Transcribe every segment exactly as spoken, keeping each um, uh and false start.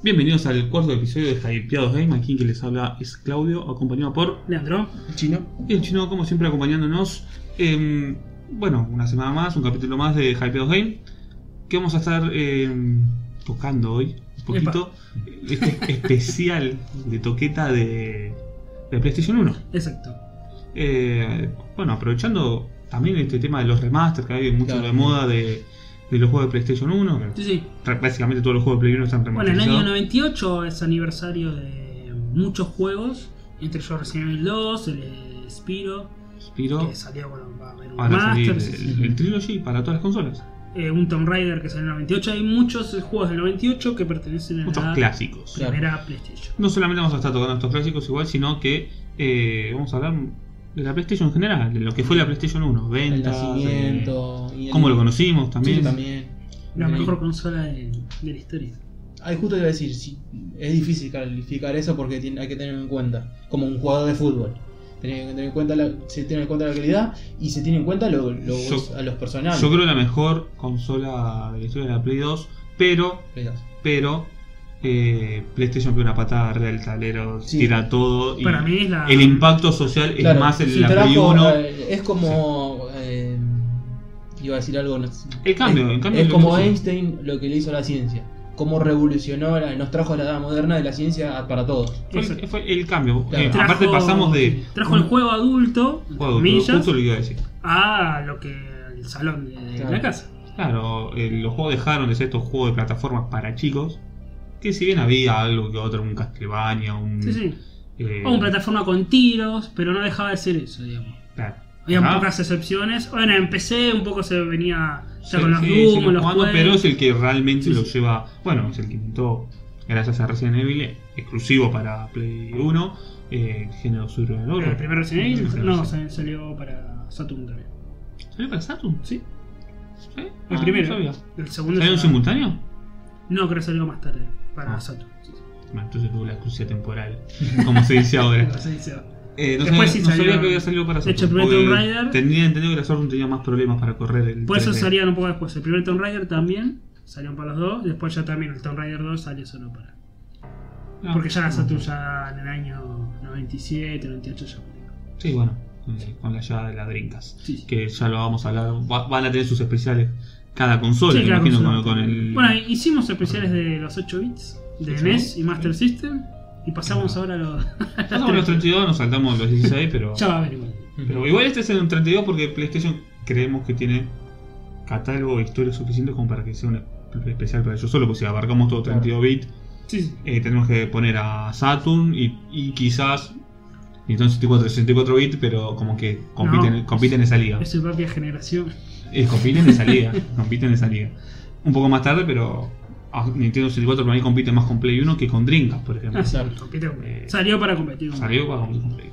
Bienvenidos al cuarto episodio de Hypeados Game. Aquí quien les habla es Claudio, acompañado por Leandro, el chino. Y el chino, como siempre, acompañándonos. Eh, bueno, una semana más, un capítulo más de Hypeados Game. Que vamos a estar eh, tocando hoy un poquito. Epa. Este especial de toqueta de, de PlayStation uno. Exacto. Eh, bueno, aprovechando también este tema de los remasters, que hay mucho claro, de moda de, de los juegos de PlayStation uno. Sí, sí. Básicamente todos los juegos de Play uno están Bueno, remasterizados. el año noventa y ocho es aniversario de muchos juegos, entre ellos Resident Evil dos, el Spyro, Spyro. que salió, bueno, va a haber un Ahora salir Master, el, sí, el, el Trilogy para todas las consolas. eh, un Tomb Raider que salió en el noventa y ocho. Hay muchos juegos del noventa y ocho que pertenecen a Muchos la clásicos. primera Claro. PlayStation. No solamente vamos a estar tocando estos clásicos igual, sino que eh, vamos a hablar de la PlayStation en general, de lo que fue la PlayStation uno, El ventas, nacimiento. eh, y el- cómo lo conocimos también. Sí, también. La Eh, mejor consola de, de la historia. Ay, justo te iba a decir, sí, es difícil calificar eso porque tiene, hay que tener en cuenta, como un jugador de fútbol. Tiene que tener en cuenta la, se tiene en cuenta la calidad y se tiene en cuenta lo, lo- Yo- a los personajes. Yo creo que la mejor consola de la historia de la Play dos, pero, pero eh, PlayStation pega una patada arriba del tablero, Sí. tira todo y Para mí es la- el impacto social es Claro, más el de si la trajo, Play uno. eh, es como eh, iba a decir algo, no sé. El cambio, es, el cambio es lo como que hizo. Einstein lo que le hizo a la ciencia, cómo revolucionó, la- nos trajo a la edad moderna de la ciencia para todos. Fue, fue el cambio. Claro. Eh, Trajo- aparte pasamos de Trajo el juego adulto, entre juego, comillas, justo lo que iba a decir. a lo que el salón de, de Claro. la casa. Claro, eh, los juegos dejaron de ser estos juegos de plataformas para chicos, que si bien había algo que otro, un Castlevania, un... Sí, sí. eh, O una plataforma con tiros, pero no dejaba de ser eso, digamos. claro. Había Ajá. pocas excepciones. Bueno, en P C un poco se venía ya Sí, con los sí, Doom, seguimos los jugando, juegos. pero es el que realmente Sí, lo sí. lleva, bueno, es el que inventó, gracias a Resident Evil, exclusivo para Play uno, eh, género sur del oro. El primer Resident Evil, Sí, no, sí. sal- salió para Saturn también. ¿Salió para Saturn? Sí, ¿Sí? el Ah, primero. no sabía. El segundo ¿Salió en ya- simultáneo? No, creo que salió más tarde para Ah. Saturn. Sí, sí. Bueno, entonces tuvo la exclusión temporal, como se dice ahora. Así dice. Eh, no Después sabía, sí no sabía salió- que había salido para de hecho, el Saturn. primer porque Tomb Raider- Tenía entendido que la Saturn tenía más problemas para correr el Por eso tres D. salían un poco después. El primer Tomb Raider también salieron para los dos. Después ya también el Tomb Raider dos salió solo para. No. Porque ya la Saturn ya en el año noventa y siete, noventa y ocho ya murió. Sí, bueno, eh, con la llave de las Drinkas. Sí, sí. Que ya lo vamos a hablar. Va- van a tener sus especiales cada consola, Sí, me cada imagino, consola. con, con el. Bueno, hicimos especiales de los ocho bits, de ocho N E bits. S y Master System. Y pasamos Ah. ahora a los. Pasamos los treinta y dos, nos saltamos los dieciséis, pero. Ya va a ver igual. Pero igual este es en un treinta y dos porque PlayStation creemos que tiene catálogo e historia suficiente como para que sea un especial para ellos solo, porque si abarcamos todo treinta y dos bits, Sí, sí. eh, tenemos que poner a Saturn y, y quizás Nintendo sesenta y cuatro, sesenta y cuatro bits, pero como que compiten, No. compiten en esa liga. Es su propia generación. Eh, compiten en esa liga, compiten en esa liga. Un poco más tarde, pero ah, Nintendo sesenta y cuatro para mí compite más con Play uno que con Dreamcast, por ejemplo. Ah, sí, Claro. compite con- Eh, Salió para competir con. Salió para competir con Play.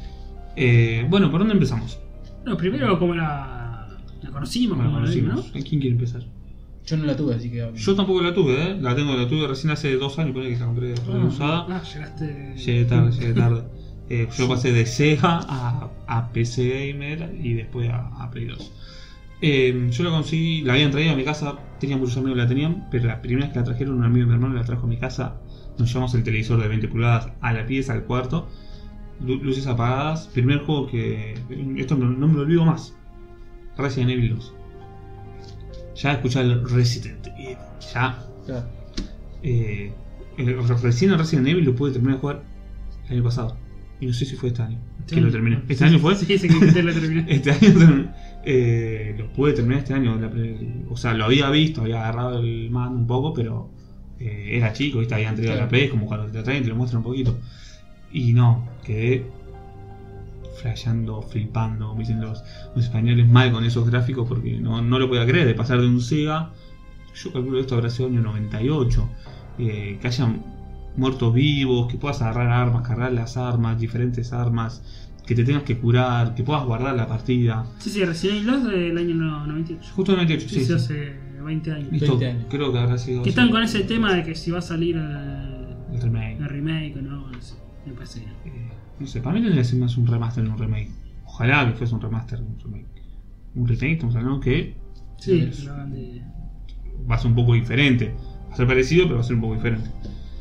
Eh, bueno, ¿por dónde empezamos? No, primero, como la, la conocimos, Bueno, como la vimos, conocimos. ¿Quién quiere empezar? Yo no la tuve, así que. Yo tampoco la tuve, ¿eh? La tengo, la tuve recién hace dos años, ponele que la compré ¿no? usada. Ah, llegaste. Llegué tarde, llegué tarde. Eh, yo pasé de Sega a, a P C Gamer y después a, a Play dos. Eh, yo la conseguí, la habían traído a mi casa, tenía muchos amigos que la tenían, pero la primera vez que la trajeron, un amigo de mi hermano la trajo a mi casa. Nos llevamos el televisor de veinte pulgadas a la pieza, al cuarto, lu- luces apagadas. Primer juego que. Esto no, no me lo olvido más: Resident Evil dos. Ya escuchar el Resident Evil, ya. Claro. Eh, el- recién el Resident Evil lo pude terminar de jugar el año pasado. Y no sé si fue este año que lo terminé. ¿Este año fue? Sí, sí, que te lo terminé. Este año terminé. Eh, lo pude terminar este año. la pre- o sea, lo había visto, había agarrado el mando un poco, pero eh, era chico, ¿viste? Había entregado Claro. la Play, como cuando te la traen y te lo muestran un poquito. Y no, quedé flasheando, flipando, como dicen los, los españoles, mal con esos gráficos, porque no, no lo podía creer, de pasar de un Sega. Yo calculo que esto habrá sido año noventa y ocho. Eh, que hayan muertos vivos, que puedas agarrar armas, cargar las armas, diferentes armas, que te tengas que curar, que puedas guardar la partida. Sí, sí, Resident Evil dos del año noventa y ocho. Justo en noventa y ocho, Sí, sí, sí, sí. hace veinte años. Listo, veinte años. creo que habrá sido. Que están sí, con ese tema de que si va a salir el, el remake. el remake o no, no sé. Me parece. Eh, no sé, para mí tendría que ser más un remaster que un remake. Ojalá que fuese un remaster, un remake. Un remake, estamos hablando que Sí, Sí. lo hagan de. va a ser un poco diferente. Va a ser parecido, pero va a ser un poco diferente.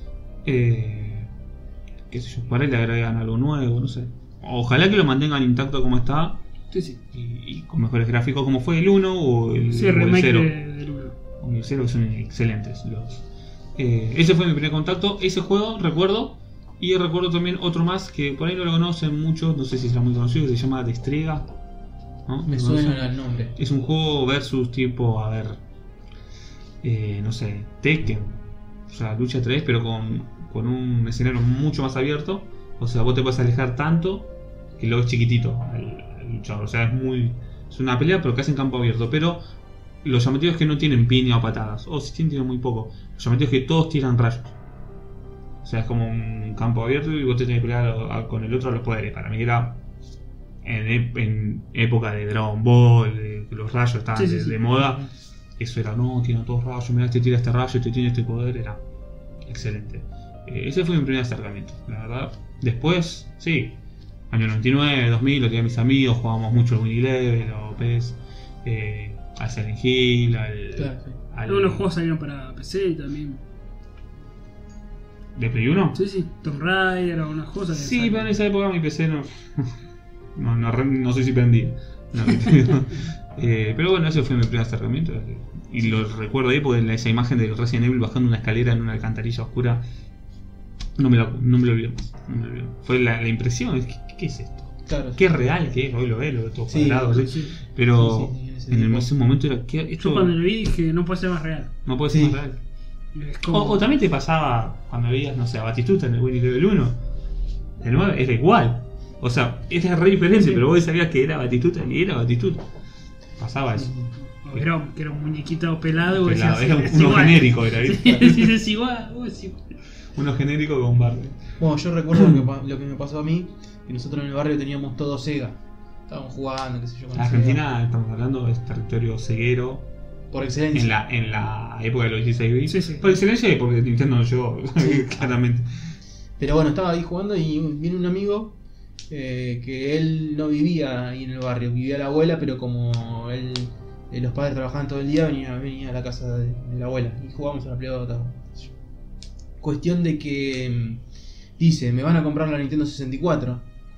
Eh, qué sé yo, para él le agregan algo nuevo, no sé. Ojalá que lo mantengan intacto como está. Sí, sí. Y, y con mejores gráficos como fue el uno o el, Sí, o el remake cero. de- del uno. O el cero, que son excelentes los. Eh, ese fue mi primer contacto. Ese juego, recuerdo. Y recuerdo también otro más que por ahí no lo conocen muchos, no sé si será muy conocido, que se llama Destrega. ¿No? Me ¿No suena conocen? el nombre. Es un juego versus tipo, a ver, eh, no sé, Tekken. O sea, lucha tres, pero con, con un escenario mucho más abierto. O sea, vos te puedes alejar tanto que lo ves chiquitito al, al luchador. O sea, es muy. Es una pelea, pero casi en campo abierto. Pero lo llamativo es que no tienen piña o patadas. O si tienen, tienen muy poco. Lo llamativo es que todos tiran rayos. O sea, es como un campo abierto y vos te tenés que pelear a- a- con el otro a los poderes. Para mí era en, ep- en época de Dragon Ball, de que los rayos estaban Sí, sí, de, sí. de moda. Eso era, no, tiene todos rayos, mirá, este tira este rayo, este tiene este poder. Era excelente. Eh, ese fue mi primer acercamiento, la verdad. Después, sí, año noventa y nueve, dos mil, lo tenía mis amigos, jugábamos mucho al Winnie Level o P E S, eh, al Silent Hill, al. Claro, sí. al- Algunos juegos salieron para P C también. ¿De Play uno? Sí, sí. Tomb Raider, algunas cosas. que Sí, salen. pero en esa época mi P C no. No, no, re- no sé si prendía. No, eh, pero bueno, ese fue mi primer acercamiento. Y lo recuerdo ahí porque la- esa imagen de Resident Evil bajando una escalera en una alcantarilla oscura. No me lo, no me lo olvido más. No me lo olvido. Fue la, la impresión. ¿Qué, ¿Qué es esto? Claro. Qué real que es. Hoy lo veo, lo veo todo Sí, cuadrado. ¿sí? Sí. Pero Sí, sí, en ese en el- tiempo. ese momento era. ¿qué, esto Yo cuando lo vi dije, no puede ser más real. no puede ser Sí. más real. Es O, como... o también te pasaba cuando veías, no sé, a Batistuta en el Winnie Level uno. El nueve era igual. O sea, era re diferente, Sí. pero vos sabías que era Batistuta y era Batistuta. Pasaba eso. o era, un- que era un muñequito pelado. y Pelado, decías, era un- es uno igual. genérico, era, ¿viste? Sí, sí, es igual. oh, es igual. Uno genérico con Barbie. Bueno, yo recuerdo lo que, pa- lo que me pasó a mí, que nosotros en el barrio teníamos todo Sega. Estábamos jugando, qué sé yo. con La Sega. Argentina, estamos hablando, es territorio ceguero Por excelencia. en la, en la época de los dieciséis bits. Sí, sí. Por excelencia y porque Nintendo no llegó, claramente. Pero bueno, estaba ahí jugando y viene un amigo eh, que él no vivía ahí en el barrio, vivía la abuela, pero como él, eh, los padres trabajaban todo el día, venía, venía a la casa de, de la abuela y jugábamos a la pelota. Cuestión de que mm, dice, me van a comprar la Nintendo sesenta y cuatro.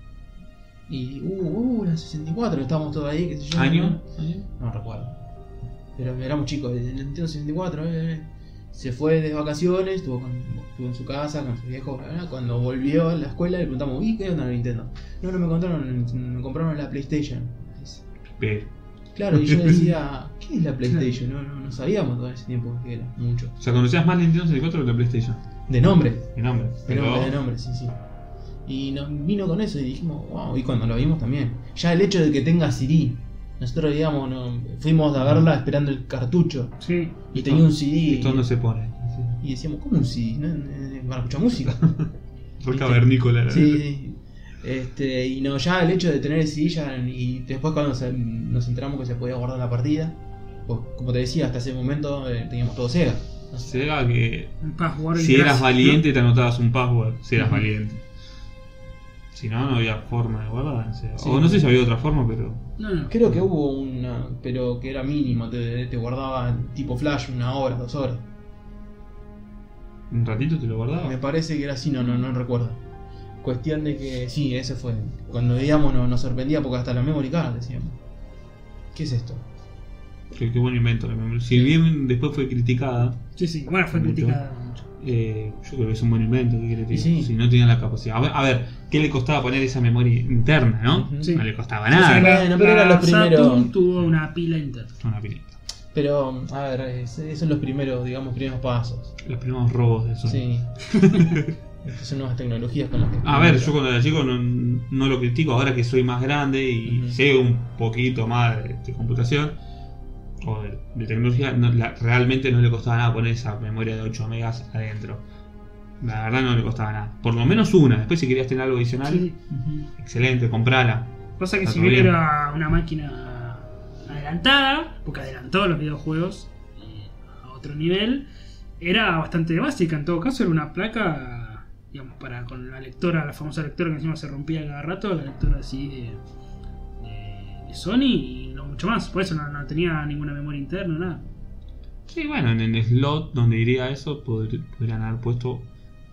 Y, uh, uh, la sesenta y cuatro, estábamos todos ahí, qué sé yo. ¿Año? No, no recuerdo. Pero éramos chicos, el Nintendo sesenta y cuatro, eh, eh. Se fue de vacaciones, estuvo, con- estuvo en su casa con su viejo. bla, bla. Cuando volvió a la escuela le preguntamos, ¿y qué onda la Nintendo? No, no me compraron, me compraron la PlayStation. Dice. Pero, Claro, y yo decía, ¿qué es la PlayStation? No, no, no sabíamos todo ese tiempo que era, mucho. o sea, conocías más la Nintendo sesenta y cuatro que la PlayStation. De nombre, De nombre. de Pero, nombre, de nombre, sí, sí. Y nos vino con eso y dijimos, wow, y cuando lo vimos también. Ya el hecho de que tenga C D. Nosotros, digamos, no, fuimos a verla esperando el cartucho. Sí. Y tenía un C D. Esto no se pone. Y decíamos, ¿cómo un C D? ¿No? Eh, ¿Para escuchar música? Fue cavernícola. la Sí, verdad. sí. Este, y no, ya el hecho de tener el C D ya, y después cuando se- nos enteramos que se podía guardar la partida, pues como te decía, hasta ese momento eh, teníamos todo Sega. No sé. Sega que Un password. si y eras gracias, valiente te anotabas un password, si eras Ujú. valiente. Si no, no había forma de guardar. O, sea, Sí. o no sé si había otra forma, pero. ¿no? No, no. Creo que hubo una, pero que era mínimo, te, te guardaba tipo flash una hora, dos horas. Un ratito te lo guardaba. Me parece que era así, no, no, no recuerdo. Cuestión de que sí, ese fue. Cuando veíamos nos, nos sorprendía porque hasta la memory card decíamos. ¿Qué es esto? Qué, qué buen invento la memoria. Si bien después fue criticada, Sí, sí. Bueno, fue Mucho. criticada mucho. eh, yo creo que es un buen invento. ¿Qué quiere Y decir? sí. Si no tenían la capacidad. A ver, a ver, ¿qué le costaba poner esa memoria interna, no? Ujú. Sí. No le costaba O sea, nada. la- Bueno, pero eran la los primeros. Saturn tuvo una pila interna. Una pilita. Pero, a ver, es- esos son los primeros, digamos, primeros pasos. Los primeros robos de Sony. Sí. Estas son nuevas tecnologías con las que. A ver, yo cuando era chico no, no lo critico, ahora que soy más grande y Ujú. sé un poquito más de, de computación o de, de tecnología, no- la- realmente no le costaba nada poner esa memoria de ocho megas adentro. La verdad no le costaba nada. Por lo menos una, después si querías tener algo adicional, Sí. Ujú. excelente, comprala. Pasa que Está si todo bien bien. era una máquina adelantada, porque adelantó los videojuegos eh, a otro nivel, era bastante básica. En todo caso, era una placa, digamos, para con la lectora, la famosa lectora que encima se rompía cada rato, la lectora así de, de, de Sony y no mucho más. Por eso no, no tenía ninguna memoria interna, nada. Sí, bueno, en el slot donde iría eso podr- podrían haber puesto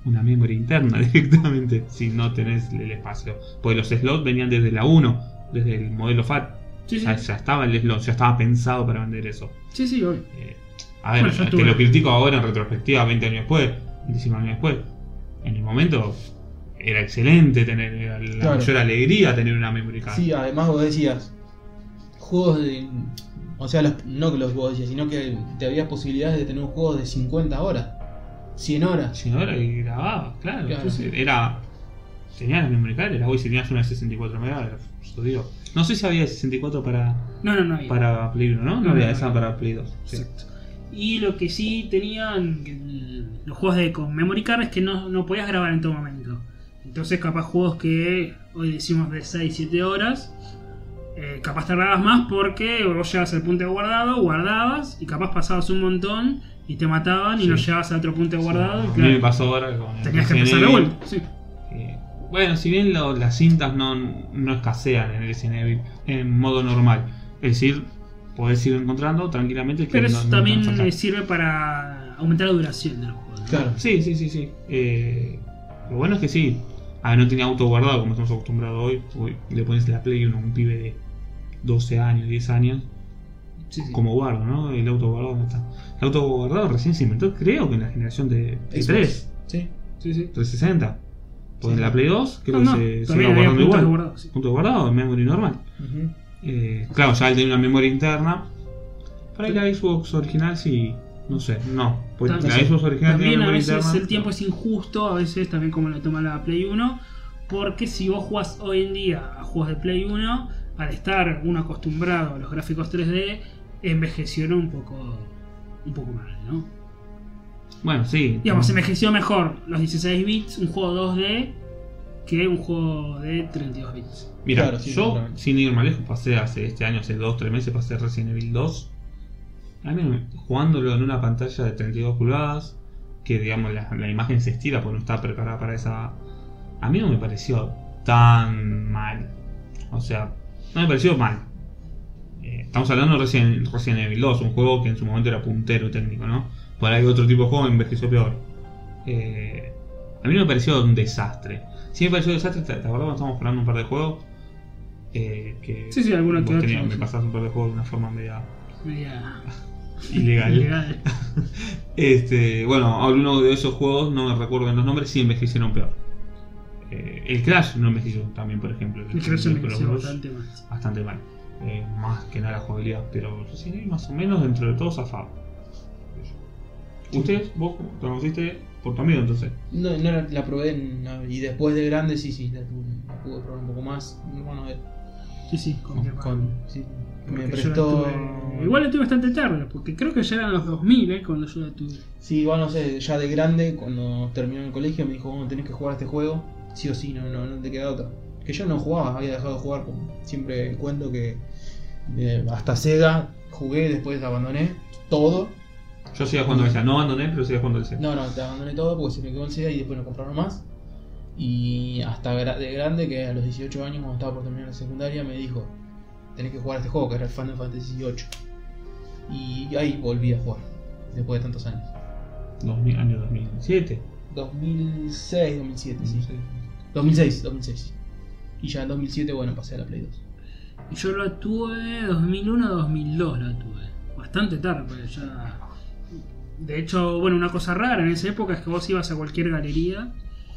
una memory interna directamente si no tenés el espacio. Porque los slots venían desde la uno, desde el modelo F A T. Sí, sí. Ya, ya estaba el slot, ya estaba pensado para vender eso. Sí, sí, obvio. Eh, a ver, Bueno, yo te tuve- lo critico ahora en retrospectiva, veinte años después, veinticinco años después. En el momento era excelente tener, era la Claro. mayor alegría tener una memory card. Sí, además vos decías, juegos de... O sea, los- no que los vos decías, sino que te habías posibilidades de tener un juego de cincuenta horas, cien horas. Sí, ahora y grababa, claro. Claro. Entonces era. Tenías la memory card, era hoy si tenías una de sesenta y cuatro megas, era jodido. No sé si había sesenta y cuatro para, No, no, no había. para Play uno, ¿no? No, No, había no, esa no. para Play dos. Sí. Exacto. Y lo que sí tenían el- los juegos de con memory card es que no, no podías grabar en todo momento. Entonces capaz juegos que hoy decimos de seis siete horas, eh, capaz tardabas más porque vos llegabas al punto de guardado, guardabas y capaz pasabas un montón y te mataban y Sí. no llegabas al otro punto de guardado. Sí, y a claro, mí me pasó ahora con el tenías que Resident empezar de Evil, vuelta. Sí. que, bueno, si bien lo- las cintas no, no escasean en el Resident Evil en modo normal, es decir, podés ir encontrando tranquilamente que Pero no- eso no también te van a faltar. eh, sirve para aumentar la duración de los juegos, ¿no? Claro. Sí, sí, sí, sí. Eh, lo bueno es que sí. A ver, no tenía auto guardado como estamos acostumbrados hoy. Uy, le pones la Play a un pibe de doce años, diez años. Sí, sí. Como guardo, ¿no? El auto guardado no está. El auto guardado recién se inventó, creo que en la generación de Play Xbox. tres, Sí. Sí, sí. trescientos sesenta. Pues Sí. en la Play dos creo No, no, que se, se también iba había guardando puntos igual. guardados, sí. Punto guardado en memory normal. Ujú. Eh, claro, ya él tenía una memoria interna. Para la Xbox original sí. No sé, no. Pues También- la Xbox original También tenía a memoria veces interna. el tiempo es injusto, a veces también como lo toma la Play uno, porque si vos jugás hoy en día a juegos de Play uno, al estar uno acostumbrado a los gráficos tres D, envejeció un poco un poco mal, ¿no? Bueno, sí. Digamos, envejeció mejor los dieciséis bits, un juego dos D, que un juego de treinta y dos bits. Mira, Claro, sí, yo, seguramente. sin ir más lejos, pasé hace este año, hace dos tres meses, pasé Resident Evil dos. A mí, me- jugándolo en una pantalla de treinta y dos pulgadas, que digamos la, la imagen se estira porque no está preparada para esa. A mí no me pareció tan mal. O sea, no me pareció mal. Eh, estamos hablando de Resident, Resident Evil dos, un juego que en su momento era puntero técnico, ¿no? Por ahí otro tipo de juego envejeció peor. Eh, a mí no me pareció un desastre. Sí me pareció un desastre, ¿te te acordás cuando estábamos hablando un par de juegos? Eh, que Sí, sí, alguno vos que otro, tenías- me sí. pasabas un par de juegos de una forma media Media ilegal. ilegal. Este, bueno, algunos de esos juegos, no me recuerdo bien los nombres, sí envejecieron peor. Eh, el Crash no envejeció también, por ejemplo. El Crash el envejeció Bros. bastante más. Bastante mal. Eh, más que nada la jugabilidad, pero Resident Evil más o menos dentro de todo zafado. ¿Ustedes? ¿Vos te conociste por tu amigo entonces? No, no la, la probé en- no, y después de grande sí, sí, la, tuve- la pude probar un poco más. Bueno, eh, Sí, sí, con mi hermano. con, sí, me Porque yo la prestó... tuve- Igual la tuve bastante tarde, porque creo que ya eran los dos mil, ¿eh? Cuando yo la tuve. Sí, igual no sé, ya de grande, cuando terminó el colegio me dijo, bueno, tenés que jugar a este juego, sí o sí, no, no, no te queda otra. Que yo no jugaba, había dejado de jugar, como siempre cuento que eh, hasta Sega jugué, después abandoné todo. Yo seguía jugando al Sega, no abandoné, pero seguía jugando al Sega. No, no, te abandoné todo porque se me quedó el Sega y después no compraron más. Y hasta gra- de grande, que a los dieciocho años, cuando estaba por terminar la secundaria, me dijo, tenés que jugar a este juego, que era el Final Fantasy ocho. Y ahí volví a jugar, después de tantos años. dos mil, año dos mil siete. dos mil seis, dos mil siete, sí. Sí. dos mil seis, dos mil seis. Y ya en dos mil siete, bueno, pasé a la Play dos. Y yo la tuve dos mil uno dos mil dos la tuve. Bastante tarde, porque ya. De hecho, bueno, una cosa rara en esa época es que vos ibas a cualquier galería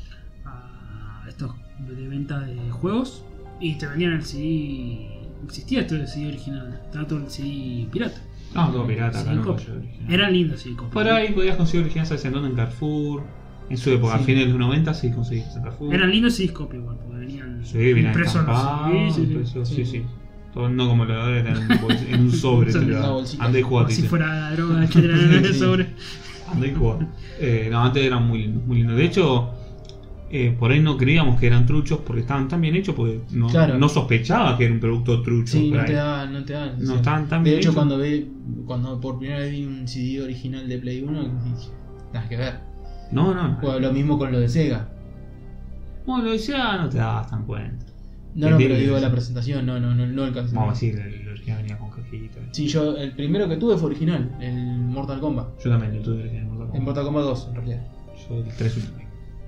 a estos de venta de juegos y te vendían el C D. Existía esto del C D original, estaba todo el C D pirata. No, todo pirata, acá Sí, no copia. cayó original. Eran lindos, sí, copias. Por ahí podías conseguir original, ¿sabes en dónde? En Carrefour. En su época, a Sí. fines de los noventa sí conseguías en Carrefour. Eran lindos y copia igual, porque venían Sí, vienen impresos en los estampados, C D, sí, sí. impresos, sí, Sí. sí. Todo, no como lo de ahora, en un, bols- en un sobre. Una te lo dan. bolsita. Andá y jugá, Como si dice. fuera droga, que eran en el Sí. sobre. Andá y jugá. Eh, no, antes eran muy lindos, muy lindos. De hecho, eh, por ahí no creíamos que eran truchos porque estaban tan bien hechos, porque no, Claro. no sospechaba que era un producto trucho. Sí, por no ahí. te dan, no te dan. No sí. estaban tan De bien hecho, hechos. cuando ve, cuando por primera vez vi un C D original de Play uno, dije, nada que ver. No, no. Bueno, lo mismo con lo de Sega. Bueno, lo decía, no te dabas tan cuenta. No, no, pero Entiendo. digo la presentación, no, no, no, no el caso. Vamos a decir, el, el original venía con cajita. Sí, yo, el primero que tuve fue original, el Mortal Kombat. Yo también lo tuve original en Mortal En Kombat. Mortal Kombat dos, en realidad. Yo el tres último.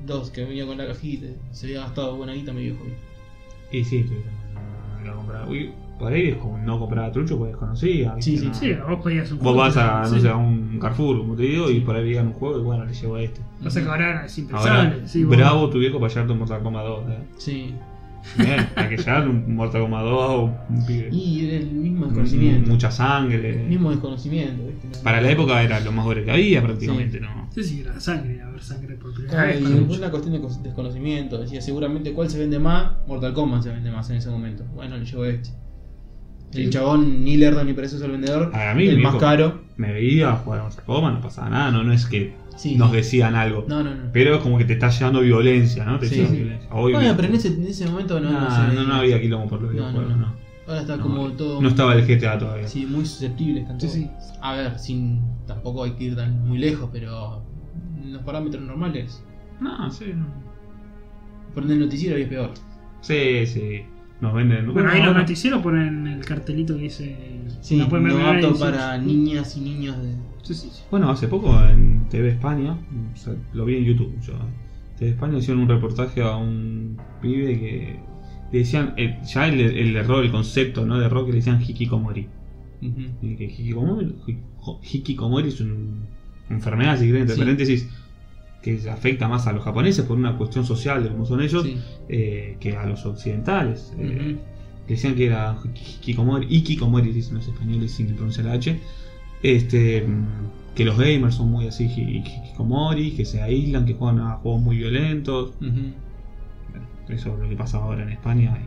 dos que venía con la cajita, se había gastado buena guita mi viejo. Y sí, que no, no, no compraba. Uy, por ahí es como no compraba trucho porque desconocía. ¿viste? Sí, sí, No. Sí, vos podías un Vos juego, vas a, no sí. sé, a un Carrefour, como te digo, Sí. y por ahí veían un juego y bueno, le llevo a este. Pasa que ahora es Ahora, impensable. Sí, vos- bravo tu viejo para llevarte un Mortal Kombat dos. ¿eh? Sí. Bien, hay que llevar un Mortal Kombat dos a un pibe. Y era el mismo desconocimiento. Mucha sangre. El mismo desconocimiento, ¿viste? Para la época era lo más gore que había prácticamente, Sí. ¿no? Sí, sí, era sangre, a ver sangre por primera Claro, vez. y con fue mucho. una cuestión de cos- desconocimiento. Decía seguramente cuál se vende más. Mortal Kombat se vende más en ese momento. Bueno, le llevo este. El Sí. chabón ni lerdo ni perezoso al vendedor. A mí, el mi más hijo- caro. Me veía a jugar a Mortal Kombat, no pasaba nada, no, no es que Sí, nos sí. decían algo. No, no, no. Pero es como que te está llevando violencia, ¿no? Te Sí, lleva sí. violencia. Hoy, Bueno, pero en ese, en ese momento no, no, no, se no, veía. no había quilombo por los No, no, videojuegos, no. no. Ahora está No, como todo. no estaba el G T A todavía. Sí, muy susceptible. Están Sí, todos. sí. A ver, sin tampoco hay que ir tan muy lejos, pero en los parámetros normales. No, sí, no. Prender el noticiero y es peor. Sí, sí. Nos venden. Bueno, ahí los ahora- noticieros ponen el cartelito que dice. Sí, no pueden ver no nada apto y dice- para niñas y niños de. Sí, sí, sí. Bueno, hace poco en T V España, o sea, lo vi en YouTube yo. T V España hicieron un reportaje a un pibe que le decían, eh, ya el, el error, el concepto, ¿no? de error que le decían hikikomori. Ujú. Y que hikikomori, hikikomori es un- una enfermedad, si quieren, entre Sí. paréntesis, que afecta más a los japoneses por una cuestión social de cómo son ellos, Sí. eh, que a los occidentales. Eh, Ujú. decían que era hikikomori, ikikomori dicen los españoles sin pronunciar la H. Este, mm, que los gamers son muy así, hi- hikikomori, que se aíslan, que juegan a juegos muy violentos. Ujú. Bueno, eso es lo que pasa ahora en España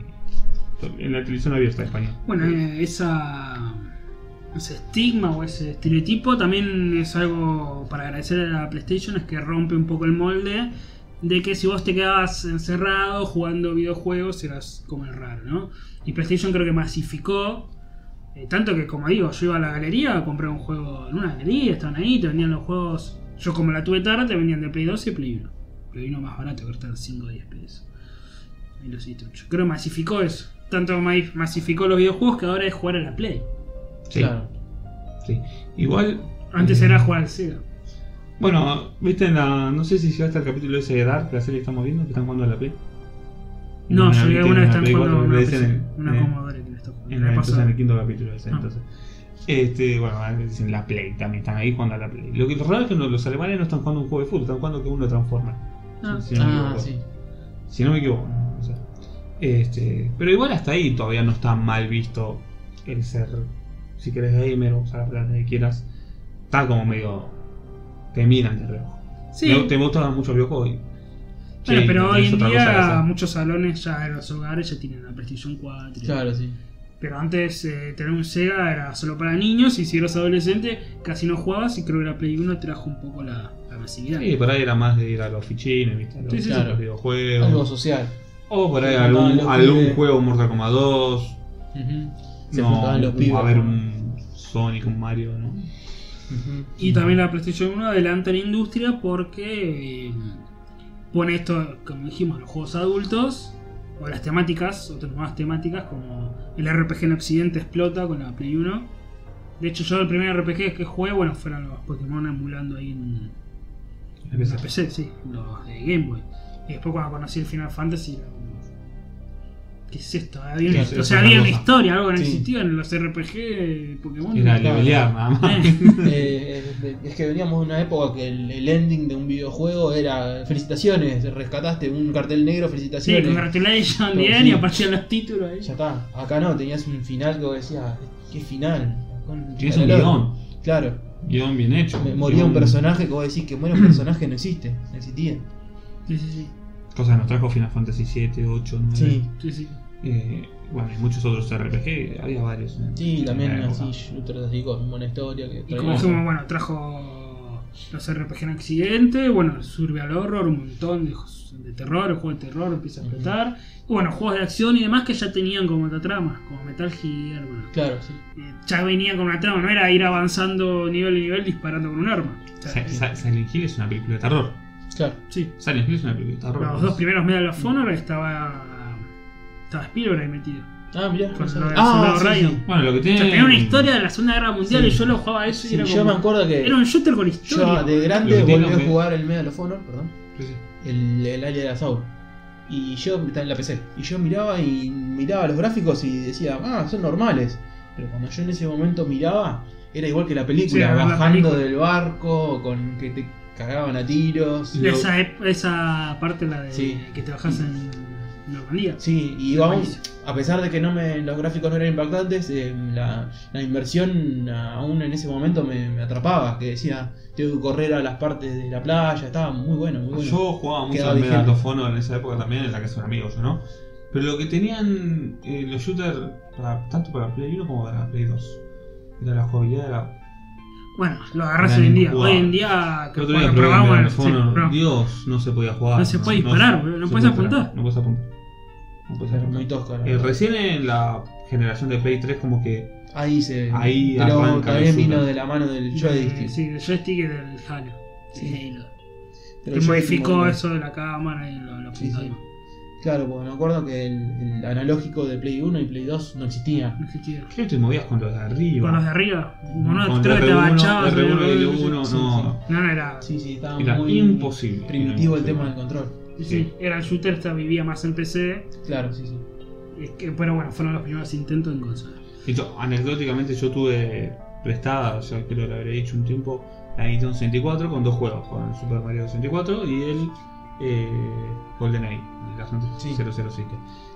y en la televisión abierta de España. Bueno, eh, esa, ese estigma o ese estereotipo también es algo para agradecer a la PlayStation, es que rompe un poco el molde de que si vos te quedabas encerrado jugando videojuegos eras como el raro, ¿no? Y PlayStation creo que masificó, eh, tanto que como digo, yo iba a la galería a comprar un juego en una galería, estaban ahí, te vendían los juegos, yo como la tuve tarde, te vendían de Play dos y Play uno. Play uno más barato, que costaba cinco o diez pesos. Ahí los trucho. Creo que masificó eso. Tanto ma- masificó los videojuegos que ahora es jugar a la Play. Sí, Claro. sí. Igual. Antes eh, era jugar al Sega. Bueno, viste en la. No sé si llegaste al capítulo ese de Dark, la serie que estamos viendo, que están jugando a la Play. No, Una- llegué tienen una vez una están Play jugando cuatro, una, le dicen P C, en- una eh, Commodore que le está jugando. En, La la, entonces pasada. en el quinto capítulo ese, Ah. entonces. Este, bueno, ahora dicen la Play, también están ahí jugando a la Play. Lo que lo raro es que no- los alemanes no están jugando un juego de fútbol, están jugando que uno transforma. Ah. Si no me Ah, equivoco. sí. Si no me equivoco, no, no sé. Este, pero igual hasta ahí todavía no está mal visto el ser, si querés gamer o usar la palabra que quieras, está como medio, te miran de reojo. Sí. Te, te gustan mucho los videojuegos. y- Bueno, che, pero no hoy tenés en otra cosa que día hacer. muchos salones ya en los hogares ya tienen la PlayStation cuatro. Claro, sí. Pero antes eh, tener un Sega era solo para niños y si eras adolescente casi no jugabas y creo que la Play uno trajo un poco la, la masividad. Sí, por ahí era más de ir a los fichines, ¿viste? A los, Sí, sí, a sí. los videojuegos. Algo social. O por ahí Se algún, juntaban los algún pibes. juego Mortal Kombat dos. Ujú. Se No, juntaban los pibes. a ver ¿no? un Sonic, un Mario, ¿no? Ujú. Y también la PlayStation uno adelanta la industria porque eh, pone esto, como dijimos, los juegos adultos o las temáticas, otras nuevas temáticas como el R P G en Occidente explota con la Play uno. De hecho, yo el primer R P G que jugué, bueno, fueron los Pokémon emulando ahí en, en la P C, sí, los de Game Boy. Y después cuando conocí el Final Fantasy, era como, ¿qué es esto? Había una, Sí, sí, o sea, es había otra una cosa. historia, algo que no Sí. existía en los R P G de Pokémon. Era Claro. levelear nada más. Eh, Eh, es que veníamos de una época que el, el ending de un videojuego era felicitaciones, rescataste un cartel negro, Sí, felicitaciones. congratulations, Todo, bien, sí. y aparecían los títulos ahí. Ya está. Acá no, tenías un final que vos decías, ¿qué final? Con- Tienes un Claro. guión, Claro. guión bien hecho. Me- Moría un Guión- personaje que vos decís que bueno, un personaje no existe, no existía. Sí, sí, sí. Cosas que nos trajo Final Fantasy siete, ocho, nueve. Sí. sí, sí. Eh, bueno, y muchos otros R P G, había varios. ¿eh? Sí, también En la época. así, shooters así con buena historia. Que Y como traían- dijimos, bueno, trajo los R P G en Accidente, bueno, el Survival Horror, un montón de, de terror, el juego de terror empieza a explotar. Y bueno, juegos de acción y demás que ya tenían como metatramas, como Metal Gear, bueno. Claro, sí. eh, Ya venían con una trama, no era ir avanzando nivel a nivel disparando con un arma. O sea, Sa- Sa- Silent Hill es una película de terror. Claro. sí. Silent Hill es una película de terror. Los dos primeros Medal of Honor estaba, estaba Spielberg ahí metido. Ah, mirá. Con no sabía. lo del Ah, soldado sí, Ryan. sí. Bueno, lo que O tiene. sea, tenía una historia de la Segunda Guerra Mundial Sí. y yo lo jugaba eso y Sí, era yo como... me acuerdo que Era un shooter con historia. yo de Lo grande que tiene volví a que- jugar el Medal of Honor, perdón. Sí, sí. el, el área de Assault. Y yo estaba en la P C. Y yo miraba y miraba los gráficos y decía, ah, son normales. Pero cuando yo en ese momento miraba, era igual que la película, Sí, era la bajando película. del barco, con que te cagaban a tiros. Lo- Esa, ep- esa parte, la de Sí. que te bajas en Normandía. Sí, y Era aún, buenísimo. a pesar de que no me, los gráficos no eran impactantes, eh, la, la inversión aún en ese momento me, me atrapaba. Que decía, tengo que correr a las partes de la playa, estaba muy bueno, muy bueno. Yo jugaba mucho Quedaba al vigente. Medal of Honor en esa época también, en la casa de amigos, ¿no? Pero lo que tenían eh, los shooters, para, tanto para Play uno como para Play dos, era la jugabilidad, era... Bueno, lo agarras Era hoy en día. injugable. Hoy en día, que El otro día cuando probé el probamos, Medal of sí, Honor, probamos. Dios, no se podía jugar. No se puede disparar, boludo, no se puedes puede disparar, apuntar. No puedes apuntar. No puedes Era apuntar. muy tosca. la Eh, verdad. recién en la generación de Play tres como que... Ahí se. Ahí pero arranca también el vino shooter. de la mano del De- joystick. Sí, del joystick y del Halo. Sí. Sí, lo- Pero que el modificó joystick, eso de la cámara y lo, lo Sí, puntó sí. ahí. Claro, porque me acuerdo que el, el analógico de Play uno y Play dos no existía. No existía. ¿Qué te movías con los de arriba? Con los de arriba, como no, Con creo que te R uno, agachabas. R uno y L ¿no? uno, Sí, no. No, no era. Sí, sí, estaba Era muy imposible. primitivo el Era tema imposible. del control. Sí, Sí. era el shooter, esta vivía más en P C. Claro, sí, sí. Es que, pero bueno, fueron los primeros intentos en consola. De hecho, anecdóticamente yo tuve prestada, o sea, creo que lo habré dicho un tiempo, la Nintendo sesenta y cuatro con dos juegos, con el Super Mario sesenta y cuatro y el eh, GoldenEye, el Agente Sí. cero cero siete.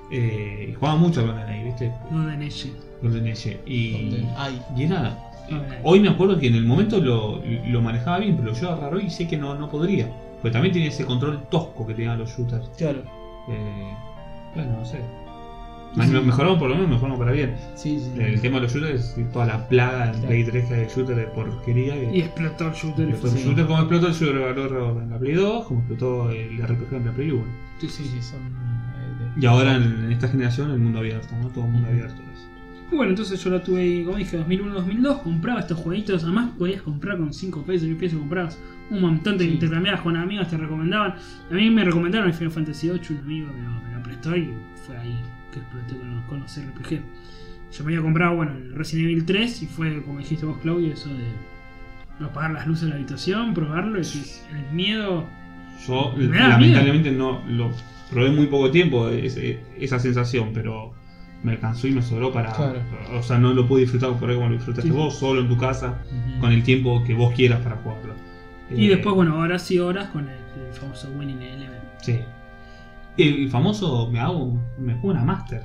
Eh, y jugaba mucho al GoldenEye, ¿viste? No de Neche. GoldenEye. Y, Donde- Ay, y era... GoldenEye. Hoy me acuerdo que en el momento lo, lo manejaba bien, pero yo agarré hoy y sé que no, no podría. Porque también tiene ese control tosco que tenían los shooters. claro. Eh, bueno, no sé. Sí, sí. Mejoraron por lo menos, mejoraron para bien. Sí, sí. El tema de los shooters y toda la plaga en Claro. Play tres que hay de shooter de porquería. Y Que explotó el shooter. y explotó fue- el shooter como explotó el shooter valor en la Play dos, como explotó el R P G en la Play uno. Sí, sí, sí, son. eh, de- Y ahora en, en esta generación el mundo abierto, ¿no? Todo mundo abierto. es. Y bueno, entonces yo la tuve, como dije, dos mil uno dos mil dos, compraba estos jueguitos, además podías comprar con cinco pesos, diez pesos, comprabas un montón de Sí. intercambiadas con amigos, te recomendaban. A mí me recomendaron el Final Fantasy ocho, un amigo me lo, me lo prestó y fue ahí que exploté con los, con los R P G. Yo me había comprado, bueno, el Resident Evil tres y fue, como dijiste vos, Claudio, eso de no apagar las luces de la habitación, probarlo, y decís, el miedo. Yo Me da lamentablemente no lo probé muy poco tiempo ese- esa sensación, pero me alcanzó y me sobró para... Claro. O sea, no lo pude disfrutar por ahí como lo disfrutaste Sí. vos, solo en tu casa, Ujú. con el tiempo que vos quieras para jugarlo. Y Eh, después, bueno, horas y horas con el, el famoso Winning Eleven. Sí. El famoso me hago, me juego una Master.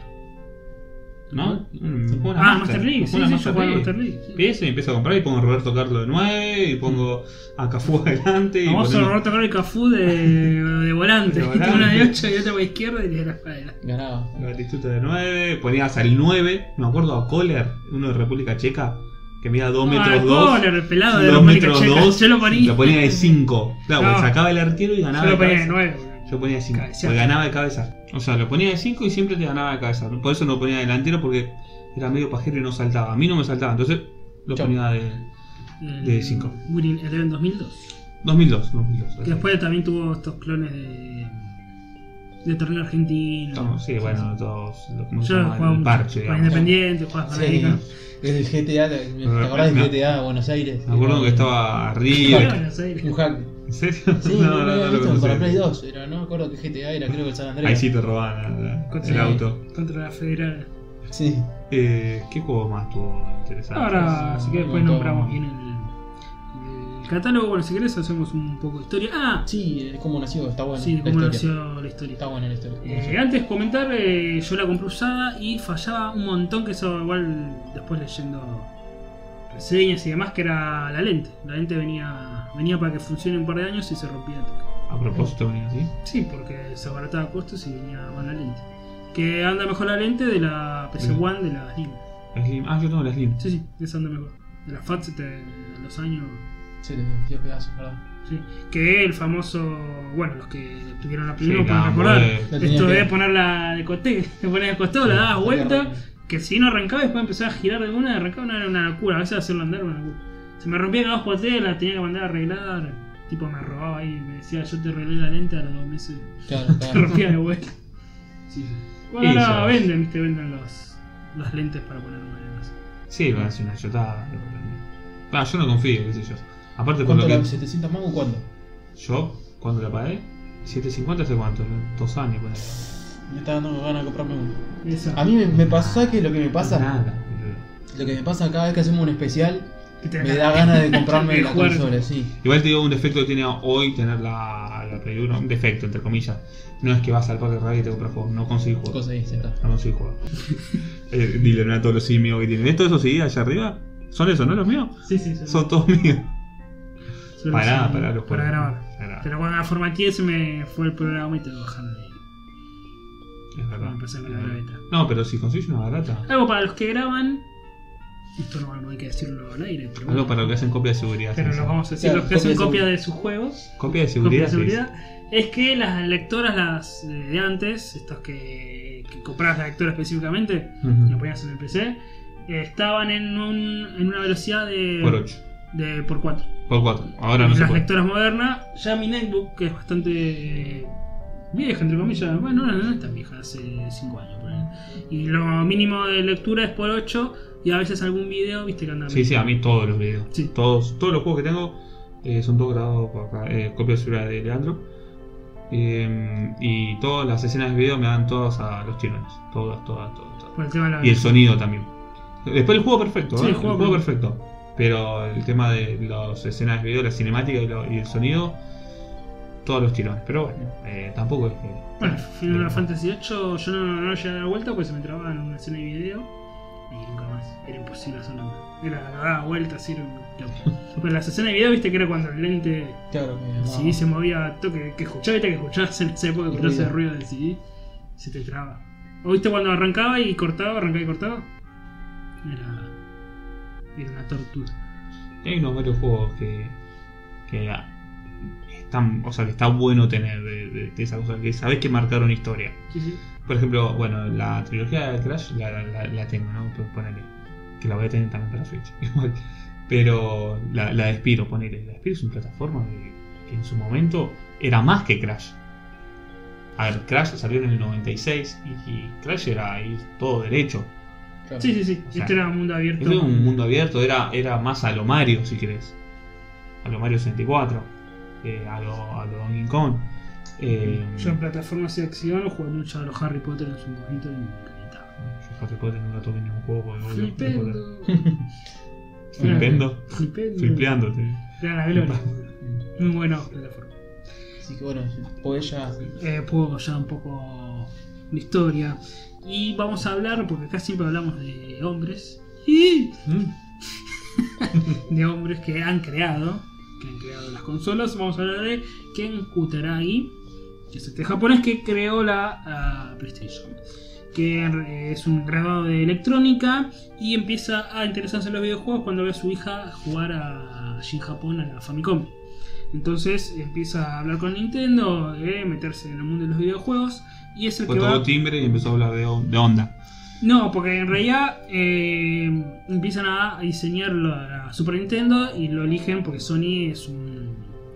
¿No? Me juego una Ah, Master League, me sí, juego sí, una yo jugaba Master League. sí. Empiezo y empiezo a comprar y pongo a Roberto Carlos de nueve y pongo a Cafú adelante y Famoso ponemos- Roberto Carlos y Cafú de, de volante. De volante. Una de ocho y otra para izquierda y le das para adelante. Ganaba. la Batistuta de nueve, ponías al nueve, me acuerdo a Kohler, uno de República Checa, que medía dos metros Ah, dos. Kohler, el pelado de dos República metros Checa. dos, Yo lo ponía. lo ponía de cinco. Claro, No. porque sacaba el arquero y ganaba Yo lo de ponía de cabeza. nueve. Yo ponía de cinco, Cabeceazo. porque ganaba de cabeza. O sea, lo ponía de cinco y siempre te ganaba de cabeza. Por eso no lo ponía delantero porque era medio pajero y no saltaba. A mí no me saltaba, entonces lo Chau. ponía de de cinco. Winning Eleven dos mil dos. dos mil dos. dos mil dos Que después también tuvo estos clones de. de torneo argentino. Todo- sí, bueno, todos. ¿Cómo se Yo llama? jugaba El mucho parche, con digamos. Independiente, jugaba con Sí. América. El G T A, ¿te acordás del G T A Buenos Aires? Me acuerdo que estaba arriba. Buenos Aires. Un hack. ¿En serio? Sí, no, no, lo visto, conocía. para Play dos era, no me acuerdo qué G T A era, creo que el San Andreas. Ahí sí te robaban la- Contra- el auto. Contra la Federal. Sí. Eh, ¿Qué juegos más tuvo interesantes? Ahora, si querés, después un montón. nombramos bien el, el catálogo. Bueno, si querés, hacemos un poco de historia. Ah, Sí, eh, cómo nació, está bueno. sí, la cómo historia. nació la historia. Está buena la historia. Eh, antes de comentar, eh, yo la compré usada y fallaba un montón, que eso igual después leyendo reseñas y demás, que era la lente. La lente venía venía para que funcione un par de años y se rompía de toque. A propósito, venía así. Sí, porque se abarataba costos y venía con la lente. Que anda mejor la lente de la P C Bien. One, de la Slim. La Slim. Ah, yo tengo la Slim. Sí, sí, esa anda mejor. De la Fat se te, a los años. Sí, te dio pedazos, ¿verdad? Sí. Que el famoso. Bueno, los que tuvieron la Sí, primera pueden la recordar. web. La tenía Esto que- de ponerla de costé, te ponías de costado, la dabas Sí, vuelta. rápido. Que si no arrancaba, después empezaba a girar de una, arrancaba una, era una locura. A veces hacerlo andar era una locura. Se me rompía cada dos por tres, la tenía que mandar a arreglar. Tipo, me robaba ahí, me decía, yo te arreglé la lente a los dos meses. Claro, Te claro. rompía de vuelta. Sí, sí. Bueno, Y ahora ya. venden, viste, venden los, las lentes para poner nuevas. Sí, va a ser una chotada. Ah, yo no confío, qué sé yo. Aparte por lo ¿Cuánto que la setecientos mangos cuándo? yo, cuando la pagué, setecientos cincuenta hace cuánto, dos años. Bueno. Me está dando ganas de comprarme uno. Eso. A mí me, me pasó que lo que me pasa. Nada. Lo que me pasa cada vez que hacemos un especial, Que te me da ganas de comprarme de la jugar. consola, sí. Igual te digo un defecto que tiene hoy tener la, la Play uno, un defecto entre comillas. No es que vas al parque radio y te compras juegos, no conseguís juegos. Cosa ahí, ¿verdad? No conseguís juegos. eh, dile no a todos los simios que tienen. ¿Esto esos sí allá arriba? ¿Son esos, no los míos? Sí, sí, sí. Son todos míos. Solo Pará, son pará los para juegos. grabar. Pará. Pero cuando la formateé se me fue el programa y te lo bajaron de ahí. Es verdad. Me pasé con la Es verdad. beta. No, pero si consigues una barata. Algo para los que graban. Esto no, no hay que decirlo al aire, pero, Algo bueno. para los que hacen copia de seguridad. Pero sí, los sí. vamos a decir, Claro, los que hacen copia de copia seguridad. de sus juegos. Copia de Copia seguridad. de sí, sí. seguridad. Es que las lectoras, las eh, de antes, estas que, que comprabas la lectora específicamente, Ujú. la ponías en el P C, eh, estaban en, un, en una velocidad de Por ocho. de por cuatro. Por cuatro. Ahora no Y se las puede. lectoras modernas, ya mi netbook, que es bastante eh, vieja, entre comillas, bueno, no, no es tan vieja, hace cinco años. Por ahí. Y lo mínimo de lectura es por ocho, y a veces algún video, viste que anda. Sí, sí, a mí todos los videos. Sí. Todos, todos los juegos que tengo eh, son todos grabados por acá. Eh, copia de seguridad de Leandro. Eh, y todas las escenas de video me dan todas a los tirones. Todas, todas, todas. todas. Por el tema de la Y el sonido también. Después el juego perfecto, Sí, ¿eh? el el juego juego perfecto. Pero el tema de las escenas de video, la cinemática y, lo- y el sonido, todos los tirones. Pero bueno, eh, tampoco es que. Bueno, Final Fantasy ocho yo no, no llegué a dar vuelta porque se me trababa en una escena de video y nunca más. Era imposible hacer nada. Era lo daba vueltas, era un loco. Pero las escenas de video, viste que era cuando el lente, Claro que el C D se movía a toque, que escuchaba, viste que escuchabas en esa época, El escuchabas el ruido. ruido del C D, se te traba. ¿O viste cuando arrancaba y cortaba, arrancaba y cortaba? Era, era una tortura. Y hay unos varios juegos que. que ah, están. O sea, que está bueno tener de, de, de esa cosa. Que sabés que marcaron historia. Sí, sí. Por ejemplo, bueno, la trilogía de Crash la, la, la tengo, ¿no? Pues ponele. Que la voy a tener también para Switch. Igual. Pero la, la de Spyro, ponele. La Spyro es una plataforma que, que en su momento era más que Crash. A ver, Crash salió en el noventa y seis y, y Crash era ahí todo derecho. Claro. Sí, sí, sí. O sea, este era un mundo abierto. Este era un mundo abierto, era, era más a lo Mario, si querés. A lo Mario sesenta y cuatro. Eh, a lo, a lo Donkey Kong. Eh, Yo en plataformas de acción jugué mucho a los Harry Potter en su momento y me encantaba. yo Harry Potter nunca toqué ningún juego porque odio Harry Potter. Flipendo. Flipendo. Flipendo. Flipeándote. Era la gloria. Muy buena plataforma. Así que bueno, pues ya. Eh, puedo ya un poco de historia. Y vamos a hablar, porque acá siempre hablamos de hombres. Y Mm. de hombres que han creado, que han creado las consolas. Vamos a hablar de Ken Kutaragi, que es este japonés que creó la uh, PlayStation, que eh, es un graduado de electrónica y empieza a interesarse en los videojuegos cuando ve a su hija jugar a allí en Japón a la Famicom. Entonces empieza a hablar con Nintendo, eh, meterse en el mundo de los videojuegos y es el Fue que todo va... timbre y empezó a hablar de, de onda. No, porque en realidad eh, empiezan a diseñar la Super Nintendo y lo eligen porque Sony es un,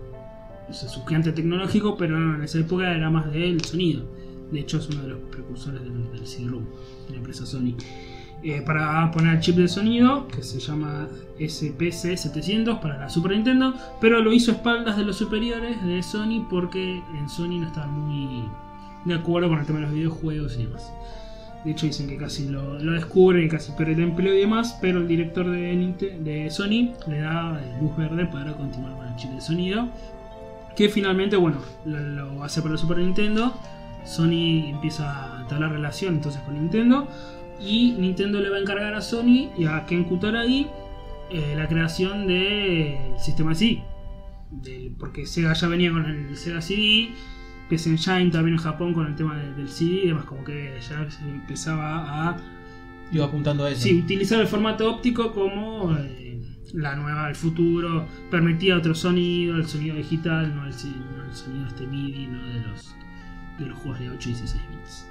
es un gigante tecnológico, pero no, en esa época era más del sonido. De hecho es uno de los precursores del, del C D-ROM, de la empresa Sony. Eh, para poner el chip de sonido, que se llama S P C setecientos para la Super Nintendo, pero lo hizo a espaldas de los superiores de Sony porque en Sony no estaban muy de acuerdo con el tema de los videojuegos y demás. De hecho dicen que casi lo, lo descubren y casi pierde el empleo y demás, pero el director de, Ninte- de Sony le da luz verde para continuar con el chip de sonido, que finalmente, bueno, lo, lo hace para el Super Nintendo. Sony empieza a entablar relación entonces con Nintendo y Nintendo le va a encargar a Sony y a Ken Kutaragi eh, la creación del sistema C D, del, porque Sega ya venía con el Sega C D, P S Engine también en Japón con el tema de, del C D y demás, como que ya se empezaba a Iba apuntando a eso. sí, utilizar el formato óptico como eh, la nueva, el futuro, permitía otro sonido, el sonido digital, no el, no el sonido este MIDI, no de los, de los juegos de ocho y dieciséis bits.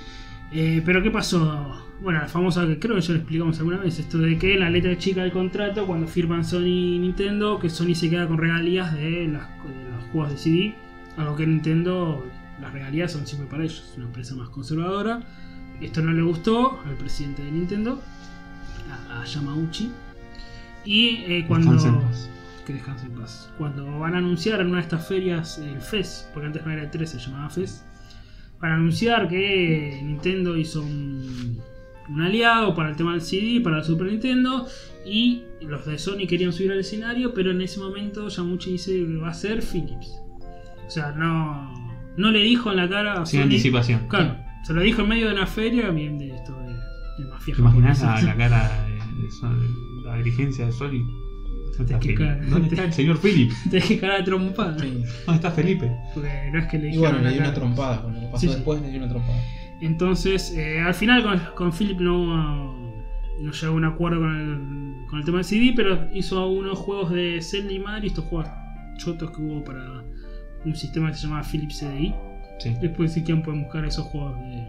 Eh, pero ¿qué pasó? Bueno, la famosa que creo que ya lo explicamos alguna vez, esto de que la letra chica del contrato, cuando firman Sony y Nintendo, que Sony se queda con regalías de, las, de los juegos de C D, algo que Nintendo, las regalías son siempre para ellos, es una empresa más conservadora. Esto no le gustó al presidente de Nintendo, a, a Yamauchi, y eh, cuando... que descanse en paz. Cuando van a anunciar en una de estas ferias, el F E S, porque antes no era E tres, se llamaba F E S, para anunciar que Nintendo hizo un, un aliado para el tema del C D, para el Super Nintendo, y los de Sony querían subir al escenario, pero en ese momento Yamauchi dice que va a ser Philips. O sea, no, no le dijo en la cara a Sin Sony. anticipación. Claro, se lo dijo en medio de una feria, bien de esto de, de mafia. ¿Te imaginas la, japonesa. la cara de, de Sony, de la dirigencia de Sony? ¿Dónde está, Qué Felipe? cara. ¿Dónde está el señor Philip? Te dejé cara de trompada. Sí. ¿Dónde está Felipe? Porque no es que le Y dijeron bueno, le la dio una cara. trompada. Con lo que pasó Sí, sí. después, le dio una trompada. Entonces, eh, al final con, con Philip no, no llegó a un acuerdo con el, con el tema del C D, pero hizo unos juegos de Zelda y Mario, estos juegos chotos que hubo para un sistema que se llamaba Philips C D I. Sí. Después si quieren pueden buscar esos juegos de...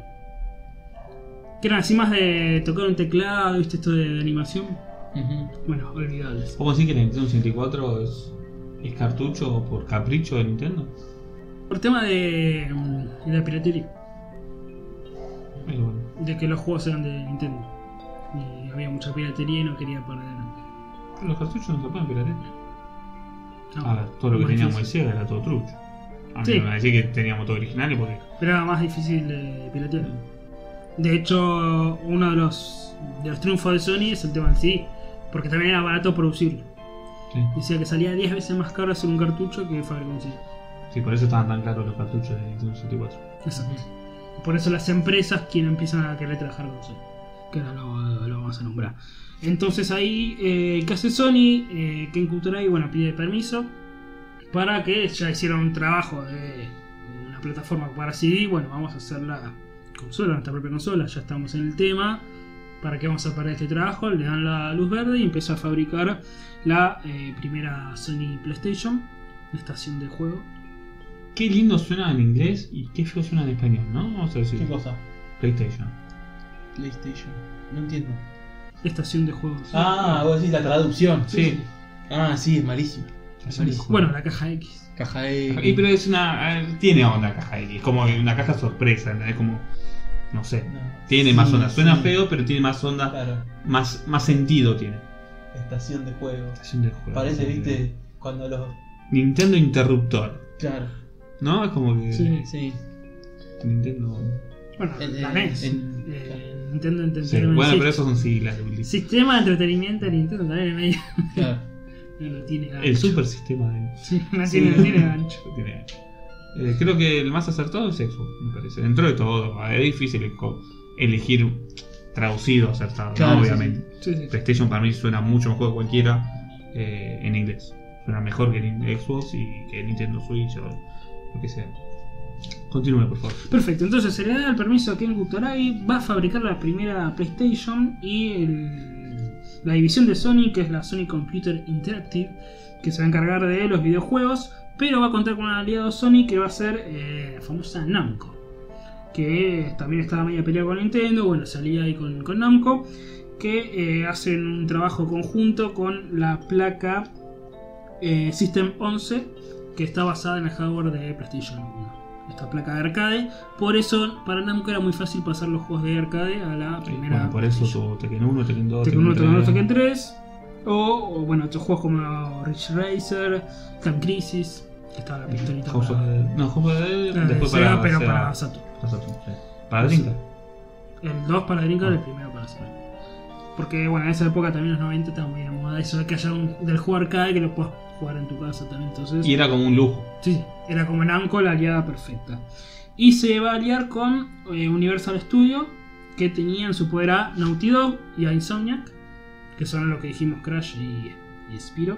que eran así más de tocar un teclado, ¿viste? Esto de, de animación. Ujú. Bueno, olvidables. ¿Puedo decir que la Nintendo sesenta y cuatro es, es cartucho por capricho de Nintendo? Por tema de, mm, de la piratería, Ay, bueno. de que los juegos eran de Nintendo. Y había mucha piratería y no quería perder. Los cartuchos no se pueden piratear. No, A ver, todo lo que más teníamos de difícil. Sega era todo trucho. A mí Sí. me van a decir que teníamos todo originales porque. Pero era más difícil de piratear. De hecho, uno de los, de los triunfos de Sony es el tema del C D, porque también era barato producirlo. Sí. Decía que salía diez veces más caro hacer un cartucho que fabricar un C D. Sí, por eso estaban tan caros los cartuchos de Nintendo sesenta y cuatro. Exacto. Por eso las empresas quienes empiezan a querer trabajar con Sony, que ahora lo, lo vamos a nombrar. Entonces ahí, eh, ¿qué hace Sony? Eh, Ken Kutaragi, bueno, pide permiso para que ya hicieron un trabajo de una plataforma para C D. Bueno, vamos a hacer la consola, nuestra propia consola, ya estamos en el tema. ¿Para qué vamos a parar este trabajo? Le dan la luz verde y empieza a fabricar la eh, primera Sony PlayStation, la estación de juego. Qué lindo suena en inglés y qué feo suena en español, ¿no? Vamos a decir. ¿Qué cosa? PlayStation. PlayStation. No entiendo. Estación de juegos. Ah, vos decís la traducción. Sí. Ah, sí, es malísimo. Es malísimo. Bueno, la caja X. Caja de. Y pero es una. eh, Tiene onda caja X. Como una caja sorpresa, ¿entendés? Como. No sé. No. Tiene Sí, más onda. Suena sí. feo, pero tiene más onda. Claro. Más, más sentido tiene. Estación de juego. Estación de juego. Parece, viste, cuando los. Nintendo Interruptor. Claro. ¿No? Es como que. Sí. Sí. Nintendo. Bueno, En- la en- N E S. en- eh, Nintendo Sí. Entertainment Bueno, pero System. esos son siglas de Ulises. Sistema de entretenimiento de Nintendo también es medio. Claro. No, no tiene gancho. El super sistema de. Sí, no Sí. tiene, no tiene gancho. No tiene gancho. Eh, creo que el más acertado es Xbox, me parece. Dentro de todo, es difícil esco- elegir traducido acertado, Claro, ¿no? sí, Obviamente. Sí, sí. PlayStation para mí suena mucho mejor que cualquiera eh, en inglés. Suena mejor que Nin- Xbox y que Nintendo Switch o lo que sea. Continúe, por favor. Perfecto, entonces se le da el permiso a Ken Kutaragi, va a fabricar la primera PlayStation y el- la división de Sony, que es la Sony Computer Interactive, que se va a encargar de los videojuegos, pero va a contar con un aliado Sony que va a ser eh, la famosa Namco, que también estaba medio peleado con Nintendo, bueno, salía ahí con, con Namco, que eh, hacen un trabajo conjunto con la placa eh, System once, que está basada en el hardware de PlayStation uno. Esta placa de arcade, por eso para Namco era muy fácil pasar los juegos de arcade a la primera. Bueno, por eso PlayStation. tuvo Tekken uno, Tekken dos, Tekken uno, Tekken dos, tres. Tekken tres, o, o, bueno, otros juegos como Ridge Racer, Time Crisis, que estaba la pistolita House of para, the- No, House of the Dead, eh, después Sega, para. pero Sega- para Saturn. para Saturn, sí. Para Dreamcast. El dos para Dreamcast, Ah. el primero para Saturn. Porque bueno, en esa época también en los noventa estaba muy de moda eso de que haya un del juego arcade que lo puedas jugar en tu casa también. Entonces, Y era como un lujo. sí, era como Namco la aliada perfecta. Y se va a aliar con eh, Universal Studio, que tenía en su poder a Naughty Dog y a Insomniac, que son lo que dijimos Crash y, y Spyro.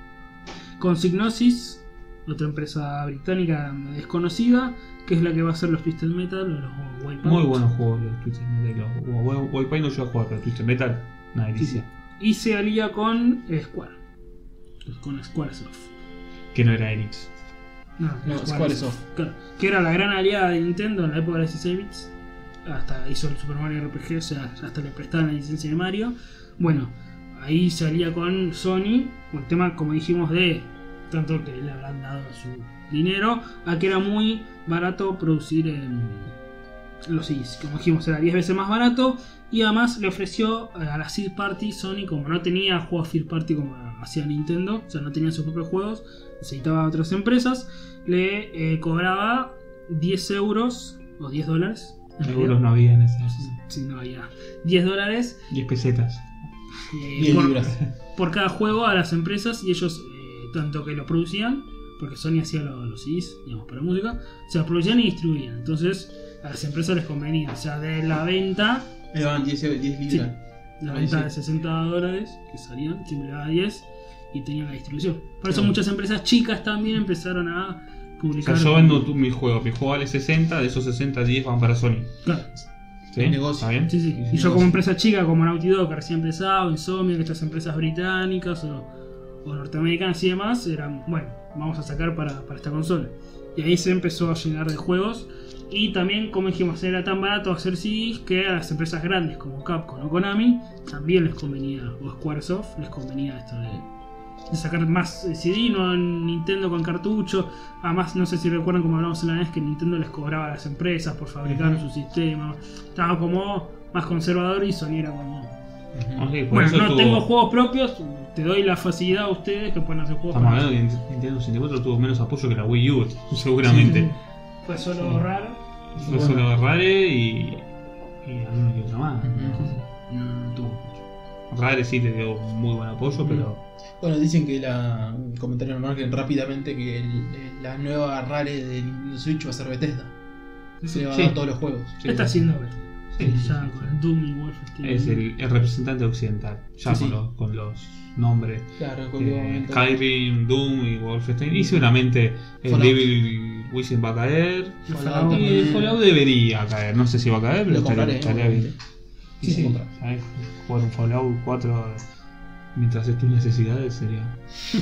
Con Psygnosis, otra empresa británica desconocida, que es la que va a hacer los Twisted Metal o los Wipeout. Muy buenos juegos los Twisted Metal. Los Wipeout no llegó a jugar, pero Twisted Metal, una Sí, delicia. sí. Y se alía con eh, Square. Con Squaresoft. Que no era Enix. No, No, Squaresoft. Claro, que era la gran aliada de Nintendo en la época de dieciséis bits. Hasta hizo el Super Mario R P G, o sea, hasta le prestaban la licencia de Mario. Bueno, ahí se alía con Sony. Con el tema, como dijimos, de tanto que le habrán dado su dinero, a que era muy barato producir en los C Ds. Como dijimos, era diez veces más barato. Y además le ofreció a la third party Sony, como no tenía juegos third party como hacía Nintendo, o sea, no tenía sus propios juegos, necesitaba a otras empresas, le eh, cobraba diez euros o diez dólares. Euros no había en ese. Sí, no había. diez dólares. diez pesetas. Eh, diez por, libras. por cada juego a las empresas, y ellos, eh, tanto que lo producían, porque Sony hacía los, los C Ds, digamos, para música, se los producían y distribuían. Entonces, a las empresas les convenía, o sea, de la venta. Le daban diez libras. Sí, la Ahí venta sí. de sesenta dólares que salían, siempre le daba diez y tenían la distribución. Por eso Claro. muchas empresas chicas también empezaron a O publicar. sea, yo vendo tu- mi juego. Mi juego vale sesenta, de esos sesenta, diez van para Sony. Claro. ¿Sí? Un negocio. ¿Está bien? Sí, sí. Sí, Y sí, yo no, como sí. empresa chica, como Naughty Dog, que recién empezaba, Insomniac, estas empresas británicas o, o norteamericanas y demás, eran, bueno, vamos a sacar para, para esta consola. Y ahí se empezó a llenar de juegos. Y también, como dijimos, era tan barato hacer C Ds que a las empresas grandes como Capcom o Konami también les convenía, o Squaresoft, les convenía esto de, de sacar más C D, no en Nintendo con cartucho. Además, no sé si recuerdan como hablamos en la vez que Nintendo les cobraba a las empresas por fabricar Ujú. su sistema. Estaba como más conservador y Sony era como... Ujú. Ok, por Bueno, eso no tuvo- tengo juegos propios, te doy la facilidad a ustedes que pueden hacer juegos Estamos para- hablando que Nintendo sesenta y cuatro tuvo menos apoyo que la Wii U, seguramente. Fue solo Sí. raro. Fue Bueno. solo Rare y. y alguno que otro más. Ujú. No, no tuvo mucho. Rare sí le dio muy buen apoyo, Ujú. pero. Bueno, dicen que la. Un comentario normal que rápidamente que el- la nueva Rare de Nintendo Switch va a ser Bethesda. Se le va a Sí. dar todos los juegos. Sí, Está sí. haciendo Sí, ya con el Doom y Wolfenstein. Es el, el representante occidental, ya Sí, con, sí. Los, con los nombres. Claro, en cualquier Eh, momento. Skyrim, Doom y Wolfenstein. Y seguramente el Fallout. Devil Within va a caer. El Fallout Fallout. Y el Fallout debería caer. No sé si va a caer, pero Lo estaría, compraré, estaría obviamente. bien. Sí, Sí, sí, sí, comprar. ¿sabes? Jugar un Fallout cuatro mientras es tus necesidades sería.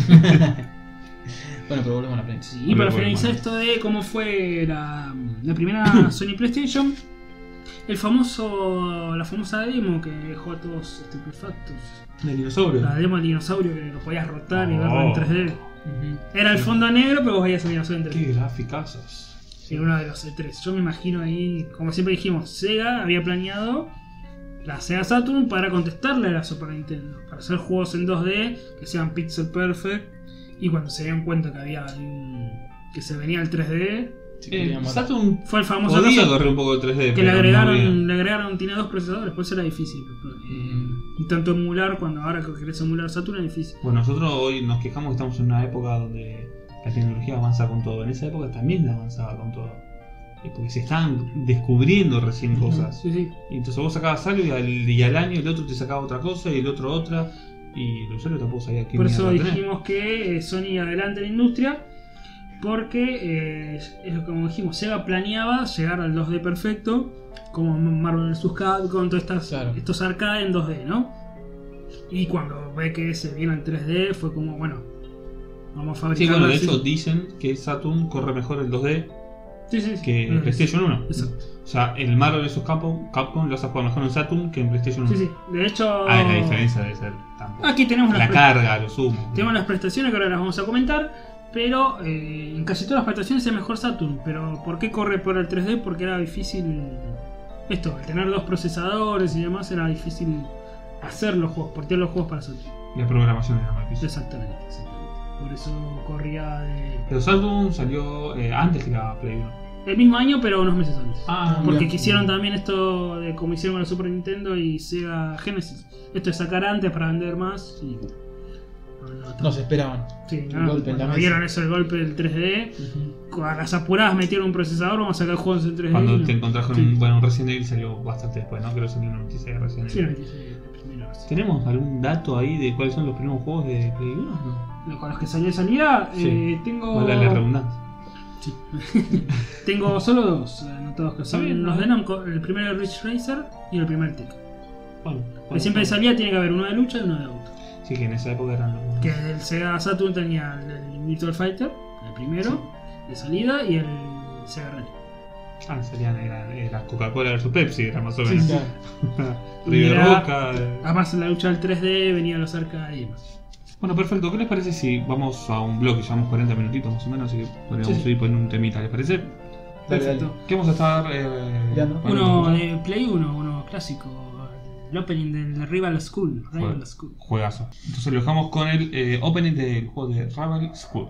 Bueno, pero volvemos a la prensa. Sí, y para Bueno, finalizar bueno. esto de cómo fue la, la primera Sony PlayStation, el famoso, la famosa demo que dejó a todos estupefactos. ¿Del dinosaurio? La demo del dinosaurio que lo podías rotar y Oh. verlo en tres D. Ujú. Era el fondo negro, pero vos veías el dinosaurio en tres D. Qué gráficazos. En uno de los E tres. Yo me imagino ahí, como siempre dijimos, Sega había planeado la Sega Saturn para contestarle a la Super Nintendo, para hacer juegos en dos D que sean pixel perfect. Y cuando se dieron cuenta que había un- que se venía el tres D, Sí, Eh, querían matar. Saturn fue el famoso podía caso correr un poco de tres D, que pero le no agregaron, había. le agregaron, tiene dos procesadores, pues era difícil. Eh, y tanto emular, cuando ahora que querés emular Saturn es difícil. Bueno, nosotros hoy nos quejamos que estamos en una época donde la tecnología avanza con todo. En esa época también avanzaba con todo. Y porque se estaban descubriendo recién cosas. Sí, sí. Y entonces vos sacabas algo y al, y al año el otro te sacaba otra cosa y el otro otra. Y el usuario tampoco sabía qué Por eso mierda tener. dijimos que eh, Sony adelante en la industria, porque, eh, es como dijimos, Sega planeaba llegar al dos D perfecto, como Marvel versus. Capcom, todos estas, Claro. estos arcade en dos D, ¿no? Y cuando ve que se viene al tres D, fue como, bueno, vamos a Sí, fabricar. bueno, de hecho dicen que Saturn corre mejor el dos D sí, sí, sí. que Mm, PlayStation uno. Exacto. O sea, el Marvel versus. Capcom, Capcom lo vas a jugar mejor en Saturn que en PlayStation uno. Sí, sí. De hecho, Ah, la diferencia debe ser tampoco. aquí tenemos La las, pre- carga, lo sumo. tenemos las prestaciones que ahora las vamos a comentar. Pero eh, en casi todas las prestaciones es mejor Saturn. Pero ¿por qué corre por el tres D? Porque era difícil. Esto, al tener dos procesadores y demás, era difícil hacer los juegos, portear los juegos para Saturn. La programación era más difícil. Exactamente, exactamente. Por eso corría de... Pero Saturn salió eh, antes que la Play uno. el mismo año, pero unos meses antes. Ah, Porque bien. quisieron también esto de como hicieron con la Super Nintendo y Sega Genesis. Esto es sacar antes para vender más. Y... no, no, No se esperaban. sí, el no, golpe en la cuando mesa. vieron eso, el golpe del tres D. Ujú. A las apuradas metieron un procesador, vamos a sacar juegos en tres D. Cuando no. te encontrás con Sí. un, bueno, un Resident Evil salió bastante después, ¿no? Creo que salió en noventa y seis Resident Sí, Evil. noventa y seis, la primera vez. ¿Tenemos algún dato ahí de cuáles son los primeros juegos de Play uno? Lo- Con los que salió de salida, Sí. eh, tengo. Vale la redundancia. Sí. Tengo solo dos anotados que son Está bien, los ¿no? de Namco, el primero de Ridge Racer y el primer Tekken. Bueno, Que bueno, siempre de salida tiene que haber uno de lucha y uno de auto. Sí, que en esa época eran los. Que el Sega Saturn tenía el Virtual Fighter, el primero, de salida, y el Sega Rally. Ah, serían era, era Coca-Cola versus Pepsi, era más o Sí, menos. sí. Claro. River Era- Boca. eh. Además en la lucha del tres D venían los arcade y demás. Bueno, perfecto. ¿Qué les parece si vamos a un bloque? Llevamos cuarenta minutitos más o menos, así que podríamos Sí, sí. ir poniendo un temita, ¿les parece? Dale, Perfecto. Que vamos a estar eh, Leandro. Uno de Play uno, uno clásico. El opening del Rival School. Rival Jue- School. Juegazo. Entonces lo dejamos con el eh, opening del juego de Rival School.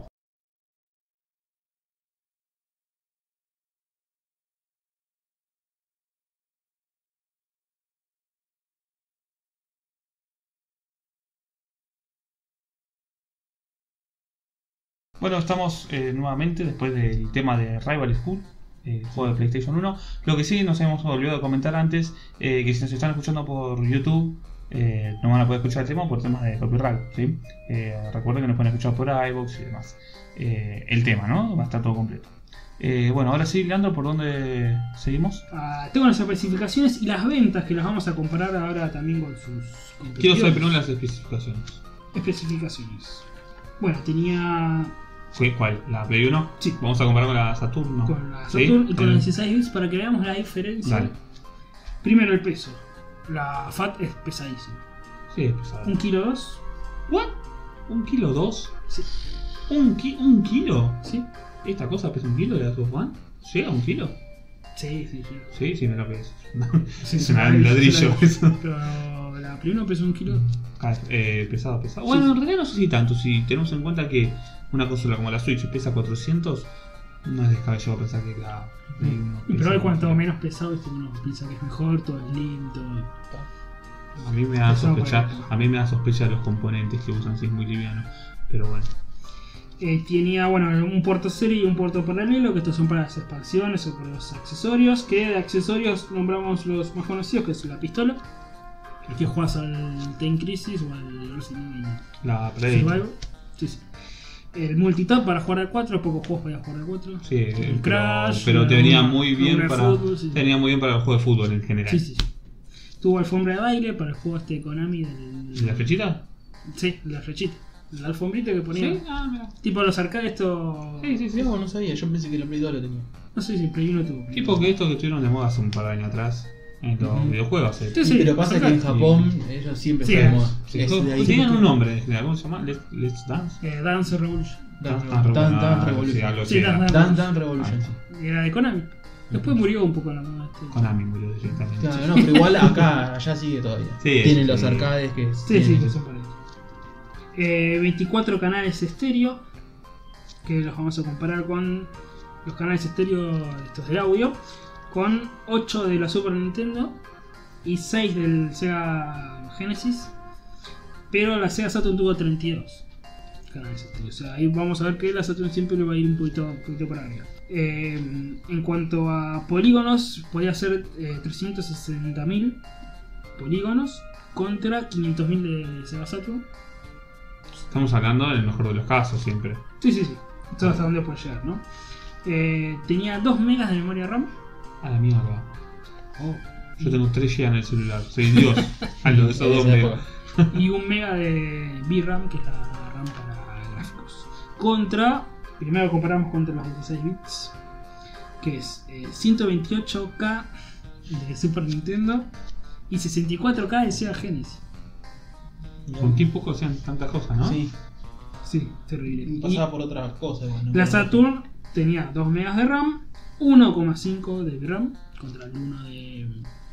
Bueno, estamos eh, nuevamente después del tema de Rival School, el juego de PlayStation uno. Lo que sí nos hemos olvidado de comentar antes, eh, que si nos están escuchando por YouTube, eh, no van a poder escuchar el tema por temas de copyright, ¿sí? Eh, recuerden que nos pueden escuchar por iVoox y demás. Eh, el tema, ¿no? Va a estar todo completo. Eh, bueno, ahora sí, Leandro, ¿por dónde seguimos? Ah, tengo las especificaciones y las ventas que las vamos a comparar ahora también con sus competidores. Quiero saber primero las especificaciones. Especificaciones. Bueno, tenía ¿Qué- ¿Cuál? ¿La Play uno? Sí. Vamos a comparar con la Saturn, ¿no? con la ¿Sí? Saturn y con Eh, la dieciséis bits para que veamos la diferencia. Dale. Primero el peso. La F A T es pesadísima. Sí, es pesado. Un kilo dos. ¿What? ¿Un kilo dos? Sí. ¿Un, ki- ¿Un kilo? Sí. ¿Esta cosa pesa un kilo de la Xbox One? ¿Llega a un kilo? Sí, sí, sí. Sí, sí, me lo pesa. Sí, Es sí, un sí, ladrillo. sí, sí. Pero la Play uno pesa un kilo. Ah, eh, pesado, pesado. Bueno, Sí, en realidad no sé si tanto. Si tenemos en cuenta que una consola como la Switch pesa cuatrocientos, no es descabellado pensar que la Play uno Pero pesa hoy cuanto un kilo. menos pesado, este uno piensa que es mejor, todo es lindo. A mí me da Pesado sospecha, para- a mí me da sospecha los componentes que usan, si es muy liviano. Pero bueno. Eh, tenía bueno un puerto serie y un puerto paralelo, que estos son para las expansiones o para los accesorios. Que de accesorios nombramos los más conocidos, que es la pistola, que aquí juegas al Time Crisis o al Resident Evil La Play. Survivor. Sí, sí. El multitap para jugar al cuatro, pocos juegos podías jugar al cuatro. Sí, El pero, Crash, pero te el- venía muy bien el para fútbol, sí. te venía muy bien para el juego de fútbol en general. Sí, sí, sí. Tuvo alfombra de baile para el juego este de Konami del. ¿Y la flechita? Sí, la flechita. La alfombrita que ponía. Sí, ah, mira. Tipo los arcades, esto. Sí, sí, sí. No, no sabía, yo pensé que la Play dos lo tenía. No sé si Play uno tuvo. Tipo que esto que estuvieron de moda hace un par de años atrás en los Ujú. videojuegos. eh. Sí, sí, pero pasa que en arcades. Japón ellos siempre Sí, están de es- moda. Sí, Es co- de ahí. tenían un nombre en general, ¿cómo se llama? Let's, Let's Dance. Eh, Dance Revolution. Dance Ah, Dan- Dan ah, Revolution. sí, algo Sí, así era. Dance Dan Dan Revolution. Ah, sí. Era de Konami. Después murió un poco la moda. Este. Konami murió directamente. Claro, no, pero igual acá, allá sigue todavía. Sí, Tienen sí. los arcades que. Sí, sí, tienen- que son parecidos. Eh, veinticuatro canales estéreo, que los vamos a comparar con los canales estéreo estos del audio, con ocho de la Super Nintendo y seis del Sega Genesis, pero la Sega Saturn tuvo treinta y dos canales estéreo. O sea, ahí vamos a ver que la Saturn siempre le va a ir un poquito, un poquito para arriba. Eh, en cuanto a polígonos, podía ser eh, trescientos sesenta mil polígonos contra quinientos mil de Sega Saturn. Estamos hablando en el mejor de los casos siempre. Sí, sí, sí. Esto hasta dónde puede llegar, ¿no? Eh, tenía dos megas de memoria RAM. A la mierda. Oh. Yo tengo tres gigas en el celular. Soy Dios. A los de esos dos Esa megas. época. Y un mega de V RAM, que es la RAM para gráficos. Contra, primero comparamos contra los dieciséis bits, que es eh, ciento veintiocho K de Super Nintendo y sesenta y cuatro K de Sega Genesis. Con qué poco hacían tantas cosas, ¿no? Sí, Sí, terrible. Y pasaba por otras cosas. Bueno, la Saturn tenía dos megas de RAM, uno coma cinco de RAM contra el uno de,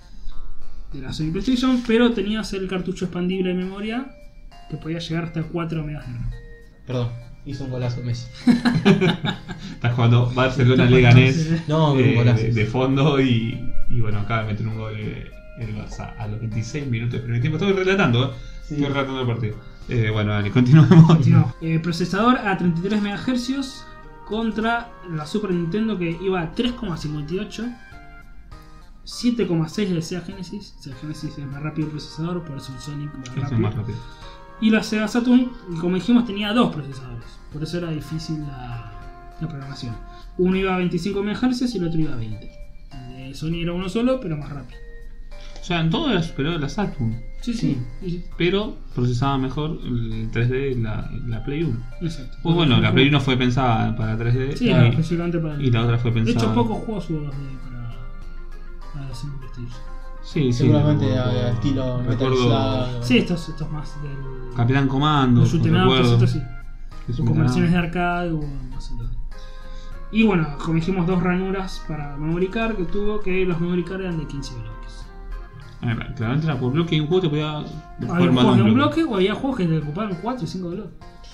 de la Sony PlayStation, pero tenías el cartucho expandible de memoria que podía llegar hasta cuatro megas de RAM. Perdón, hizo un golazo Messi. Estás jugando Barcelona-Leganés No, un eh, golazo. de, de fondo y, y bueno, acaba de meter un gol eh, el Barça a los veintiséis minutos del primer tiempo. Estoy relatando, ¿eh? Sí. Estoy relatando el partido. Eh, bueno, dale, continuemos. Continuamos. Eh, procesador a treinta y tres megahercios contra la Super Nintendo que iba a tres coma cincuenta y ocho, siete coma seis de Sega Genesis. Sega Genesis es más rápido el procesador, por eso el Sonic va Es rápido. más rápido. Y la Sega Saturn, como dijimos, tenía dos procesadores, por eso era difícil la, la programación. Uno iba a veinticinco megahercios y el otro iba a veinte. El de Sony era uno solo, pero más rápido. O sea, en todo era superior a la Saturn, Sí, sí, sí, sí. pero procesaba mejor el tres D la, la Play uno. Exacto. Pues bueno, la Play uno fue pensada para tres D Sí, y, era específicamente para el- y la otra fue De pensada. hecho, pocos juegos hubo los de para, para la Sony PlayStation. Sí, sí. Seguramente recuerdo- a, a estilo Metal recuerdo Slug. Sí, estos, estos más del. Capitán Comando, los shoot 'em ups, recuerdo. estos sí. que es Hubo un conversiones de canal. arcade, hubo más entonces. Y bueno, como dijimos, dos ranuras para memory card que tuvo, que los memory card eran de quince bloques. A ver, claramente era por bloque y un juego te podía Había jugar más juegos de de un bloque. bloque o había juegos que te ocupaban cuatro o cinco bloques.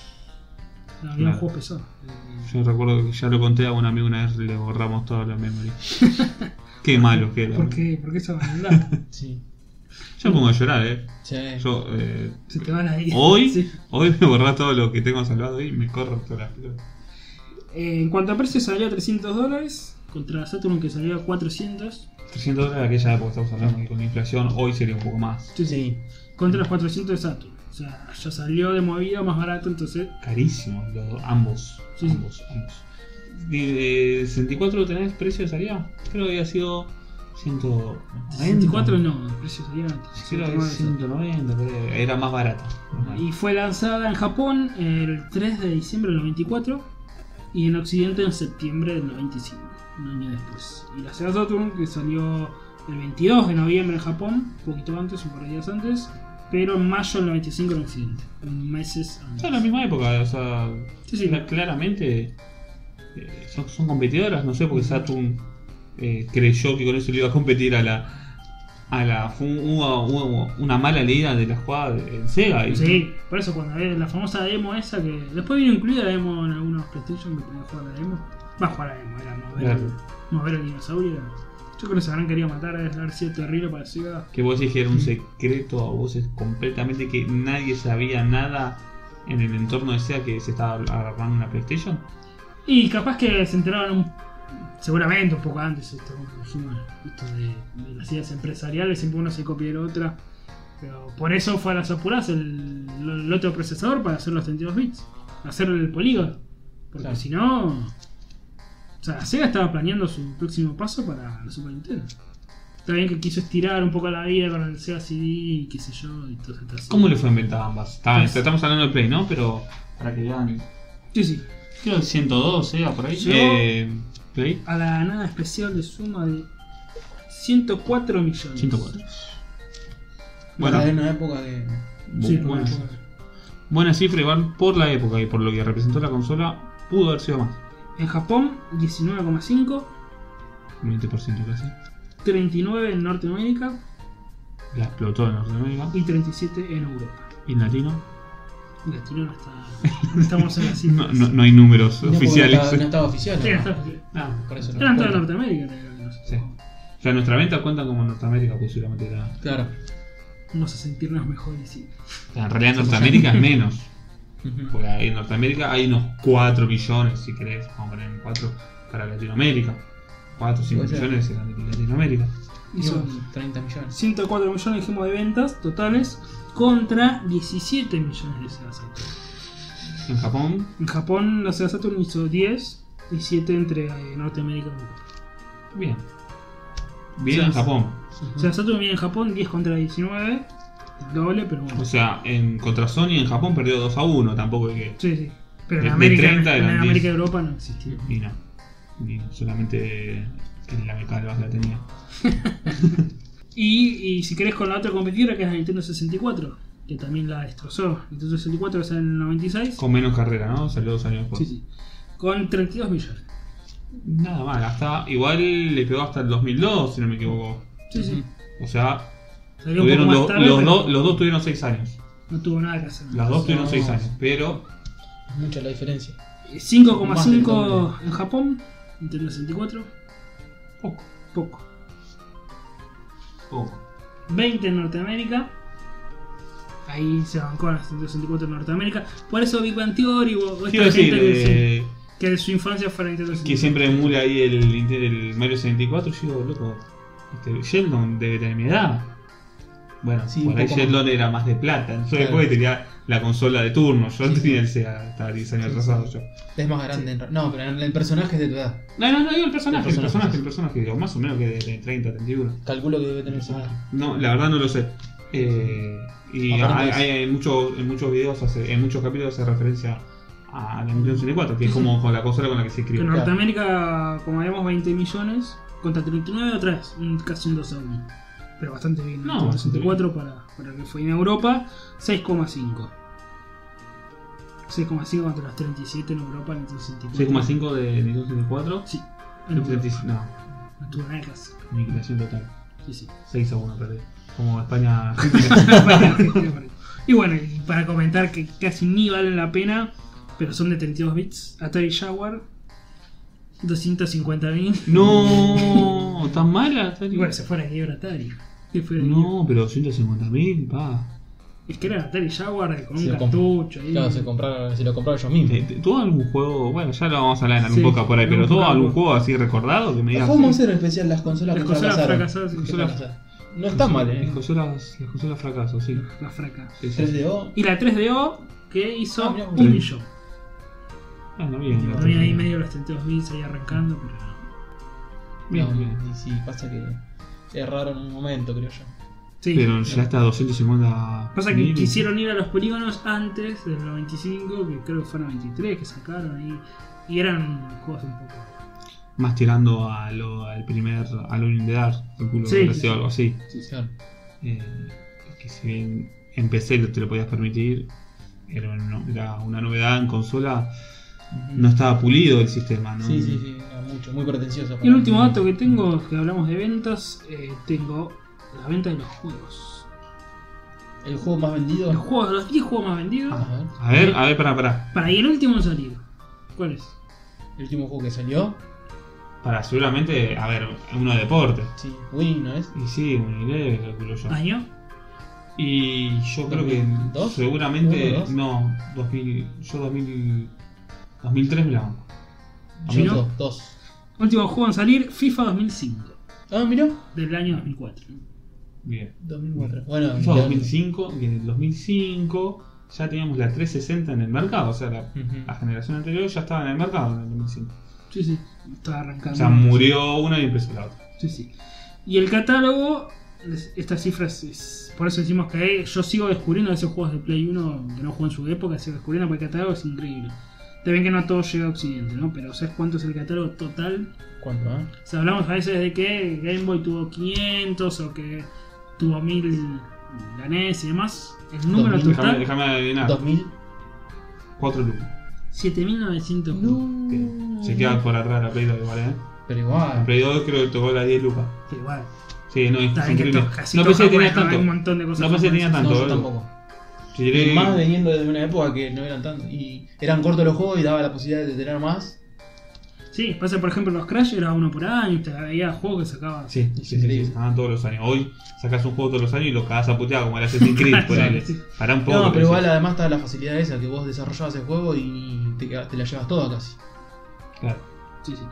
No, había Claro. juegos pesados. Yo recuerdo que ya lo conté a un amigo una vez, le borramos toda la memoria. Qué malo que era. ¿Por qué? ¿Por qué esa vanidad? Sí. Yo me pongo a llorar, eh. Sí. Yo, eh, Se te van ahí. hoy, Sí. hoy me borrás todo lo que tengo salvado y me corro todas las pelotas. Eh, en cuanto a precio, salió a trescientos dólares contra Saturn, que salió a cuatrocientos. trescientos dólares de aquella época, estamos hablando que con la inflación hoy sería un poco más. Sí, sí. Sí. Contra los cuatrocientos de Saturn. O sea, ya salió de movida más barato, entonces. Carísimo, los, ambos. Sí, sí. ambos, ambos. ¿De, de sesenta y cuatro tenés precio de salida? Creo que había sido ciento noventa. sesenta y cuatro no, el precio sería Creo que ciento noventa, pero era más barata. Y fue lanzada en Japón el tres de diciembre del noventa y cuatro y en Occidente en septiembre del noventa y cinco, un año después. Y la Sega Saturn, que salió el veintidós de noviembre en Japón, un poquito antes, un par de días antes, pero en mayo del noventa y cinco en Occidente, meses antes. Son la misma época, o sea, Sí, sí. cla- claramente eh, son, son competidoras, no sé, porque Saturn eh, creyó que con eso le iba a competir a la. A la fue un- hubo, hubo una mala leída de la jugada en Sega. Y, Sí, por eso cuando ves la famosa demo esa que después vino incluida la demo en algunos PlayStation que podía jugar la demo. Va a jugar la demo, era mover, Claro. el, mover el dinosaurio. Era- Yo creo que se habrán querido matar, debe haber sido terrible para Sega. Que vos decís que era un secreto a voces completamente que nadie sabía nada en el entorno de Sega que se estaba agarrando una PlayStation. Y capaz que se enteraban un, seguramente un poco antes esto, como dijimos, esto de, de las ideas empresariales, siempre uno se copia de la otra. Pero por eso fue a las apuras el, el otro procesador para hacer los treinta y dos bits, hacer el polígono. Porque Claro. si no. O sea, Sega estaba planeando su próximo paso para la Super Nintendo. Está bien que quiso estirar un poco la vida con el Sega C D y qué sé yo, y todo eso. ¿Cómo le fue a inventar ambas? Está- Pues- estamos hablando de Play, ¿no? Pero para que vean. Sí, sí. Creo que ciento dos Sega por ahí. Yo- Eh, Play. A la nada especial de suma de ciento cuatro millones. ciento cuatro. Bueno, Bueno, era una época que. Sí, bu- buena, bueno. buena cifra igual por la época y por lo que representó la consola. Pudo haber sido más. En Japón, diecinueve coma cinco. Un veinte por ciento casi. treinta y nueve en Norteamérica La explotó en Norteamérica. y treinta y siete en Europa. Y en latino. Latino no está. No estamos en las No, cifras. no, no hay números No, porque oficiales. No estaba, no estaba oficial. Sí, ¿no? está- Ah, Por eso no Eran todas de cuenta. Norteamérica. creo, no sé. sí. O sea, nuestra venta cuenta como Norteamérica, pues seguramente era. Claro. Vamos a sentirnos mejores. Sí. O sea, en realidad en Norteamérica es menos. Ujú. Porque ahí en Norteamérica hay unos cuatro millones, si querés. Vamos a poner en cuatro para Latinoamérica. cuatro o cinco Puede ser. millones en Latinoamérica. Y son Son treinta millones. ciento cuatro millones dijimos de ventas totales contra diecisiete millones de Sega Saturn. En Japón, En Japón la Sega Saturn hizo diez y siete entre eh, Norteamérica y Europa. bien. Bien O sea, en Japón. O sea, Saturn viene en Japón diez contra diecinueve, doble, pero bueno. O sea, en contra Sony en Japón perdió dos a uno, tampoco hay que. Sí, sí. Pero de- en de América, treinta en, eran América y diez. Europa no existía. Y no. Ni solamente en la Mecalvas la tenía. Y, y si querés con la otra competidora que es la Nintendo sesenta y cuatro, que también la destrozó. Nintendo sesenta y cuatro sale en el noventa y seis. Con menos carrera, ¿no? Salió dos años después. Sí, sí. Con treinta y dos millones. Nada mal, hasta. Igual le pegó hasta el dos mil dos, si no me equivoco. Sí, sí. O sea, Salió un tuvieron poco los, más tarde, los, pero dos, los dos tuvieron seis años. no tuvo nada que hacer. Las dos tuvieron No. seis años, pero. Mucha la diferencia. cinco coma Más del cinco doble. en Japón, Nintendo sesenta y cuatro, Poco. poco. Poco. veinte en Norteamérica. Ahí se bancó la Nintendo sesenta y cuatro en Norteamérica. Por eso Big Bang Theory o, o esta Quiero decir gente que, eh, sí, que de su infancia fue la Nintendo sesenta y que cuatro. siempre emula ahí el, el Mario sesenta y cuatro. Yo digo, loco, este, Sheldon debe tener mi edad. Bueno, Sí, por un ahí poco Sheldon era más de plata. Yo Claro. después tenía la consola de turno. Yo Sí, sí. tenía el Sega, estaba diez años Sí, atrasado sí. yo. Es más grande. en ra- No, pero el personaje es de tu edad. No, no, no, digo el personaje, El el personaje, personaje, sí. el personaje, digo, más o menos que de, de treinta, treinta y uno. Calculo que debe tener esa edad. No, la verdad no lo sé. Eh, y Aparte hay, es- hay en, muchos, en muchos videos, hace, en muchos capítulos hace referencia a la Nintendo sesenta y cuatro, que es como con la consola con la que se Que escribe. en Norteamérica, como habíamos veinte millones, contra treinta y nueve otra vez, un- casi un dos a uno. Pero bastante bien, No, Nintendo bastante sesenta y cuatro para, para lo que fue en Europa, seis coma cinco. seis coma cinco contra los treinta y siete en Europa en el sesenta y cuatro. seis coma cinco de Nintendo sesenta y cuatro. Sí. El treinta y siete, no, No tuvo nada casi. aniquilación total. Sí, sí. seis a uno perdí. Como España. Y bueno, y para comentar que casi ni valen la pena, pero son de treinta y dos bits. Atari Jaguar, doscientos cincuenta mil. No, tan mala. Atari. Y bueno, se fue a la quiebra Atari. ¿Qué fue la No, pero doscientos cincuenta mil, pa. quiebra? Es que era Atari Jaguar con Se un lo cartucho. ahí. Claro, se, compraron, se lo compraron ellos mismos. Eh, ¿Tuvo algún juego? Bueno, ya lo vamos a hablar en algún Sí, poco por ahí, en pero un ¿tuvo poco. algún juego así recordado que me digas? ¿Cómo hacer especial las consolas Las que consolas fracasaron? fracasadas, sí. Que fracasaron. No está mal, eh. Las consolas, las consolas fracaso, sí. La fraca. Sí, sí. tres D O. Y la tres D O que hizo Ah, mirá, un sí. millón. Bueno, bien. Tipo, la tenía ahí verdad. medio los treinta y dos bits ahí arrancando, pero no. Bien, No, bien. Y sí, pasa que erraron un momento, creo yo. Sí. Pero ya está a doscientos cincuenta. Pasa que mil. quisieron ir a los polígonos antes del noventa y cinco, que creo que fue en noventa y tres que sacaron ahí. Y eran juegos un poco. Más tirando a lo, al primer. a lo in the Dark, calculo Sí, que sí, sea sí. algo así. Sí, sí. Claro. Eh, que si bien en P C te lo podías permitir, era una, era una novedad en consola. No estaba pulido el sistema, ¿no? Sí, sí, sí, era mucho, muy pretencioso. Y el último dato que tengo, que hablamos de ventas, eh, tengo la venta de los juegos. El juego más vendido. Los juegos, los diez juegos más vendidos. Ajá. A ver, a ver, para, para. Para, y el último en salir. ¿Cuál es? El último juego que salió. Para, seguramente, a ver, uno de deporte. Sí, Win, ¿no es? Y sí, un Unilever, calculo yo. ¿Año? Y yo creo que ¿Dos? seguramente. ¿Uno, dos? No, dos mil, yo dos mil, dos mil tres me la banco. ¿Sí, no? Dos, dos. Último juego en salir, FIFA dos mil cinco. Ah, mirá. Del año dos mil cuatro. Bien. dos mil cuatro. Bueno, FIFA ya- dos mil cinco, y en el dos mil cinco ya teníamos la trescientos sesenta en el mercado, o sea, la, Ujú. la generación anterior ya estaba en el mercado en el dos mil cinco. Sí, sí. Estaba arrancando. O sea, murió una y empezó la otra. Sí, sí. Y el catálogo, es- estas cifras, es, por eso decimos que yo sigo descubriendo esos juegos de Play uno que no jugué en su época, sigo descubriendo porque el catálogo es increíble. Te ven que no todo llega a Occidente, ¿no? Pero ¿sabes cuánto es el catálogo total? ¿Cuánto, ah? O sea, hablamos a veces de que Game Boy tuvo quinientos o que tuvo mil la N E S y demás. El número dos mil, Déjame, total, déjame adivinar. dos mil. cuatro lucas. siete mil novecientos juegos. Bien. Se queda por atrás la Play dos igual, ¿eh? Pero La igual. Play dos creo que tocó las diez lucas. Que igual. Sí, no, es Está bien que increíble. to- casi No pensé toca, que tenía bueno, hay tanto. un montón de cosas No pensé que tenía japonesas. tanto. No, yo boludo. tampoco. Si diré- Y más veniendo de una época que no eran tantos. Y eran cortos los juegos y daba la posibilidad de tener más. Sí, pasa por ejemplo los Crash era uno por año, te había juegos que sacaban. Sí, sí, Es sí, increíble. sí, sacaban todos los años. Hoy sacas un juego todos los años y lo cagás a putear como el Assassin's Creed, ponele. Sí. Pará un poco. No, pero sí. igual además está la facilidad esa que vos desarrollabas el juego y te, queda- te la llevas toda casi. Claro. Sí, sí.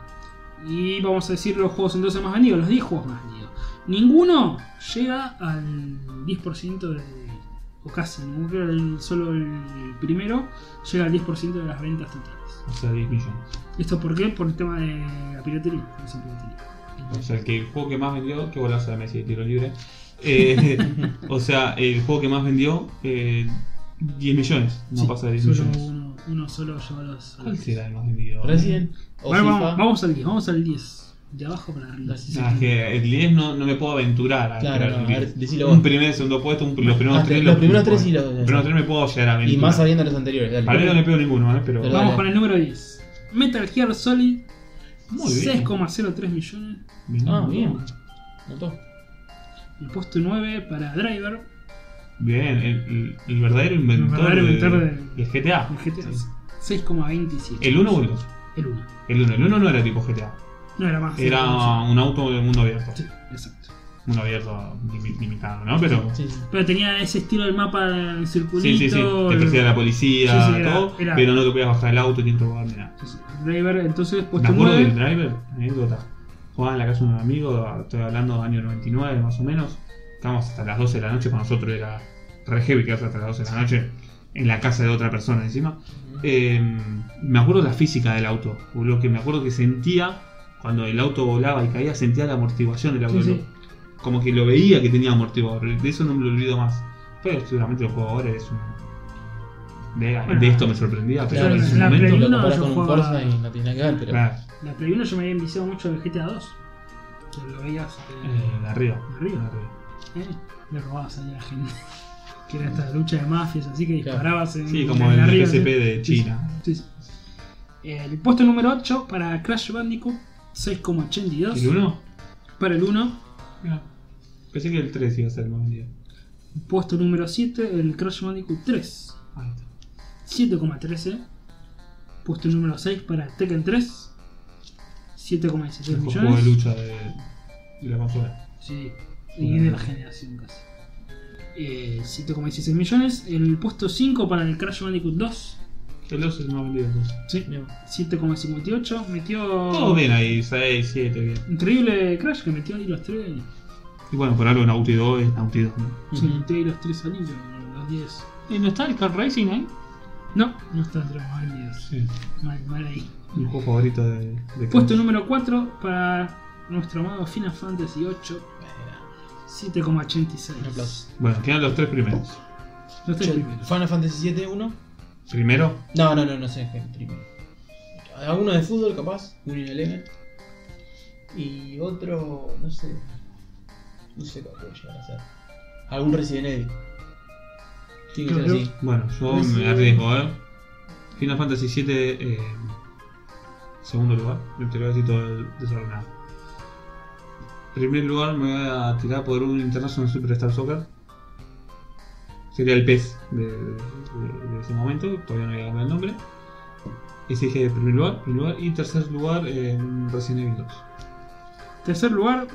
Y vamos a decir los juegos entonces más vendidos, los diez juegos más vendidos. Ninguno llega al diez por ciento de. O casi, ninguno, creo que el- solo el primero llega al diez por ciento de las ventas totales. O sea, diez millones. ¿Esto por qué? Por el tema de la piratería. No es piratería. O sea, el, que, el juego que más vendió, que golazo de Messi de tiro libre. Eh, o sea, el juego que más vendió, eh, diez millones. No Sí, pasa de diez solo millones. uno, uno solo lleva los. ¿Cuál será el más vendido? Resident o Bueno, FIFA. vamos, vamos al diez, vamos al diez. De abajo para arriba. si se Nah, es quiere. que el diez no, no me puedo aventurar a Claro, entrar no, al a ver, diez. decilo Un vos. primer, segundo puesto, un, los primeros Ah, tres. los primeros tres sí los los- Los primeros tres me puedo llegar a Y aventurar. más sabiendo los anteriores. Dale. Para mí no le pego ninguno, ¿eh? Pero. Pero- Vamos dale. con el número diez. Metal Gear Solid, Muy bien. seis coma cero tres millones. Ah, bien. Notó. El puesto nueve para Driver, Bien, el, el, el verdadero inventor, verdadero de- inventor de- del G T A. el G T A, seis coma veintisiete. ¿El uno o el dos? El uno. El uno. El uno no era tipo G T A. No era más. Era un auto de mundo abierto. Sí, exacto. Mundo abierto limi- limitado, ¿no? Pero. Sí, sí. Pero tenía ese estilo del mapa en circulito. Sí, sí, sí. Te el- perseguía la policía, Sí, sí, era- todo. era- Pero no te podías bajar el auto ni robar ni nada. Sí, sí. Driver, entonces Me puesto acuerdo del nueve. driver, anécdota. Jugaba en la casa de un amigo, estoy hablando del año noventa y nueve más o menos. Estábamos hasta las doce de la noche, para nosotros era re heavy quedarse hasta las doce de la noche en la casa de otra persona encima. Eh, me acuerdo la física del auto, lo que me acuerdo que sentía cuando el auto volaba y caía, sentía la amortiguación del auto. Sí, sí. Como que lo veía que tenía amortiguador, de eso no me lo olvido más. Pero seguramente el juego ahora es un. De, Bueno, de esto me sorprendía, pero Claro, en en su la momento. Play lo uno comparas yo con un jugaba- Forza y no tiene nada que ver, pero. Claro, La Play uno yo me había enviciado mucho del G T A dos. Que lo veías eh, eh, de arriba. de arriba. de arriba. eh, le robabas ahí a la gente. Que era esta lucha de mafias, así que Claro. disparabas en, Sí, como en el arriba, P S P ¿sí? de China. Sí, sí. El puesto número ocho para Crash Bandicoot, seis coma ochenta y dos. ¿El uno? Para el uno. Pensé que el tres iba a ser el más vendido. Puesto número siete, el Crash Bandicoot tres, Ahí está. siete coma trece. Puesto número seis para Tekken tres, siete coma dieciséis El juego de millones. lucha de, de la consola. Sí, y de la generación casi. Eh, siete coma dieciséis millones. El puesto cinco para el Crash Bandicoot dos, El dos es el más vendido. Entonces. sí, siete coma cincuenta y ocho. Metió. Todo bien ahí, seis, siete, bien. Increíble Crash que metió ahí los tres. Y bueno, por algo Naughty dos es Naughty dos, ¿no? Sí, Ujú. metió ahí los tres al hilo, los diez. ¿Y no está el Car Racing ahí? No, no está entre los más vendidos. Sí. Mal, mal ahí. Mi juego favorito de, de Puesto Crash. número cuatro para nuestro amado Final Fantasy ocho, siete coma ochenta y seis. Un aplauso. Bueno, quedan los tres primeros. Los tres Yo- primeros. Final Fantasy siete uno. Primero, No, no, no, no sé qué primero. Alguno de fútbol, capaz. Winning Eleven. Y otro, no sé. No sé cuál puede llegar a ser. Algún Resident Evil. Tiene que ser Claro. así. bueno, yo Pues, me eh, arriesgo, ¿eh? Final Fantasy siete, eh, segundo lugar. Me te lo voy a decir todo desordenado. Primer lugar, me voy a tirar por un International Superstar Soccer. Sería el P E S de, de- de ese momento, todavía no había cambiado el nombre. Ese dije primer lugar, primer lugar. Y tercer lugar, eh, un Resident Evil dos. Tercer lugar.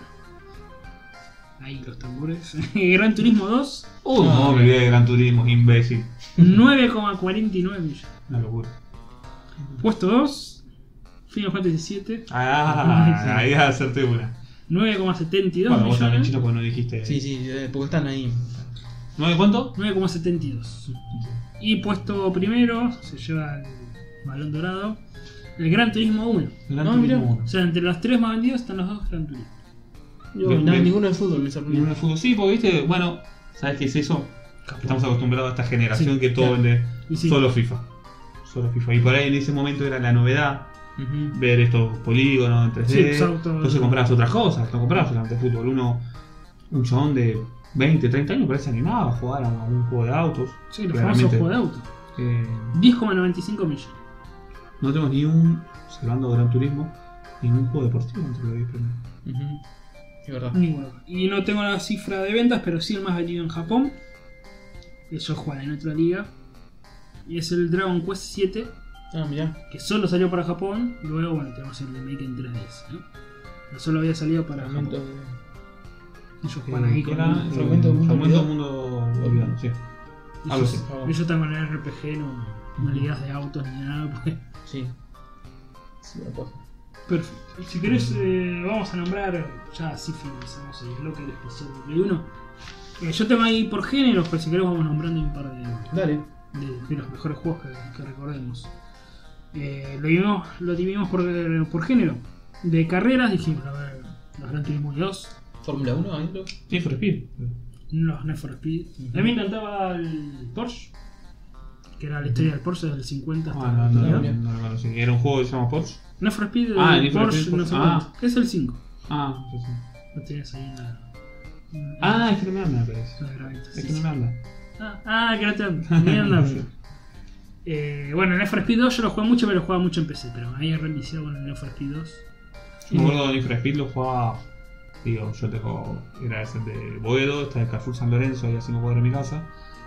Ahí los tambores. Gran Turismo dos, Oh, No, no, me olvidé de Gran Turismo, imbécil. nueve coma cuarenta y nueve millones. Una locura. Puesto dos, Final Fantasy siete, Ah, ahí acerté una. nueve coma setenta y dos Bueno, vos también, millones. chino, porque no dijiste. Sí, sí, eh, porque están ahí. ¿Nueve cuánto? nueve coma setenta y dos. Y puesto primero, se lleva el balón dorado, el Gran Turismo uno. Gran No, Turismo mirá. uno. O sea, entre los tres más vendidos están los dos Gran Turismo. Yo, Bien, nada, bien. ninguno de fútbol me Ninguno sorprendió. de fútbol. Sí, porque viste, bueno, ¿sabes qué es eso? Estamos acostumbrados a esta generación Sí, que todo claro. vende Y sí. solo FIFA. Solo FIFA. Y por ahí en ese momento era la novedad Ujú. ver estos polígonos en tres D. Sí, exacto. Entonces comprabas otras cosas, no comprabas solamente fútbol. Uno, un chabón de veinte, treinta años parece animado a jugar a un juego de autos. Sí, los Claramente. famosos juegos de auto. Eh, diez coma noventa y cinco millones. no tenemos ni un, salvando Gran Turismo, ningún juego deportivo entre los diez primeros. Ujú. Es verdad. Ninguno. Y no tengo la cifra de ventas, pero sí el más vendido en Japón. Ellos juegan en otra liga. Y es el Dragon Quest siete, Ah, mirá. que solo salió para Japón. Luego, bueno, tenemos el remake en tres D S, ¿no? No solo había salido para Fragmento Japón. de. Ellos juegan ahí Eh, con era el- eh, Fragmento del mundo Fragmento olvidado. del mundo olvidado, sí. Algo ellos, así. ellos están con el R P G, no, no ligas de autos ni nada. Porque... Sí. Sí, una cosa. Perfecto. Si querés, eh, vamos a nombrar, ya así finalizamos el bloque del especial de Play uno. Eh, yo tengo ahí por géneros, pero si querés vamos nombrando un par de, Dale. de, de los mejores juegos que, que recordemos. Eh, lo dividimos, lo dividimos por, por género. De carreras dijimos, a ver, los Gran Turismo dos, Fórmula uno, ahí lo. Need for Speed. los Need for Speed. Ujú. A mí me encantaba el Porsche, que era la historia del Porsche desde el cincuenta hasta Ah, no, no, el no, Mira. no, lo conocí. Era un juego que se llama Porsche. Need for Speed, Ah, el Need for Porsche, Speed, no sé ah. cuánto. Es el cinco. Ah, sí, sí. Lo tenías ahí en la. en- Ah, es que no me anda, parece. en la gravita, Es sí, que no sí. me anda. Ah, ah, que no te anda. Ni anda. Sí. Eh, bueno, el Need for Speed dos yo lo jugué mucho, pero lo jugaba mucho en P C. Pero me había reiniciado con el Need for Speed dos. Me acuerdo de Need for Speed, lo jugaba. Digo, yo tengo. Era ese de Boedo, está de Carrefour San Lorenzo, ahí a cinco cuadras de mi casa.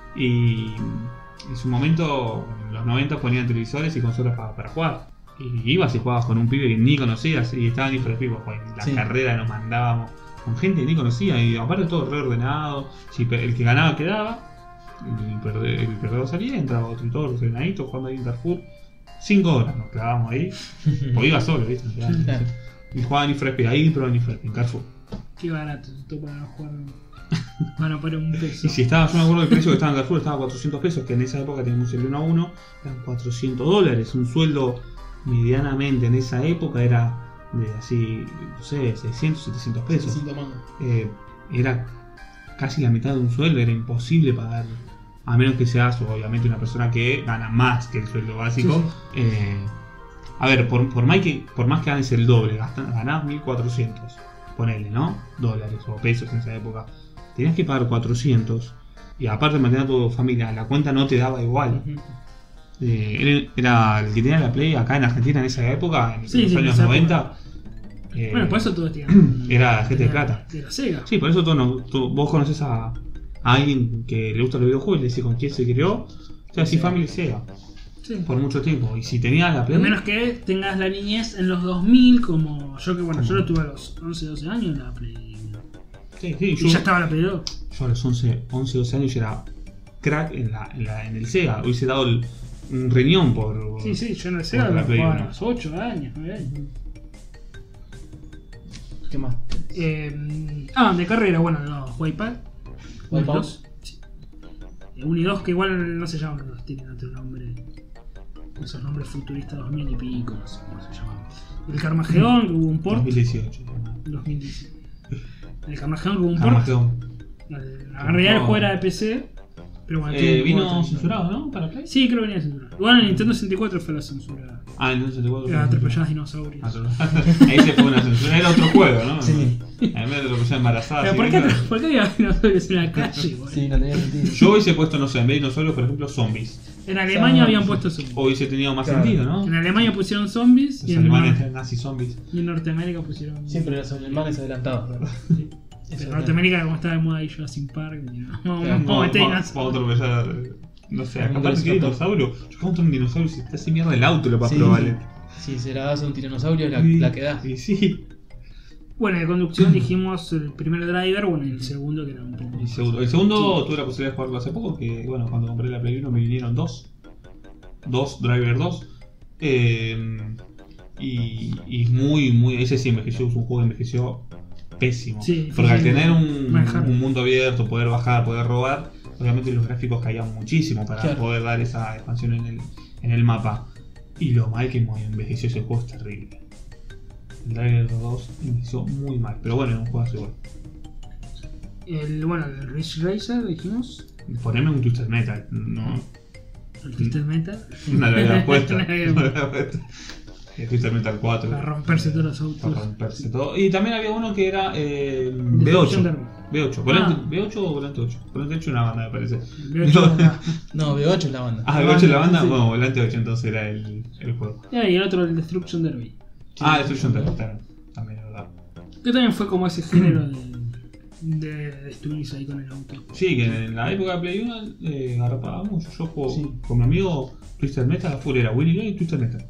Y en su momento, en los noventa, ponían televisores y consolas para, para jugar. Y ibas y jugabas con un pibe que ni conocías y estaba en Need for Speed. Pues, en la Sí. carrera nos mandábamos con gente que ni conocía y aparte todo reordenado. Si pe- el que ganaba quedaba, el, perde- el perdedor salía, entraba otro y todo ordenadito jugando ahí en Carrefour. Cinco horas nos clavamos ahí. O iba solo, ¿viste? Nos quedábamos, Claro. y jugaba Need for Speed ahí, pero Need for Speed en Carrefour. Qué barato, todo para no jugar. Van a poner un peso. Y si estaba, yo me acuerdo del precio que estaba en Carrefour, estaba a cuatrocientos pesos, que en esa época teníamos el uno a uno, eran cuatrocientos dólares. Un sueldo medianamente en esa época era de así, no sé, seiscientos, setecientos pesos. Cinco mangos. Eh, era casi la mitad de un sueldo, era imposible pagar. A menos que seas, obviamente, una persona que gana más que el sueldo básico. Sí, Eh, a ver, por, por, más que, por más que ganes el doble, gastas- ganás mil cuatrocientos, ponele, ¿no? Dólares o pesos en esa época. Tenías que pagar cuatrocientos y aparte mantener a tu familia, la cuenta no te daba igual. Ujú. Eh, él era el que tenía la Play acá en Argentina en esa época, en Sí, los sí, en años esa noventa. eh, Bueno, por eso todos tienen. Era gente de era plata. De la Sega. Sí, por eso tú no- tú- vos conoces a, a alguien que le gusta los videojuegos y le decís con quién se crió. O sea, si Sí. Family Sega, Sí. por mucho tiempo. Y si tenías la Play. A menos que tengas la niñez en los dos mil, como yo, que bueno, yo lo tuve a los once, doce años en la Play uno. Sí, sí, Y yo, ya estaba la Play dos. yo a los once, once, doce años ya era crack en, la, en, la, en el Sega. Hubiese dado el, un riñón por. Sí, sí, yo en el Sega por la lo Play jugaba a uno. los ocho años, nueve años. ¿Qué más? Eh, ah, de carrera, bueno, los Wipeout. Wipeout. dos. Sí. uno y dos que igual no se llaman, no, tienen otro nombre. Esos nombres futuristas dos mil y pico, no sé cómo se llaman. El Carmageddon, que hubo un port. dos mil dieciocho. dos mil diecisiete. El Carmageddon, que hubo un port. Armagedón. La realidad el juego era de P C, pero bueno, tuvo Eh, un vino port. censurado, ¿no? Para Play. Sí, creo que venía censurado. Igual en Nintendo sesenta y cuatro fue la censura. Ah, entonces te puedo. Era atropelladas dinosaurios. Ahí se fue una censura. Era otro juego, ¿no? Sí. En vez de atropellar embarazadas. Pero y ¿por qué, venga- ¿por qué había dinosaurios en la calle, boludo? Sí, no tenía sentido. Yo hubiese puesto, no sé, en vez de dinosaurios, por ejemplo, zombies. En Alemania Ah, habían sí. puesto zombies. O hubiese tenido más Claro. sentido, ¿no? En Alemania pusieron zombies Los y en, alemanes Nor- eran nazi zombies. y en Norteamérica pusieron. Siempre los alemanes adelantados. ¿no? Sí. Eso Pero es Norteamérica, como estaba de moda ahí Jurassic Park, y no, vamos Claro, vamos a meter Vamos dinosaurios. a atropellar. No sé, Un capaz que hay velociraptor. dinosaurio. Yo contra un dinosaurio si te hace mierda el auto, lo vas Sí. a probar. Si se la das a un tiranosaurio, la, Y- la que da. Y sí. Bueno, de conducción dijimos el primer driver, bueno, y el segundo que era un poco. El segundo, el segundo tuve la posibilidad de jugarlo hace poco, que bueno, cuando compré la Play uno me vinieron dos. Dos, Driver dos. Eh, y, y muy, muy. Ese sí envejeció, es un juego que envejeció pésimo. Sí, Porque al difícil tener un, manejar. un mundo abierto, poder bajar, poder robar, obviamente los gráficos caían muchísimo para Claro. poder dar esa expansión en el, en el mapa. Y lo mal que envejeció ese juego es terrible. El Driver dos envejeció muy mal, pero bueno, es un juego igual. El, bueno, el Ridge Racer, dijimos. Poneme un Twisted Metal, no. El Twisted Metal. No lo había puesto. No lo había No lo puesto. había puesto. El Twisted Metal cuatro. Para romperse todos los Para autos. romperse todo. Y también había uno que era eh, Destruction B ocho. Derby. B ocho. Volante, Ah. ¿B ocho o Volante ocho? Volante ocho es una banda, me parece. De hecho, la- No, B ocho es la banda. Ah, B ocho es la banda. Sí. Bueno, Volante ocho entonces era el, el juego. Ah, y el otro, el Destruction Derby. Ah, Destruction Derby también. También, es verdad. Que también fue como ese género de, de destruirse ahí con el auto. Sí, que en la época de Play uno eh, agarraba mucho. Yo juego Sí. con mi amigo Twisted Metal, a full era Winnie Gay y Twisted Metal.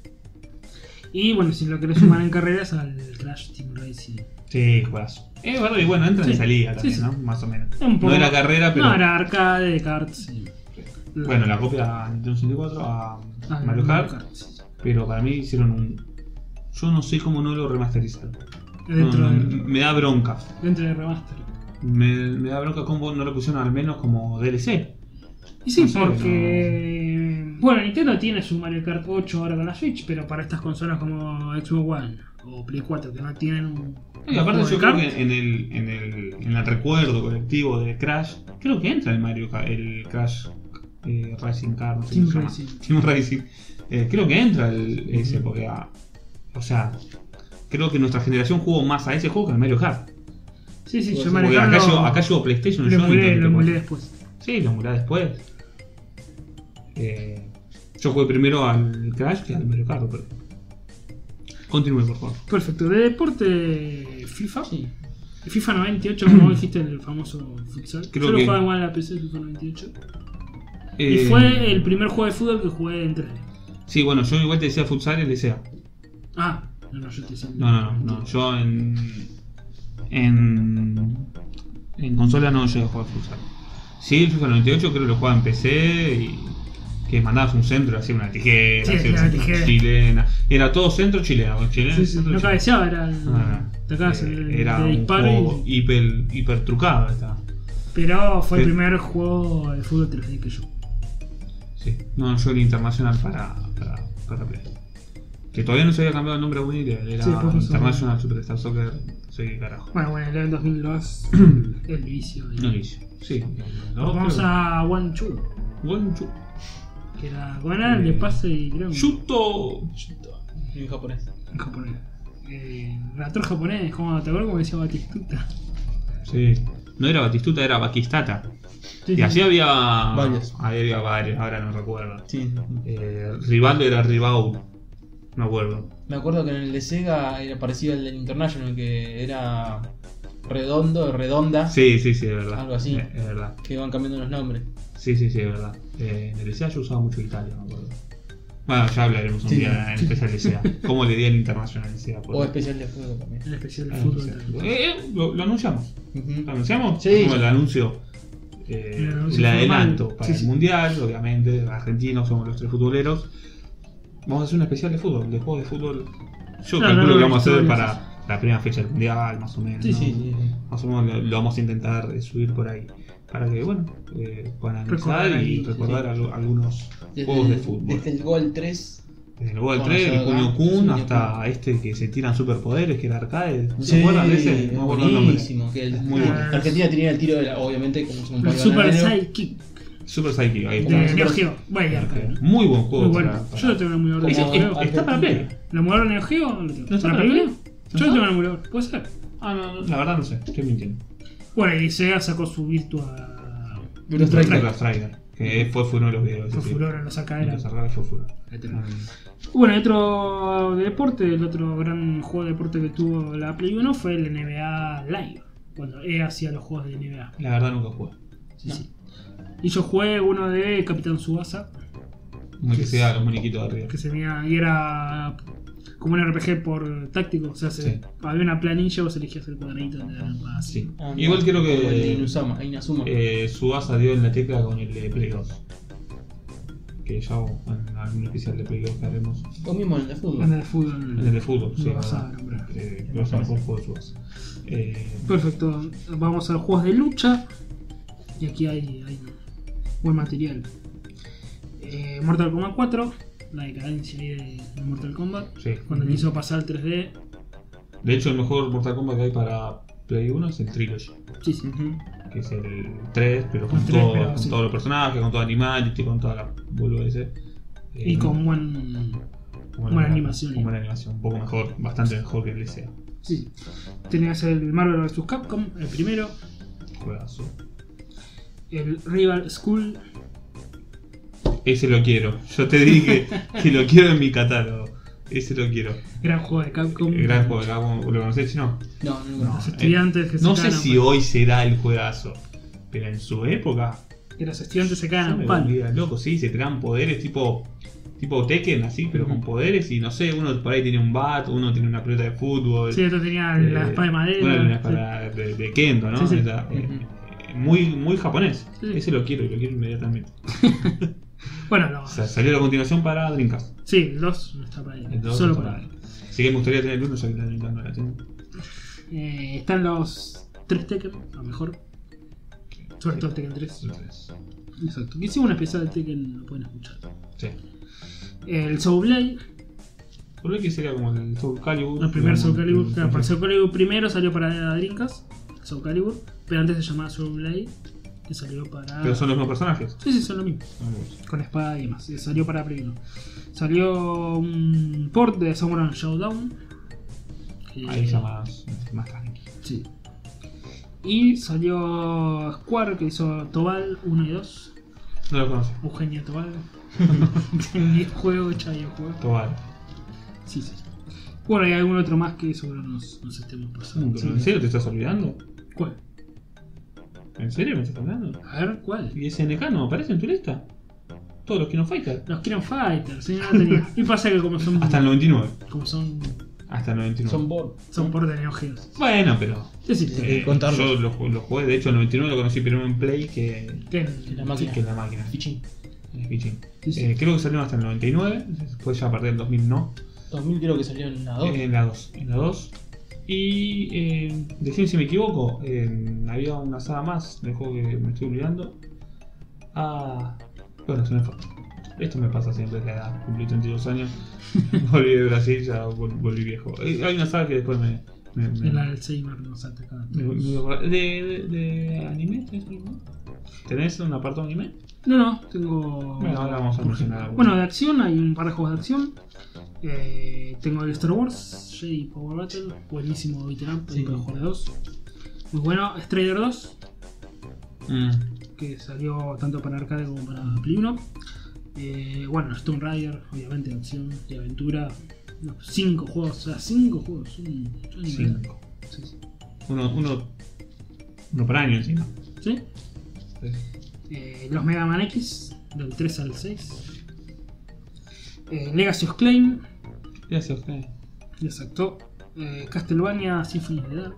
Y bueno, si lo querés sumar en carreras, al Crash Team Racing. Sí, juegazo. Es verdad, y bueno, entra Sí. y salía Sí, también, sí. ¿no? Más o menos. Un poco- No era carrera, pero. No, era arcade de karts. Sí. Bueno, la copia a Nintendo sesenta y cuatro a Ah, Mario Kart, sí. pero para mí hicieron un. Yo no sé cómo no lo remasterizaron. Dentro, No, no, de, me da bronca. dentro de remaster. Me, me da bronca cómo no lo pusieron al menos como D L C. Y sí, No sé, porque. Bueno, Nintendo tiene su Mario Kart ocho ahora con la Switch, pero para estas consolas como Xbox One o Play cuatro que no tienen un. Y aparte un yo juego creo de que en el, en el, en el recuerdo colectivo de Crash, creo que entra el Mario Kart, el Crash eh, Racing Car, no sé Team cómo se llama. Racing. Team Racing. Eh, creo que entra el, ese, porque ah, o sea, creo que nuestra generación jugó más a ese juego que al Mario Kart. Sí, sí, Porque yo Mario Porque Kart acá, lo- llegó, acá llegó PlayStation. lo yo emulé, Nintendo, lo emulé pues. después. Sí, lo emulé después. Eh, yo jugué primero al Crash que al Mario Kart, pero. Continúe, por favor. Perfecto, de deporte FIFA. Sí. FIFA noventa y ocho, como dijiste, el famoso futsal. Creo Yo lo que- jugaba igual en la P C, FIFA noventa y ocho. Y Eh, fue el primer juego de fútbol que jugué en tres D. Sí, bueno, yo igual te decía futsal y el Licea. Ah, no, no, yo te decía. No, no, no, no. Yo en. En. En consola no llegué a jugar futsal. Sí, el FIFA noventa y ocho creo que lo jugaba en P C y. Que mandabas un centro, hacía una tijera, Sí, hacía una una tijera. chilena. Era todo centro chileno, chileno. Sí, sí, centro no chileno. cabeceaba, era el. Ah, te acabas eh, el, era de un disparo. juego y- hiper, hiper trucado. Estaba. Pero fue el Sí. primer juego de fútbol tres D que yo. Sí, no, yo el internacional para, para, para Play. Que todavía no se había cambiado el nombre a Winnie, era Sí, después pasó. International Superstar Soccer, no sé qué carajo. Bueno, bueno, el dos mil dos, el vicio. y- No lo hice. Sí, Nos vamos a One Two, One, two, que era. ¿Cómo era? El de pase y creo. Shuto. En japonés. En japonés. Eh, relator japonés, como, ¿te acuerdas cómo decía Batistuta? Sí. No era Batistuta, era Bakistata. Sí, y sí. así había Varios. había varios, ahora no recuerdo. Sí. Eh, Rivaldo era Ribaud, no me acuerdo. Me acuerdo que en el de Sega era parecido al del International, que era redondo, redonda, Sí, sí, sí, es verdad. Algo así. Es, es verdad. que van cambiando los nombres. Sí, sí, sí, es verdad. Eh, en el Licea yo usaba mucho Italia, me acuerdo. Bueno, ya hablaremos un Sí. día en especial Licea. ¿Cómo le di al International Licea? O especial de juego también. El especial de Ah, fútbol sí. también. Eh, eh, lo, lo anunciamos. Ujú. ¿Lo anunciamos? Sí. Como el anuncio. eh, El el, anuncio adelanto formal. para Sí, el sí. mundial, obviamente. Argentinos somos los tres futboleros. Vamos a hacer un especial de fútbol, de juegos de fútbol. Yo Claro, calculo no, que vamos a hacer historias, para la primera fecha del mundial, más o menos. Sí, ¿no? sí, sí, sí. Más o menos lo, lo vamos a intentar eh, subir por ahí. Para que, bueno, eh, puedan analizar Recordar y ahí, recordar al- algunos Desde juegos de el- fútbol. Desde el Gol tres. Desde el Gol Bueno, tres, el Saga, Kunio Kun, Kunio hasta Kun. este que se tiran superpoderes, que era arcade. ¿No Sí, se acuerdan de ese? No me acuerdo el nombre. buenísimo. Que el- Es muy bueno. Argentina tenía el tiro de la, obviamente, como es un El país Super bananero. Sidekick Super Psyche, ahí de está. Neo Geo. Vaya, arcade. Muy buen juego. Muy bueno. para- para- Yo lo tengo en el emulador de Ese- Neo es- Geo. está para Play. ¿El emulador de Neo Geo o lo tengo? ¿No está ¿Para para Play? Play? Yo ¿No lo tengo está? en el emulador. ¿Puede ser? Ah, no, no, la verdad no sé, estoy mintiendo. Bueno, y Sega sacó su Virtua. Virtua Strike. Striker. Virtua Striker, que fue fue uno de los videos. Fue sí. furor en los arcades. Virtua Striker fue furor. Ahí tenemos. Mm. Bueno, otro de deporte, el otro gran juego de deporte que tuvo la Play uno fue el N B A Live, cuando E A hacía los juegos de N B A. La verdad nunca jugué. Sí, No. sí. Y yo jugué uno de Capitán Tsubasa, Muy que sea los muñequitos de arriba. que se veía, y era como un R P G por táctico, o sea, se- Sí. había una planilla, vos elegías el cuadradito donde era más. Sí. Ah, Igual creo como el de que Inazuma, Inazuma. eh, Tsubasa dio en la tecla con el de Play dos. Que ya en algún especial de Play dos que haremos. O mismo el de fútbol. En el fútbol. En el de fútbol, sí, Lo vas a verdad. nombrar. Eh, Creo que es el mejor juego de Tsubasa. Eh, Perfecto, vamos a los juegos de lucha. Y aquí hay, hay buen material. Eh, Mortal Kombat cuatro, la decadencia ahí de, de Mortal Kombat. sí. Cuando Ujú. quiso pasar al tres D. De hecho, el mejor Mortal Kombat que hay para Play uno es el Trilogy. Sí, sí. Ujú. Que es el tres, pero con, El tres, todo, pero con sí. todos los personajes, con todo Animality, con toda la boludez. Y con buen. buena animación. Con buena animación, un poco mejor, bastante mejor que el S A. Sí. Tenías el Marvel versus. Capcom, el primero. Juegazo. El Rival School. Ese lo quiero. Yo te dije que lo quiero en mi catálogo. Ese lo quiero. Gran juego de Capcom. El gran juego, ¿lo ¿lo conocés? No. No, no, No. no. Los estudiantes que se No sé cagan a si palo. hoy será el juegazo, pero en su época. Que los estudiantes se Yo cagan a me palo. volvía loco, sí, se te dan poderes tipo. Tipo Tekken, así, pero con poderes. Y no sé, uno por ahí tiene un bat, uno tiene una pelota de fútbol. Sí, otro tenía la Eh, espada de madera. Bueno, la sí. espada de, de Kendo, ¿no? Sí, sí. Esa, eh, muy, muy japonés. Sí. Ese lo quiero, lo quiero inmediatamente. Bueno, no. O sea, salió a continuación para Dreamcast. Sí, el dos no está para ahí. El dos Solo está para para ahí. ahí. Así que me gustaría tener el uno, ya que la Dreamcast no la tengo. Eh, están los tres Tekken, a lo mejor. Sobre todo el Tekken tres. Entonces, Exacto. Que hicimos una especial de Tekken, lo pueden escuchar. sí. El Soul Blade, Por que sería como el Soul Calibur. el primer Soul Calibur. El- Claro, para el Soul Calibur primero salió para Dreamcast, Soul Calibur, pero antes se llamaba Soul Blade, que salió para. Pero son los mismos personajes. Sí, sí, son lo mismo. Ah, Con espada y demás. Y salió para Play uno. Salió un port de Samurai Showdown. que- Ahí ya más, más tranqui. Sí. Y salió Square, que hizo Tobal uno y dos. No lo conocí. Eugenio Tobal. Un juego hecho ahí el juego. Tobal. Sí, sí. Bueno, hay algún otro más que seguro nos, nos estemos pasando. ¿Pero en serio te estás olvidando? ¿Cuál? ¿En serio me estás olvidando? A ver, ¿cuál? ¿Y S N K no aparece en tu lista? Todos los Kino Fighter. Los Kino Fighters, sí, no tenía. Y pasa que como son. Hasta el noventa y nueve. Como son. Hasta el noventa y nueve. Son board. Son por de Neo Geo. Bueno, pero. Sí, sí, Sí. eh, contarlos. yo lo, ju- lo jugué, de hecho, en el noventa y nueve lo conocí primero en Play que, que- Que la máquina. que en la máquina. Fichín. En el Pichín. Sí, sí. Eh, creo que salió hasta el noventa y nueve, después ya a partir del dos mil no. dos mil creo que salió en la dos. Eh, en la dos. En la dos. Y eh, decime si me equivoco, eh, había una saga más del juego que me estoy olvidando. Ah, bueno, se me fue. Esto me pasa siempre, la edad, cumplí treinta y dos años, volví de Brasil, ya vol- volví viejo. Eh, hay una saga que después me... me, me- El Alzheimer nos ataca. a me- todos. me- de, de, de anime, ¿tenés algo? ¿Tenés un apartado anime? No, no, tengo. Bueno, ahora vamos a mencionar algo. Bueno, de acción hay un par de juegos de acción. Eh, tengo el Star Wars, Jedi Power Battle, buenísimo beat'em up, Sí. puedo jugar de dos. Muy bueno, Strider dos, Mm, que salió tanto para arcade como para Play uno. Eh, bueno, Tomb Raider, obviamente, de acción y aventura. No, cinco juegos, o sea, cinco juegos. Son, son Cinco. Sí, sí. Uno, uno, uno por año encima. ¿Sí? Sí. Eh, los Mega Man X, del tres al seis. Eh, Legacy of Claim, Gracias, Fede. exacto. Eh, Castlevania Symphony of the Dark.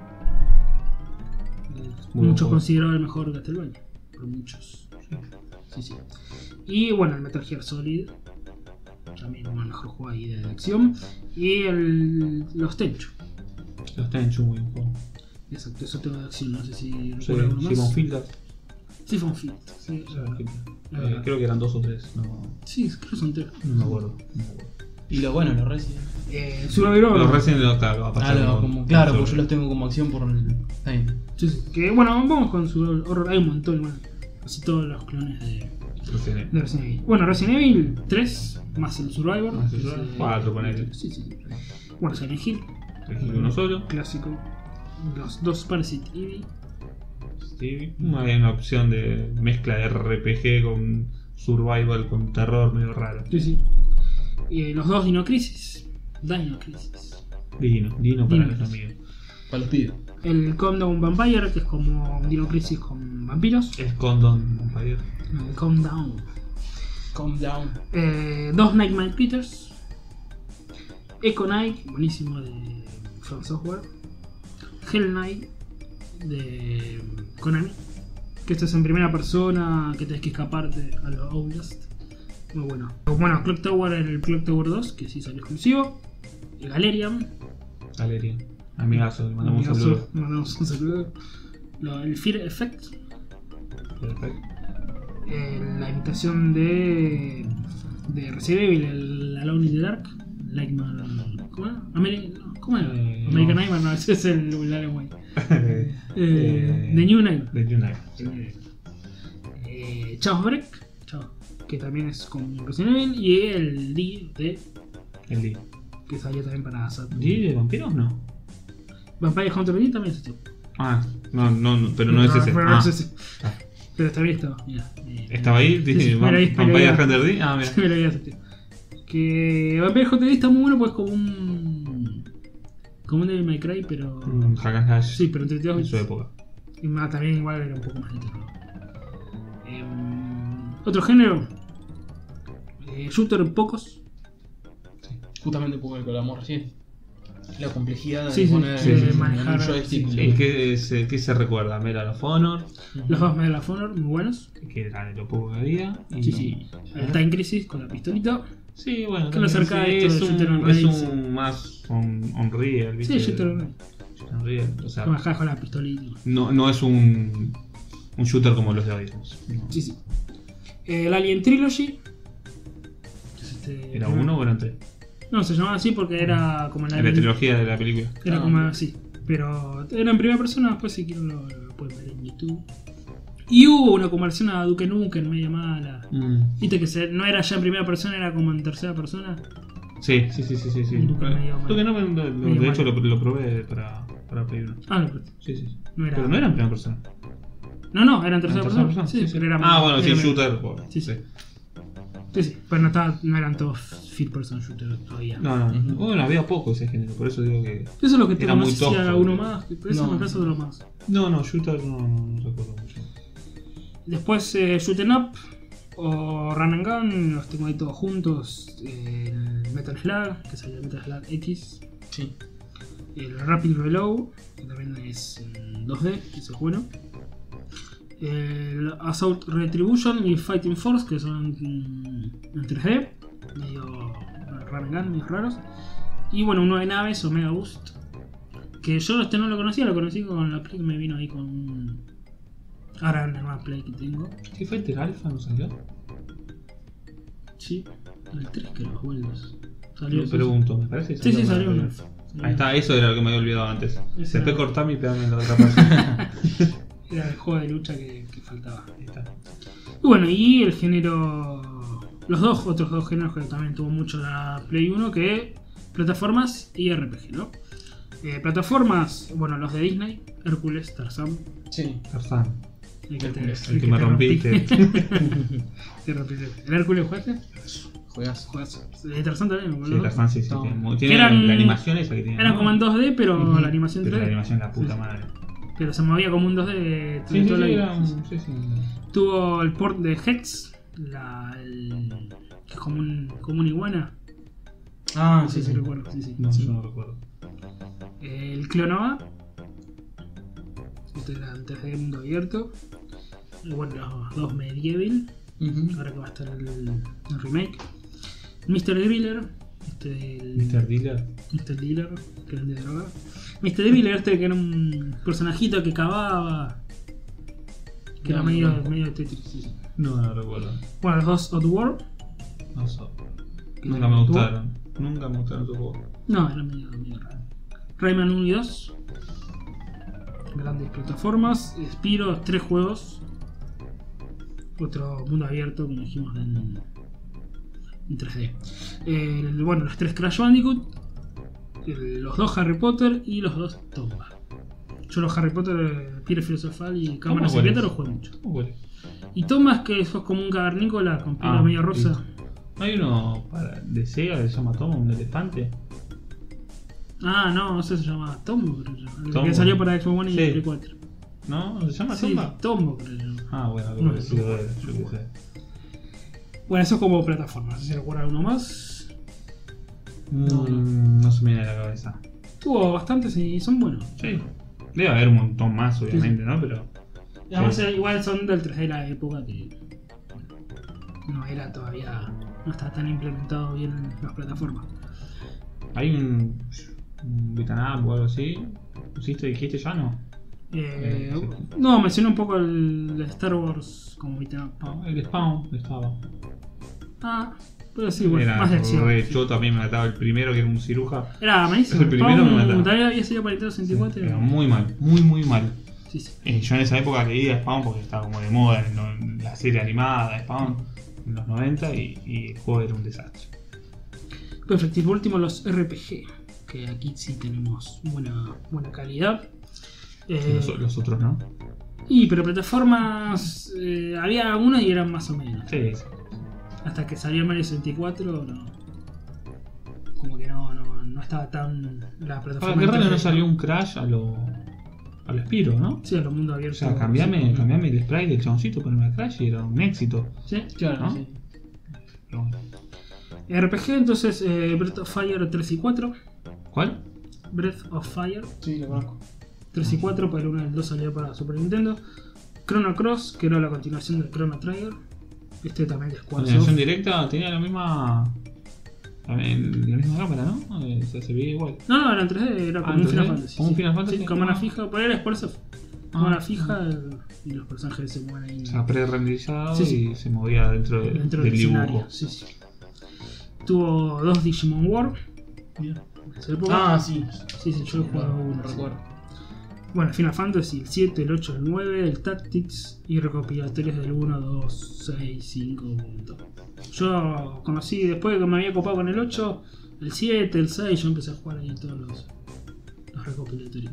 Eh, Muy muchos buen considerados el mejor Castlevania, por muchos. Sí, sí. Y bueno, el Metal Gear Solid, también uno de los mejores juegos ahí de acción. Y el, los Tenchu. Los Tenchu, muy buen juego. Exacto, eso tengo de acción, no sé si Sí, recuerdo alguno más. Simon Filter. Siphon Filter, sí, Simon Filter. Ah. Eh, creo que eran dos o tres, no, sí, creo que son tres. no me acuerdo. No me acuerdo. Y lo bueno, los Resident. Eh, Survivor, Los Resident Evil, claro, va a Ah, pasar. no, como- como, claro, como porque yo los tengo como acción por el time. sí, sí. Que bueno, vamos con su horror, hay un montón, bueno, casi todos los clones de, Resident Evil. de Resident Evil. Bueno, Resident Evil tres, más el Survivor. Más el que Survivor, es, cuatro, ponele. Sí, sí. Bueno, Silent Hill, Resident Evil uno solo. clásico. Los dos Parasite Eve. Sí, hay una opción de mezcla de R P G con survival, con terror medio raro. Sí, sí. Y eh, los dos Dino Crisis. Dino Crisis. Dino, Dino para Dino. los amigos. Para los pibes. El Countdown Vampire, que es como un Dino Crisis con vampiros. Es Condon Vampire. El Countdown. Calm down. Eh, dos Nightmare Peters. Echo Knight, buenísimo de From Software. Hell Knight de Konami. Que esto es en primera persona, que tenés que escaparte a los Outlast. Muy bueno. Bueno, Clock Tower, el Clock Tower dos, que sí salió exclusivo. El Galerian. Galería. Amigazo, le mandamos un Amigazo, saludo. mandamos un saludo. Lo- el Fear Effect. Perfecto. Eh, la imitación de, de Resident Evil, el Alone in the Dark. Nightmare. ¿Cómo era? Ameri- no, ¿Cómo era? Eh, American no. Nightmare, no, ese es el, el Alien Way. eh, Eh, The New Nightmare. The New Night. Eh, Chaos Break, Chaos, que también es con Resident Evil. Y el D de, El D. que salió también para Saturn. ¿D de vampiros? No. Vampire Hunter D también existió. Ah, no, no, no, pero no es ese. Pero no Ah, es ese. ah. Pero también estaba. Mira, eh, ¿Estaba ahí? sí, sí, Vam- me lo vi- me lo Vampire vi- Hunter D. Ah, mira. me lo había aceptado. Que Vampire Hunter D está muy bueno, pues como un. Como un Devil May Cry, pero. Un hack and slash Sí, pero en treinta y dos en su bits. época. Y más, también igual era un poco más de terror. Em, otro género. Eh, shooter pocos. Justamente porque con el amor recién. La complejidad Sí, de sí, poner sí, en sí, un manejar, joystick. sí. Sí, ¿qué se, qué se recuerda? Medal of Honor, Los dos Medal of Honor, muy buenos. que era de lo poco que había. Y, Sí, sí. El Time Crisis con la pistolita. Sí, bueno, Que los también arcades, sí, es, todo un, shooter on es rails, un más on, Unreal, ¿viste? Sí, shooter on rails. Unreal, o sea, Que bajás con la pistolita. no, no es un, un shooter como los de hoy. digamos. No. Sí, sí. El Alien Trilogy. que es este- ¿Era uno o eran tres? No, se llamaba así porque era como la, En la trilogía de la película. Era Ah, como ok. así. Pero era en primera persona, después si quieren lo, lo pueden ver en YouTube. Y hubo una conversión a Duke Nukem media mala. Mm. Viste que se- no era ya en primera persona, era como en tercera persona. Sí, sí, sí, sí, sí. sí. Un Duke medio mal. Duke Nukem, lo- lo- Medio de hecho mal. lo, lo probé para, para Play uno. Ah, no, Sí, sí, sí. no era. Pero no era en primera persona. No, no, era en tercera ¿En persona. persona? Sí, pero era Ah, bueno, sí, era medio- shooter. bueno, Sí, sí. Sí, sí, pero no, estaba, no eran todos first person shooter todavía. No, no, no. Bueno, había poco ese género, por eso digo que. Eso es lo que te Era no muy sé si tosco. haga uno más, pero eso No. me parece de lo más. No, no, shooter no, no, no recuerdo mucho. Después eh, Shoot 'em Up o Run and Gun, los tengo ahí todos juntos. Eh, el Metal Slug, que salió el Metal Slug X. Sí. El Rapid Reload, que también es en dos D, que es bueno. El Assault Retribution y Fighting Force, que son en, en tres D, medio Run and Gun, medio raros. Y bueno, uno de naves, Omega Boost, que yo este no lo conocía, lo conocí con la Play que me vino ahí con un... Ahora en la nueva Play que tengo. ¿Qué fue el Alpha? ¿No salió? Sí, el tres creo, o el dos. Salió. Me pregunto, me parece que Sí, sí, para salió el- uno. Ahí está, eso era lo que me había olvidado antes. Ese Después era- cortarme y pegarme en la otra parte. Era el juego de lucha que, que faltaba. Ahí está. Y bueno, y el género. Los dos, otros dos géneros que también tuvo mucho la Play uno, que plataformas y R P G, ¿no? Eh, plataformas, bueno, los de Disney, Hércules, Tarzan. Sí. Tarzán. El que, te, Hércules, el que me te rompiste. rompí. Te rompiste. ¿El Hércules jugaste? Juegas. Juegas. El Tarzán también, Sí, boludo. Tarzán sí, sí. No. Tiene, muy- tiene Eran- la animación esa que tiene. Era ¿no? como en dos D, pero Ujú. la animación Pero la tres D. animación la puta Sí. madre. Pero se movía como un dos D. Sí, sí, todo sí, lo- era un- sí, sí. Tuvo el port de Hex, la, el, que es como un, como una iguana. Ah, No sé sí, si sí. recuerdo. Sí, sí. No, Sí. yo no recuerdo. El Clonova. Este era antes de mundo abierto. Y bueno, los dos Medieval. Ujú. Ahora que va a estar el, el remake. mister Driller. Este, el, mister Dealer. mister Dealer, que vende droga. mister Driller, este que era un personajito que cavaba. Que No, era medio, no. medio Tetris. Sí, sí. No, no recuerdo. Bueno, los dos Oddworld. No sé. que Nunca eran me Oddworld. gustaron. Nunca me gustaron esos juegos. No, era medio, medio raro. Rayman uno y dos. Grandes plataformas. Spyro, tres juegos. Otro mundo abierto, como dijimos, en, en tres D. El- bueno, los tres Crash Bandicoot. el- los dos Harry Potter y los dos Tomba. Yo los Harry Potter, eh, Piedra Filosofal y Cámara ¿Cómo Secreta cuáles? los jugué mucho. ¿Cómo huele? Y Tomba es que sos como un cavernícola con piel Ah, medio rosa. ¿No hay uno para, de Sega que se llama Tomo, un elefante? Ah, no, ese se llama Tombo, creo yo. El Tombo. que salió para Xbox One y Sí. Play cuatro. ¿No? ¿Se llama Sí, Tomba? Tombo, creo yo. Ah, bueno, algo No, parecido no. a él, yo qué sé. Bueno, eso es como plataforma. No sé si recuerda uno más. No, Mm, no se me viene a la cabeza. Tuvo bastantes y son buenos. Sí. Debe haber un montón más, obviamente, ¿no? Pero. Y además, Sí. eh, igual son del tres D de la época que bueno, no era todavía. No está tan implementado bien en las plataformas. Hay un. un beat'em up o algo así. ¿Pusiste, dijiste ya no? Eh, Eh, sí. No, mencioné un poco el Star Wars como beat'em up. No, el Spawn estaba. Ah, pero sí, bueno, Era más de acción. re sí. choto, a mí me mataba el primero que era un ciruja. Era malísimo. El primero me Spawn mataba. todavía había salido para Nintendo sesenta y cuatro. Era muy mal, muy muy mal. Sí, sí. Eh, yo en esa época leía Spawn porque estaba como de moda en, lo- en la serie animada de Spawn en los noventa y, y el juego era un desastre. Perfecto. Y por último los R P G, que aquí sí tenemos buena, buena calidad. Eh, Los, los otros no. y pero plataformas eh, había algunas y eran más o menos. Sí, sí. Hasta que salió Mario sesenta y cuatro, no. Como que no, no, no estaba tan la plataforma. Ahora, qué raro en no tres D. salió un Crash a lo. a lo Spyro, ¿no? Sí, a los mundos O abiertos. sea, cambiame, sí. cambiame el sprite del chaboncito, poneme a Crash y era un éxito. Sí. Claro, ¿No? sí. Pero bueno. R P G, entonces eh, Breath of Fire tres y cuatro. ¿Cuál? Breath of Fire Sí, lo conozco. tres y cuatro, para el uno y el dos salió para Super Nintendo. Chrono Cross, que era la continuación del Chrono Trigger. Este también de La Squaresoft. animación directa tenía la misma. también la misma cámara, ¿no? Eh, o sea, se veía igual. No, no, era en tres D, era como Ah, un ¿en Final tres D? Fantasy. ¿Como un sí. Final Fantasy? Sí, cámara Ah. fija, por era Squaresoft. Ah. Cámara fija el- y los personajes se mueven ahí O sea, pre-renderizado Sí, sí. y se movía dentro, de- dentro del del dibujo. escenario. Sí, sí. Tuvo dos Digimon War. En esa época. Ah, sí. Sí, sí, yo he jugado uno. No recuerdo. Bueno, Final Fantasy, el siete, el ocho, el nueve, el Tactics y recopilatorios del uno, dos, seis, cinco. Punto. Yo conocí, después de que me había copado con el ocho, el siete, el seis, yo empecé a jugar ahí todos los, los recopilatorios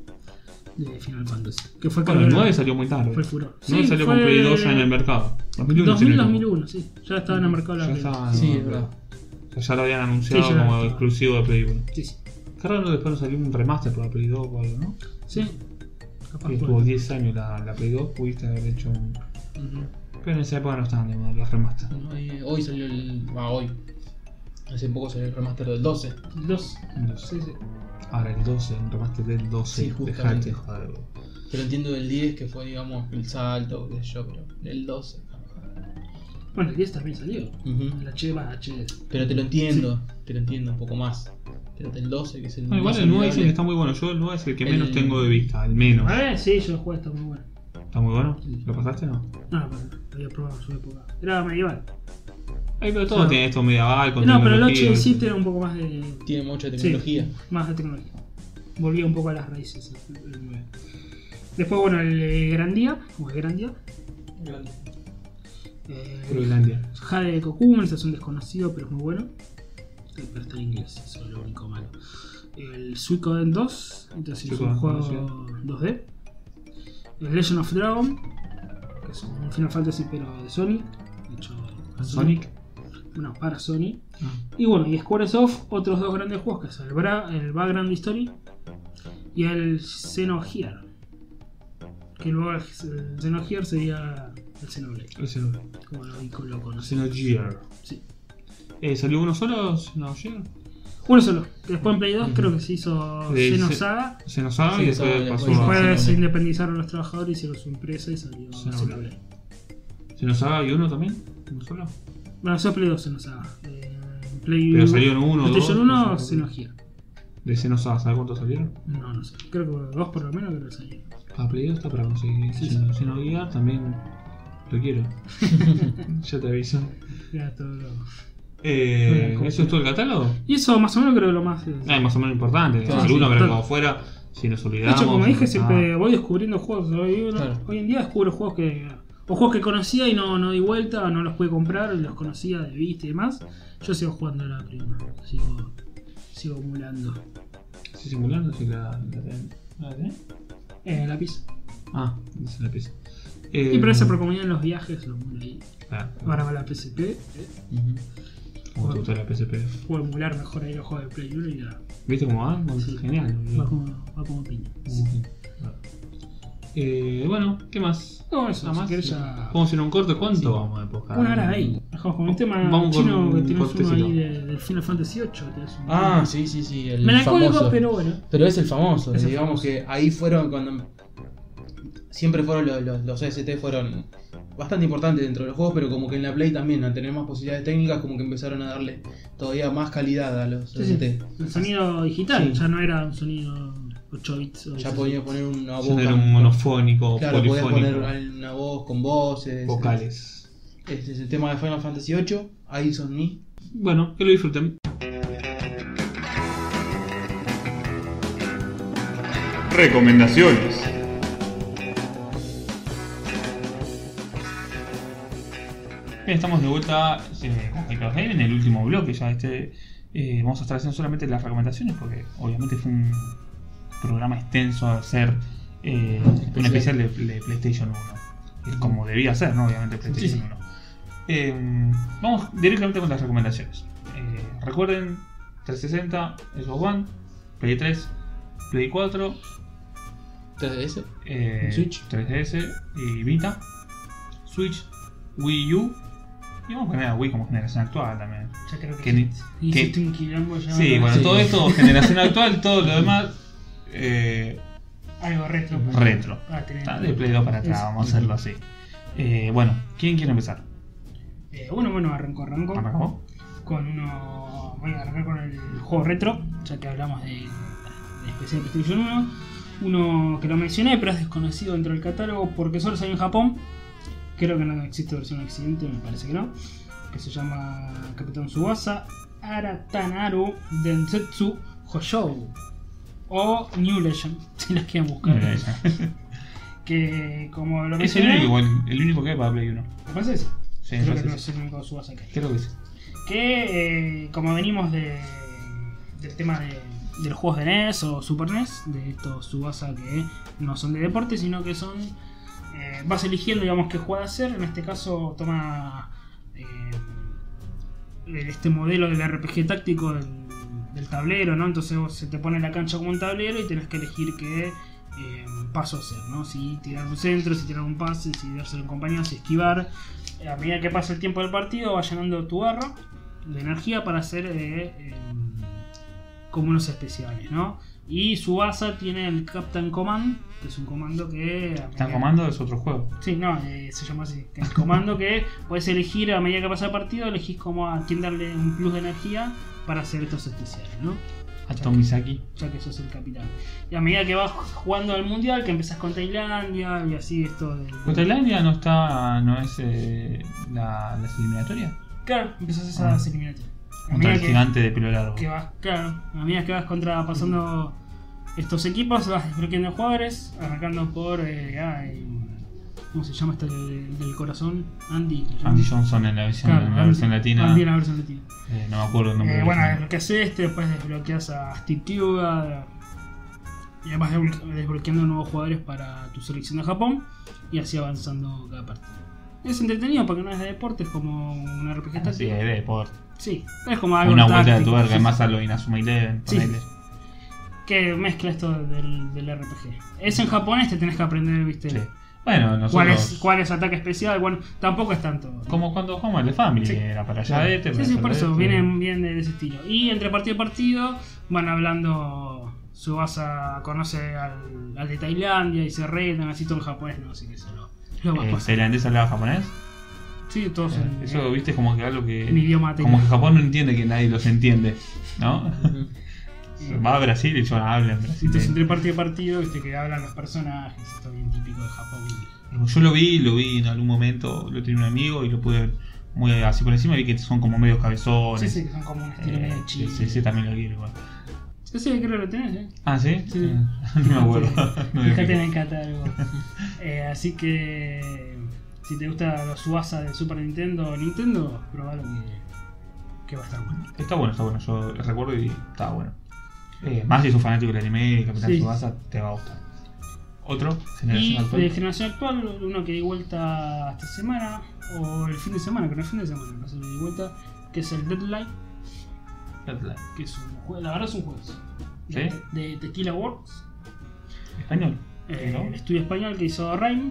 de Final Fantasy. Que fue Bueno, el creo, nueve salió muy tarde. fue el furor. nueve Sí, salió fue con Play dos ya en el mercado. dos mil uno, dos mil, si no dos me mil equivoco. uno, sí. Ya estaba en el mercado la Ya Play. estaba, Sí, no, es verdad. o sea, ya lo habían anunciado Sí, ya como estaba. exclusivo de Play uno. Sí, sí. Qué raro después no salió un remaster para Play dos o algo, ¿no? Sí. Capaz Que fue. tuvo diez años la, la Play dos, pudiste haber hecho un. Ujú. Pero en esa época no estaban de moda los remasters. Hoy, hoy salió el. Ah, hoy. Hace poco salió el remaster del doce. El dos. Entonces, Sí, sí. ahora el doce, un remaster del doce. Sí, Dejate justamente. de joder, bro. Pero entiendo del diez que fue, digamos, el salto, qué sé yo, pero el doce. Bueno, el diez también salió. Ujú. El H más H D. Pero te lo entiendo, te lo entiendo un poco más. Pero el doce, que es el No, igual más el nueve dicen que olvidable. está muy bueno. Yo el nueve es el que El- menos tengo de vista, al menos. A ver, sí, yo lo jugué, está muy bueno. ¿Está muy bueno? Sí. ¿Lo pasaste o no? No, no, pero lo había probado en su época. Era medieval. Ay, pero todo Claro. tiene esto medieval con No, pero el ocho y tecnología. el siete era un poco más de. Tiene mucha Sí, tecnología. más de tecnología. Volvía un poco a las raíces. El, el nueve. Después, bueno, el eh, Grandia, o el Grandia. Eh, Groenlandia. Jade de Cocoon, ese es un desconocido, pero es muy bueno. Pero está en inglés, eso es lo único malo. El Suikoden dos, entonces es un Suikoden, juego conocido. dos D. El Legend of Dragon, que es un Final Fantasy pero de Sony, hecho a Sonic. No, para Sony. Ah. Y bueno, y Squaresoft, otros dos grandes juegos, que es el, Bra el Vagrant Story y el Xenogear. Que luego el Xenogear sería el Xenoblade. El Xenoblade. Como lo, lo conocí. Xenogear. Sí. Eh, ¿Salió uno solo? Xenogear. Uno solo. Después en Play dos uh-huh. creo que se hizo De Xenosaga. Xenosaga sí, y después Xenosaga, pasó después a... Después se independizaron los trabajadores, hicieron su empresa y salió Xenoblade. ¿Xenosaga y uno también? ¿Uno solo? Bueno, eso es Play dos Xenosaga. Eh, Play Pero salieron uno, dos. PlayStation uno, Xenogear. ¿De Xenosaga sabes cuántos salieron? No, no sé. Creo que dos por lo menos creo que salieron. Para Play dos está para conseguir. Sí, Xeno, sí. Xenogear también lo quiero. Ya te aviso. Ya todo lo... Eh, ¿Eso es todo el catálogo? Y eso más o menos creo que lo más... Ah, más o menos importante. Claro, Alguno sí, que claro. quedó fuera, si nos De olvidamos. hecho, como dije, ah. siempre voy descubriendo juegos. Hoy, Claro. hoy en día descubro juegos que... O juegos que conocía y no, no di vuelta, o no los pude comprar, y los conocía de vista y demás. Yo sigo jugando a la prima. Sigo, sigo emulando. ¿Sí simulando? Sí, la, la, la, la tenés. Eh, la pizza. Ah, esa es la pieza. Eh, Y pero ese por comunidad en los viajes lo emulo ahí. Claro. Ahora va la P S P. Eh, Uh-huh. Como te gusta la P S P. puedo emular mejor ahí los juegos de Play uno y ya. ¿Viste cómo va? Bueno, Sí. Genial. Va como, va como piña. Sí. Claro. Eh, bueno, ¿qué más? No, eso, Nada si más. querés ya. Vamos a hacer un corte. ¿Cuánto Sí. vamos a empujar? Una hora ahí. Dejamos con un tema Vamos con chino un que tenés uno cortecito. ahí de, del Final Fantasy ocho. Tenés un Ah, sí, sí, sí. El melancólico, famoso. pero bueno. Pero es el famoso. Es el digamos famoso. que ahí fueron cuando. Siempre fueron los, los, los O S T fueron bastante importantes dentro de los juegos, pero como que en la Play también, al tener más posibilidades técnicas, como que empezaron a darle todavía más calidad a los Sí, O S T. sí. El sonido digital Sí. ya no era un sonido ocho bits. O Ya dieciséis podía bits. poner una voz. Ya no era con- un monofónico, Claro, podías polifónico. poner una voz con voces. Vocales. Este es el tema de Final Fantasy ocho. Ahí son mí. Bueno, que lo disfruten. Recomendaciones. Bien, estamos de vuelta eh, con Hyper Game en el último bloque. Ya este eh, vamos a estar haciendo solamente las recomendaciones porque obviamente fue un programa extenso de hacer eh, un especial de, de PlayStation uno. Eh, como debía ser, ¿no? Obviamente PlayStation Sí, sí. uno. Eh, vamos directamente con las recomendaciones. Eh, recuerden trescientos sesenta, Xbox One, Play tres, Play cuatro, tres D S. eh, Switch. tres D S y Vita, Switch, Wii U. Y vamos a poner a Wii como generación actual también. Ya creo que, Que ni- hiciste- hiciste un quilombo ya. Sí, bueno, Sí. todo esto, generación actual, todo lo demás, eh, Algo retro. retro. Ah, tenés- Está de Play dos para atrás, Eso. vamos a hacerlo así. Eh, bueno, ¿quién quiere empezar? Eh, bueno, bueno, arrancó, arrancó. ¿Arrancó? Con uno. Voy a arrancar con el juego retro, ya que hablamos de, de especial PlayStation uno. Uno que lo mencioné, pero es desconocido dentro del catálogo porque solo salió en Japón. Creo que no existe versión occidente, me parece que no. Que se llama Capitán Tsubasa Aratanaru Densetsu Hoshou. O New Legend, si las quieren buscar. Mira ella. Que como lo Es el mencioné. único, el, el único que hay para Play uno. ¿Me parece ese? Sí, Creo me que parece no que es el único Tsubasa que hay. Creo que sí. Que eh, como venimos de, del tema de, de los juegos de N E S o Super N E S, de estos Tsubasa que no son de deporte, sino que son... Eh, vas eligiendo, digamos, qué juego hacer. En este caso toma eh, este modelo del R P G táctico del, del tablero, ¿no? Entonces vos se te pone la cancha como un tablero y tenés que elegir qué eh, paso hacer, ¿no? Si tirar un centro, si tirar un pase, si dárselo en compañía, si esquivar. A medida que pasa el tiempo del partido va llenando tu barra de energía para hacer eh, eh, como unos especiales, ¿no? Y Tsubasa tiene el Captain Command, que es un comando que... a ¿Están medida- comando? Es otro juego. Sí, no, eh, se llama así. Que es el comando que puedes elegir a medida que pasa el partido, elegís como a quién darle un plus de energía para hacer estos especiales, ¿no? A Tomisaki. Ya que sos el capitán. Y a medida que vas jugando al mundial, que empezás con Tailandia y así esto del... ¿Con Tailandia no está, no es eh, la, las eliminatorias? Claro, empezás esas Ah. eliminatorias. A Contra medida el que- gigante de pelo largo. que vas, claro, a medida que vas contra pasando estos equipos, vas desbloqueando jugadores, arrancando por eh, ay, ¿cómo se llama este del, del corazón? Andy. ¿se llama? Andy Johnson en la versión, Claro, en la Andy- versión latina. Andy en la versión latina. Eh, no me acuerdo el nombre. Eh, del bueno, original. desbloqueas este, después desbloqueas a Steve Tuga, Y vas desbloque- desbloqueando nuevos jugadores para tu selección de Japón y así avanzando cada partida. Es entretenido porque no es de deporte, es como un R P G táctico. Sí, es de deporte. Sí, es como algo Una vuelta de táctico, tuerca, sí, más a lo Inazuma Eleven. Sí. ponele. que mezcla esto del, del R P G. Es en japonés, te tenés que aprender, viste, Sí. Bueno, nosotros. cuál es cuál es ataque especial. Bueno, tampoco es tanto. Como cuando jugamos el de Family, Sí. era para allá de este. Sí, sí, por eso, vienen bien de ese estilo. Y entre partido y partido van hablando. Subasa conoce al, al de Tailandia y se retan, así todo en japonés, no, así que eso lo, lo va a ¿El pasar. tailandés hablaba japonés? Sí, todos en, Eso, en- viste, como que algo que. en idioma Como que tailandés. Japón no entiende que nadie los entiende, ¿no? Ujú. Va a Brasil y yo hablo en Entonces, Brasil. entre partido y partido, viste que hablan los personajes, esto bien típico de Japón. Yo lo vi, lo vi en algún momento, lo tenía un amigo y lo pude ver muy así por encima y vi que son como medio cabezones. Sí, sí, que son como un estilo Eh, medio sí, chill. sí, sí, también lo quiero igual. Sí, sí, creo que lo tenés, ¿eh? Ah, ¿sí? Sí. No me acuerdo. No me Fíjate en fijo. el catálogo. Eh, así que si te gusta los Subasa de Super Nintendo o Nintendo, probalo que, que va a estar bueno. Está bueno, está bueno. Yo recuerdo y estaba bueno. Eh, más si sos fanático del anime y Capitán Sí. Tsubasa, te va a gustar. Otro, Y generación actual. de generación actual, uno que di vuelta esta semana, o el fin de semana, que no es fin de semana, no sé, di vuelta, que es el Deadlight, Deadlight. que es un juego, la verdad es un juego. ¿Sí? De, de Tequila Works, Español. eh, ¿No? el estudio español que hizo Rain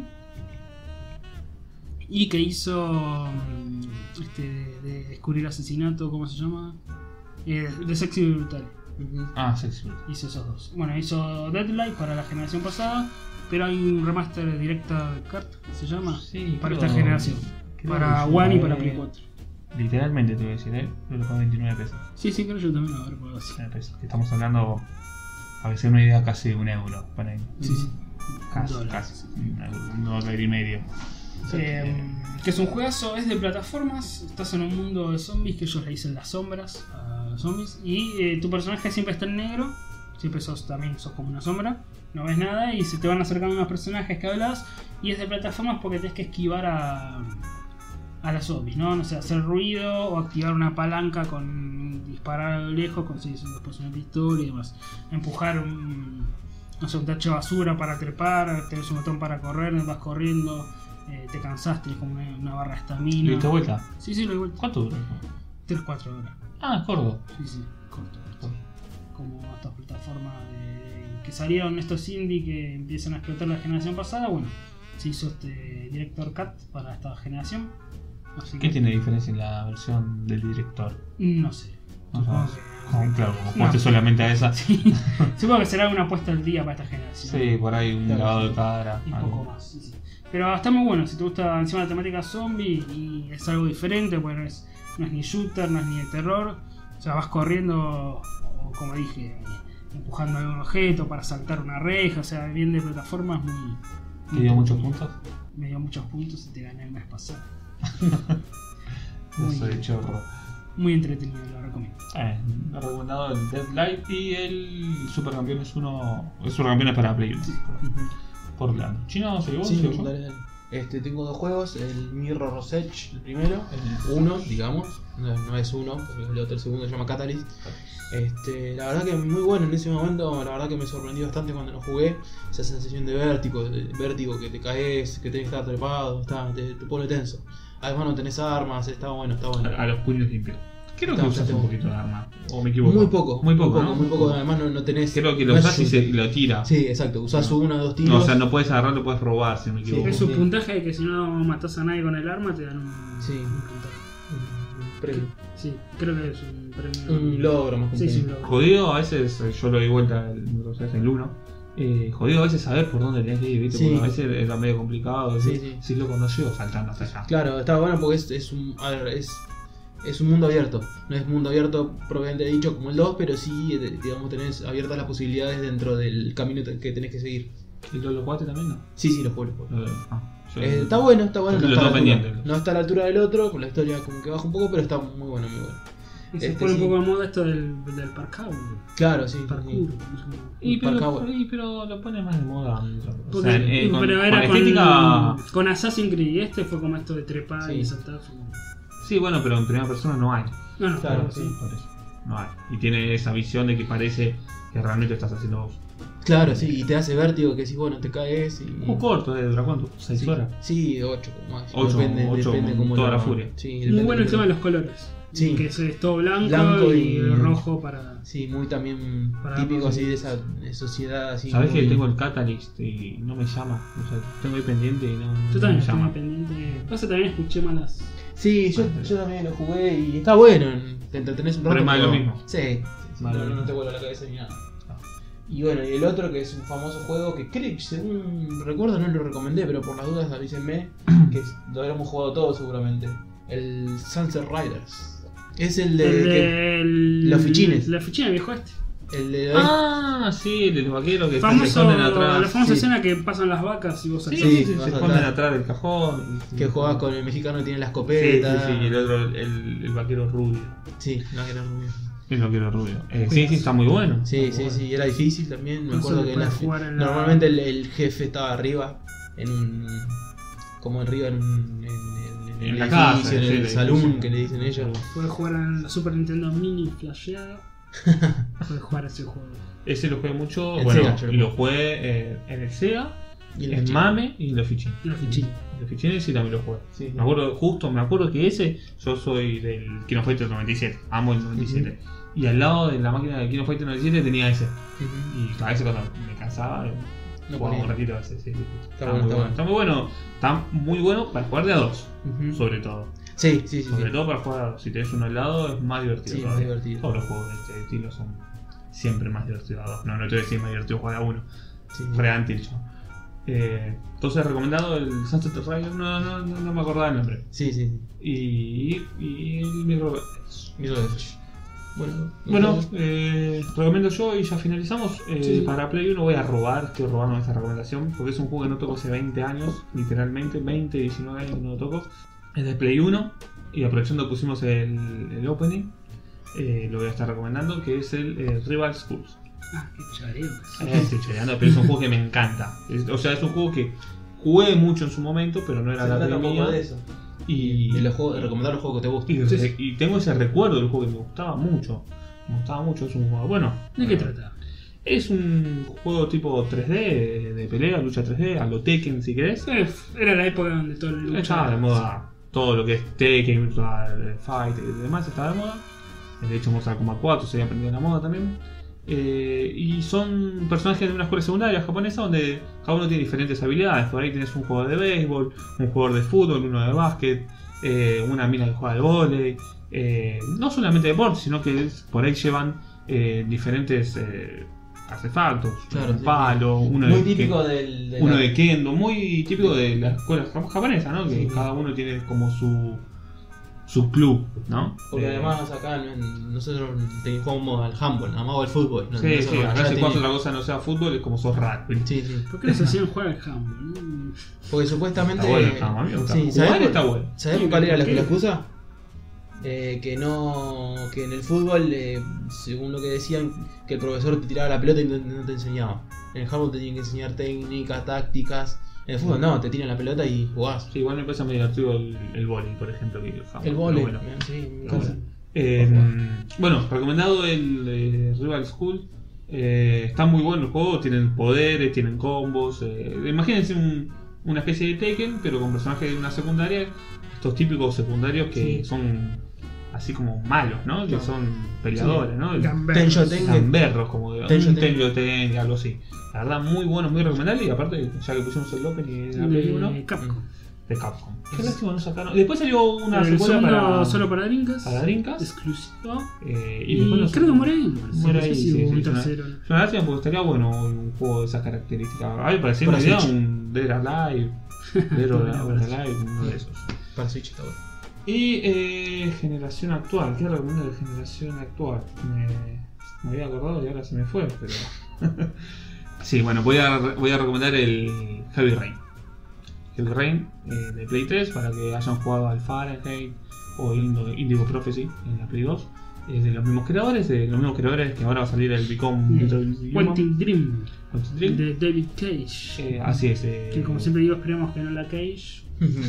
y que hizo mm, este de, de descubrir asesinato, ¿cómo se llama? Eh, de Sexy y Brutal. Ujú. Ah, sexy. Hizo esos dos. Bueno, hizo Deadlight para la generación pasada, pero hay un remaster Director Cut, se llama, Sí, para creo- esta generación. creo Para que sí, One y eh, para Play cuatro. Literalmente te voy a decir, ¿eh? Creo que fue veintinueve pesos. Sí, sí, creo yo también lo habré probado así. veintinueve pesos. Que estamos hablando, a veces una idea, casi un euro. Por ahí. Sí, sí. Casi, Un dólar. casi. Un euro, un dólar y medio. Eh, que es un juegazo, es de plataformas, estás en un mundo de zombies que ellos le dicen las sombras a los zombies y eh, tu personaje siempre está en negro, siempre sos también sos como una sombra, no ves nada y se te van acercando unos personajes que hablas y es de plataformas porque tenés que esquivar a, a las zombies, ¿no? No sé, hacer ruido o activar una palanca con disparar a lo lejos, conseguir después una pistola y demás, empujar un, no sé, un tacho de basura para trepar, tenés un botón para correr, vas corriendo. Eh, te cansaste, tienes como una, una barra de ¿Le estamina. diste vuelta? Sí, sí, lo he vuelto. ¿Cuánto duró? tres cuatro horas. Ah, es corto. Sí, sí, corto. corto. Como estas plataformas de, que salieron estos indie que empiezan a explotar la generación pasada. Bueno, se hizo este Director Cut para esta generación. Así ¿Qué que, tiene diferencia en la versión del director? No sé. No Supongo sabes. que- Como, claro, como No. jugaste solamente a esa. Sí. Supongo que será una apuesta al día para esta generación. Sí, por ahí un Claro, lavado sí. de cara. Y algo. poco más. Sí, sí. Pero está muy bueno, si te gusta encima la temática zombie y es algo diferente, bueno, es, no es ni shooter, no es ni de terror, o sea, vas corriendo, o como dije, empujando algún objeto para saltar una reja, o sea, bien de plataformas, muy... ¿Te muy dio muchos entretenido. puntos? Me dio muchos puntos y te gané el mes pasado. No Muy, soy chorro. muy entretenido, lo recomiendo. Eh, he recomendado el Deadlight y el Supercampeones uno. El Supercampeones para Play uno. Por la. ¿Chino se llevó? Sí, ¿Se llevó? dale, dale. Este, tengo dos juegos, el Mirror Edge, el primero, el uno, digamos, no, no es uno, porque el otro el segundo se llama Catalyst. Este, la verdad que muy bueno en ese momento, la verdad que me sorprendió bastante cuando lo jugué, esa sensación de vértigo, de vértigo que te caes, que tenés que estar trepado, está, te, te pone tenso. Además no tenés armas, está bueno, está bueno. A, a los puños limpios. Creo que Está usas un bastante poquito de arma. O me equivoco. Muy poco, Muy poco. ¿no? muy poco, además no, no tenés. Creo que lo no es usas y, un- se, y lo tira. Sí, exacto, usás No. uno o dos tiros. No, o sea, no puedes agarrarlo, puedes robar, si no me Sí, equivoco. Es un sí. puntaje de que si no matás a nadie con el arma te dan un, Sí. un puntaje. Un premio. Sí, creo que es un premio. Un logro más que un Sí, sí, un premio. logro. Jodido a veces, eh, yo lo di vuelta el, o sea, el uno. Eh, jodido a veces saber por dónde tenés que ir, ¿viste? Sí. Porque a veces era medio complicado. Sí, decís, sí. Si lo conoció saltando hasta allá. Claro, está bueno porque es, es un a ver, es, es un mundo abierto. No es mundo abierto propiamente dicho como el dos, pero sí, eh, digamos, tenés abiertas las posibilidades dentro del camino te- que tenés que seguir. ¿Y lo, lo jugaste también? No. Sí, sí, los juegos. los juegos. Lo- ah, yo- Eh, está bueno, está bueno. Lo No está, a tengo la altura, pendiente. no está a la altura del otro, con la historia como que baja un poco, pero está muy bueno, muy bueno. Y se Este pone sí. un poco de moda esto del, del parkour. Claro, sí. Parkour. sí. no sé cómo- Y pero, Parkour. y, pero lo pone más de moda. O Porque- sea, eh, con, pero con era la con, estética. con Assassin's Creed y este fue como esto de trepar Sí. y saltar. fue como- Sí, bueno, pero en primera persona no hay. No, no, Claro, pero sí. sí. Por eso. No hay. Y tiene esa visión de que parece que realmente estás haciendo vos. Claro, sí, y te hace vértigo que si bueno te caes y... Un corto, ¿eh? ¿Dura cuánto? ¿seis sí, horas? Sí, ocho como más. Ocho, depende, ocho depende con cómo toda lo- la furia. Sí, Muy depende bueno el cómo tema de lo- los colores. Sí. Que es, es todo blanco, Blanco y, y- rojo para... Sí, muy también Para típico darnos- así de esa de sociedad así. Sabés muy- que tengo el Catalyst y no me llama. O sea, tengo ahí pendiente y no, Yo no también me estoy llama. pendiente. Pasa también escuché malas. Sí, yo, yo también lo jugué y está bueno, te entretenés un rato. Pero es más de lo mismo. Sí, sí, sí, Más de no, lo no mismo. te vuelve la cabeza ni nada. Y bueno, y el otro que es un famoso juego que creo que según recuerdo no lo recomendé, pero por las dudas avísenme que es- lo habremos jugado todos seguramente. El Sunset Riders. Es el de... El que- de- el- los fichines. La fichina viejo este. el de Ah, sí, el de los vaqueros que se Famoso, esconden atrás. la famosa sí. escena que pasan las vacas y vos Sí, saltás. sí, Sí, sí, vas se a esconden atrás. atrás del cajón. y- que jugabas con el mexicano que tiene la Sí, sí, escopeta. sí, y el otro, el, el vaquero rubio. Sí, no, que era rubio. El vaquero rubio. Eh, sí, sí, está muy bueno. Sí, Está sí, muy sí, era difícil también. Me Eso acuerdo le que en la puedes fi- jugar en la- normalmente el, el jefe estaba arriba, en un. como arriba en un. en, en- en En el la edificio, casa, en sí, el el salón edificio. que le dicen ellos. Puedes jugar en la Super Nintendo Mini flasheada. Puedes jugar ese juego. Ese lo jugué mucho. En Bueno, Sega, yo lo lo jugué eh, en el Sega, Y el en chico. Mame y en los fichines. La fichina. Los fichines sí también lo jugué. Sí. Me acuerdo, justo me acuerdo que ese, yo soy del Kino Fighter noventa y siete, amo el noventa y siete. Y al lado de la máquina del Kino Fighter noventa y siete tenía ese. Ujú. Y cada vez cuando me cansaba, Lo jugaba un ponía. ratito a ese. Sí, sí. Está, bueno, muy está bueno. Está muy bueno. Está muy bueno para jugar de a dos, Ujú. sobre todo. Sí, sí, sí. Sobre sí. todo para jugar a dos. Si tenés uno al lado es más divertido. Sí, todavía. más divertido. Todos los juegos de este estilo son siempre más divertidos a dos. No, no te voy a decir más divertido jugar a uno. Sí. Re anti-hecho. Eh, entonces recomendado el Sunset Riders, no, no, no, no me acordaba el nombre. Sí, sí. sí. Y, y el Mirror Edge. Mira eso. Bueno, Bueno, entonces- eh, recomiendo yo y ya finalizamos. Eh, Sí, sí. Para Play uno voy a robar, estoy robando esta recomendación, porque es un juego que no toco hace veinte años, literalmente, veinte, diecinueve años que no lo toco. Es de Play uno, y aprovechando que pusimos el, el opening, eh, lo voy a estar recomendando, que es el eh, Rival Schools. Ah, qué chareo. Eh, estoy choreando, pero es un juego que me encanta. Es- o sea, es un juego que jugué mucho en su momento, pero no era se la trata un Play poco mía. de eso. Y, De los juegos, de recomendar los juegos que te gustan. y, re- y tengo ese recuerdo del juego que me gustaba mucho. Me gustaba mucho, es un juego. Bueno, ¿De qué eh, trata? Es un juego tipo tres D, de, de pelea, lucha tres D, a lo Tekken si querés. Eh, Era la época donde todo el lucha- Estaba de moda todo lo que es Tekken, Virtual Fight y demás estaba de moda. De hecho Mortal Kombat cuatro se había aprendido la moda también. Eh, y son personajes de una escuela secundaria japonesa donde cada uno tiene diferentes habilidades. Por ahí tienes un jugador de béisbol, un jugador de fútbol, uno de básquet, eh, una mina que juega al vóley. Eh, no solamente deporte, sino que es- por ahí llevan eh, diferentes eh, artefactos. Claro, un sí. palo, uno Muy de, típico que- del. de uno la- de kendo, muy típico de la escuela jap- japonesa, ¿no? Que Sí. cada uno tiene como su su club, ¿no? Porque Eh, además acá en- nosotros te- jugamos al handball, nada más o al fútbol. ¿no? sí, Nosotros sí, allá acá si tenía- juegas otra cosa no sea fútbol es como sos rugby. Sí, sí. ¿Por qué les hacían jugar al handball? no? Porque supuestamente. Está bueno el handball, a mí me gusta. Sí, Jugar ¿sabés, está bueno. ¿sabés Sí, cuál era la, ¿por qué? la excusa? Eh, que no. Que en el fútbol, eh, según lo que decían, que el profesor te tiraba la pelota y no, no te enseñaba. En el handball te tienen que enseñar técnicas, tácticas. En el fútbol no, te tiran la pelota y jugás. Sí, igual me parece más divertido el, el vóley, por ejemplo, que el handball, El vóley. pero bueno. Sí, me Pero encanta. bueno. Eh, bueno, recomendado el eh, Rival School. Eh, está muy bueno el juego, tienen poderes, tienen combos. Eh, imagínense un- una especie de Tekken, pero con personajes de una secundaria. Estos típicos secundarios que Sí. son así como malos, ¿no? Que Claro. son peleadores, ¿no? El- Gamberros. Tenjo Tengen. Gamberros, como de Tenjo un Tengen. Tenjo Tengen, algo así. La verdad, muy bueno, muy recomendable. Y aparte, ya que pusimos el open y la Play uno De Capcom. de Capcom. Qué lástima no sacaron. Después salió una el secuela segundo para. solo para Dreamcast. para Dreamcast. Exclusivo. eh, Y, y después no creo que sé- muere ahí. Muere no sé ahí, si sí, hubo sí, un es una- tercero. ¿no? Es una lástima porque estaría bueno un juego de esas características. A mí me parecía Para una idea Switch. un Dead or Alive. Dead or Alive, uno de esos. Para Switch está bueno. Y eh, generación actual. ¿Qué recomiendo de generación actual? Me, me había acordado y ahora se me fue, pero. Sí, bueno, voy a, voy a recomendar el Heavy Rain. Heavy Rain eh, de Play tres para que hayan jugado al Fahrenheit o Indigo, Indigo Prophecy en la Play dos. Es de los mismos creadores, de los mismos creadores que ahora va a salir el Become Little Human. Quantum Dream. Quantum Dream. De David Cage. Eh, así es. eh, Que como siempre digo, esperemos que no la Cage.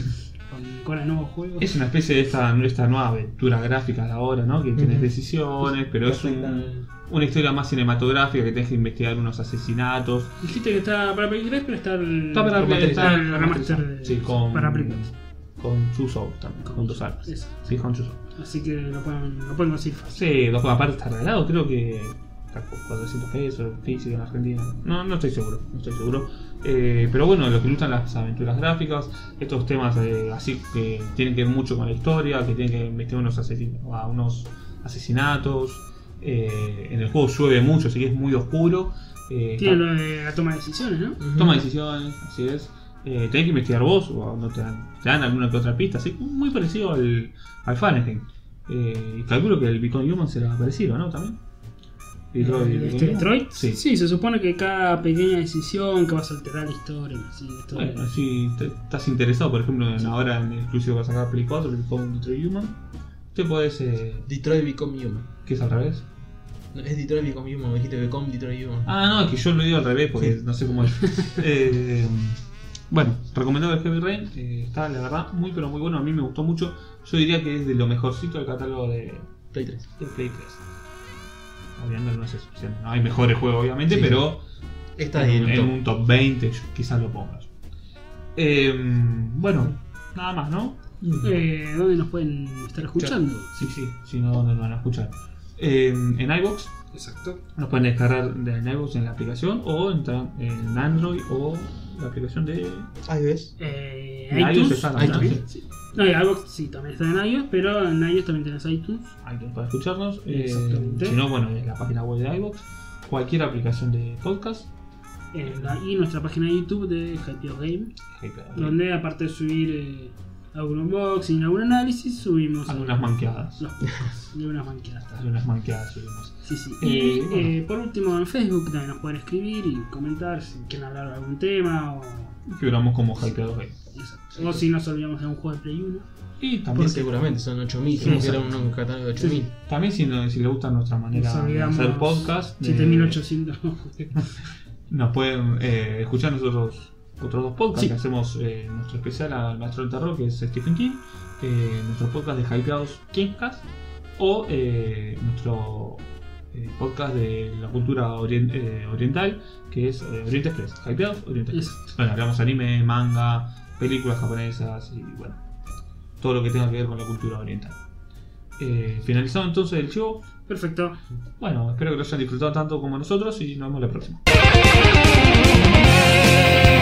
con, con el nuevo juego. Es una especie de esta, esta nueva aventura gráfica de ahora, ¿no? Que tenés decisiones, pero es un, una historia más cinematográfica que tenés que investigar unos asesinatos. Dijiste que está para Play tres, pero está el, Está para Play- está el está- remaster de, sí, con- para Play cuatro. Con Two Souls también, con, dos almas. Eso. Sí, con Two Souls. Así que lo pueden, lo pueden conseguir fácil. Sí, dos aparte está regalado, creo que está con cuatrocientos pesos físico en Argentina. No, no estoy seguro, no estoy seguro. Eh, pero bueno, lo que gustan las aventuras gráficas, estos temas eh, así que tienen que ver mucho con la historia, que tienen que investigar unos, asesin a unos asesinatos. Eh, en el juego llueve mucho, así que es muy oscuro. Eh, Tiene lo de la toma de decisiones, ¿no? Toma decisiones, así es. Eh, tenés que investigar vos o no te dan, te dan alguna que otra pista, así muy parecido al, al Fahrenheit. Eh, y calculo que el Become Human será parecido, ¿no? También. Detroit, ¿El Become este Human. Detroit? Sí. Sí, se supone que cada pequeña decisión que vas a alterar la historia. Sí, esto Bueno, si te- estás interesado, por ejemplo, en ahora en el exclusivo que va a sacar Play cuatro, el Become Detroit Human, te podés. Eh, Detroit Become Human. ¿Qué es al revés? No, es Detroit Become Human, me dijiste Become Detroit Human. Ah, no, es que yo lo digo al revés porque Sí. no sé cómo es. eh, bueno, recomendado el Heavy Rain. Eh, está, la verdad, muy pero muy bueno. A mí me gustó mucho. Yo diría que es de lo mejorcito del catálogo de, Play tres. de Play tres. Habiendo algunas excepciones. No hay mejores juegos, obviamente, Sí. pero Está ahí en, en en un un top veinte yo quizás lo pongas. Eh, bueno, nada más, ¿no? top. Eh, ¿Dónde nos pueden estar escuchando? Sí, sí, si no, no nos van a escuchar. Eh, en iVoox Exacto. nos pueden descargar de en iVoox en la aplicación o entrar en Android o la aplicación de iOS. Eh, En iOS iTunes. está también. también. Sí. No, y iVoox sí, también está en iOS, pero en iOS también tenés iTunes. iTunes para escucharnos. Eh, Exactamente. si no, bueno, en la página web de iVoox, cualquier aplicación de podcast. En la- y nuestra página de YouTube de Hypeos Game, donde aparte de subir eh, algún unboxing, algún análisis, subimos Algunas eh, manqueadas. los podcasts de unas manqueadas. Algunas manqueadas subimos. Sí, sí. Eh, Y bueno. eh, por último en Facebook también nos pueden escribir y comentar si quieren hablar de algún tema o, Figuramos como Hypeados Game. o si nos olvidamos de un juego de Play uno. Y Porque también, seguramente son ocho mil, Sí, como que era exacto. un catálogo de ocho mil. también si, no- si les gusta nuestra manera Nos de olvidamos hacer podcast, siete mil eh, ochocientos. nos pueden eh, escuchar nosotros otros dos podcasts Sí. que hacemos, eh, nuestro especial al maestro del terror, que es Stephen King, eh, nuestro podcast de Hypeados Kingcast, o eh, nuestro eh, podcast de la cultura orien- eh, oriental, que es eh, Oriente Express. Hypeados Oriente Express. Exacto. Bueno, hablamos anime, manga, películas japonesas y bueno, todo lo que tenga que ver con la cultura oriental. Eh, finalizado entonces el show. Perfecto. Bueno, espero que lo hayan disfrutado tanto como nosotros y nos vemos la próxima.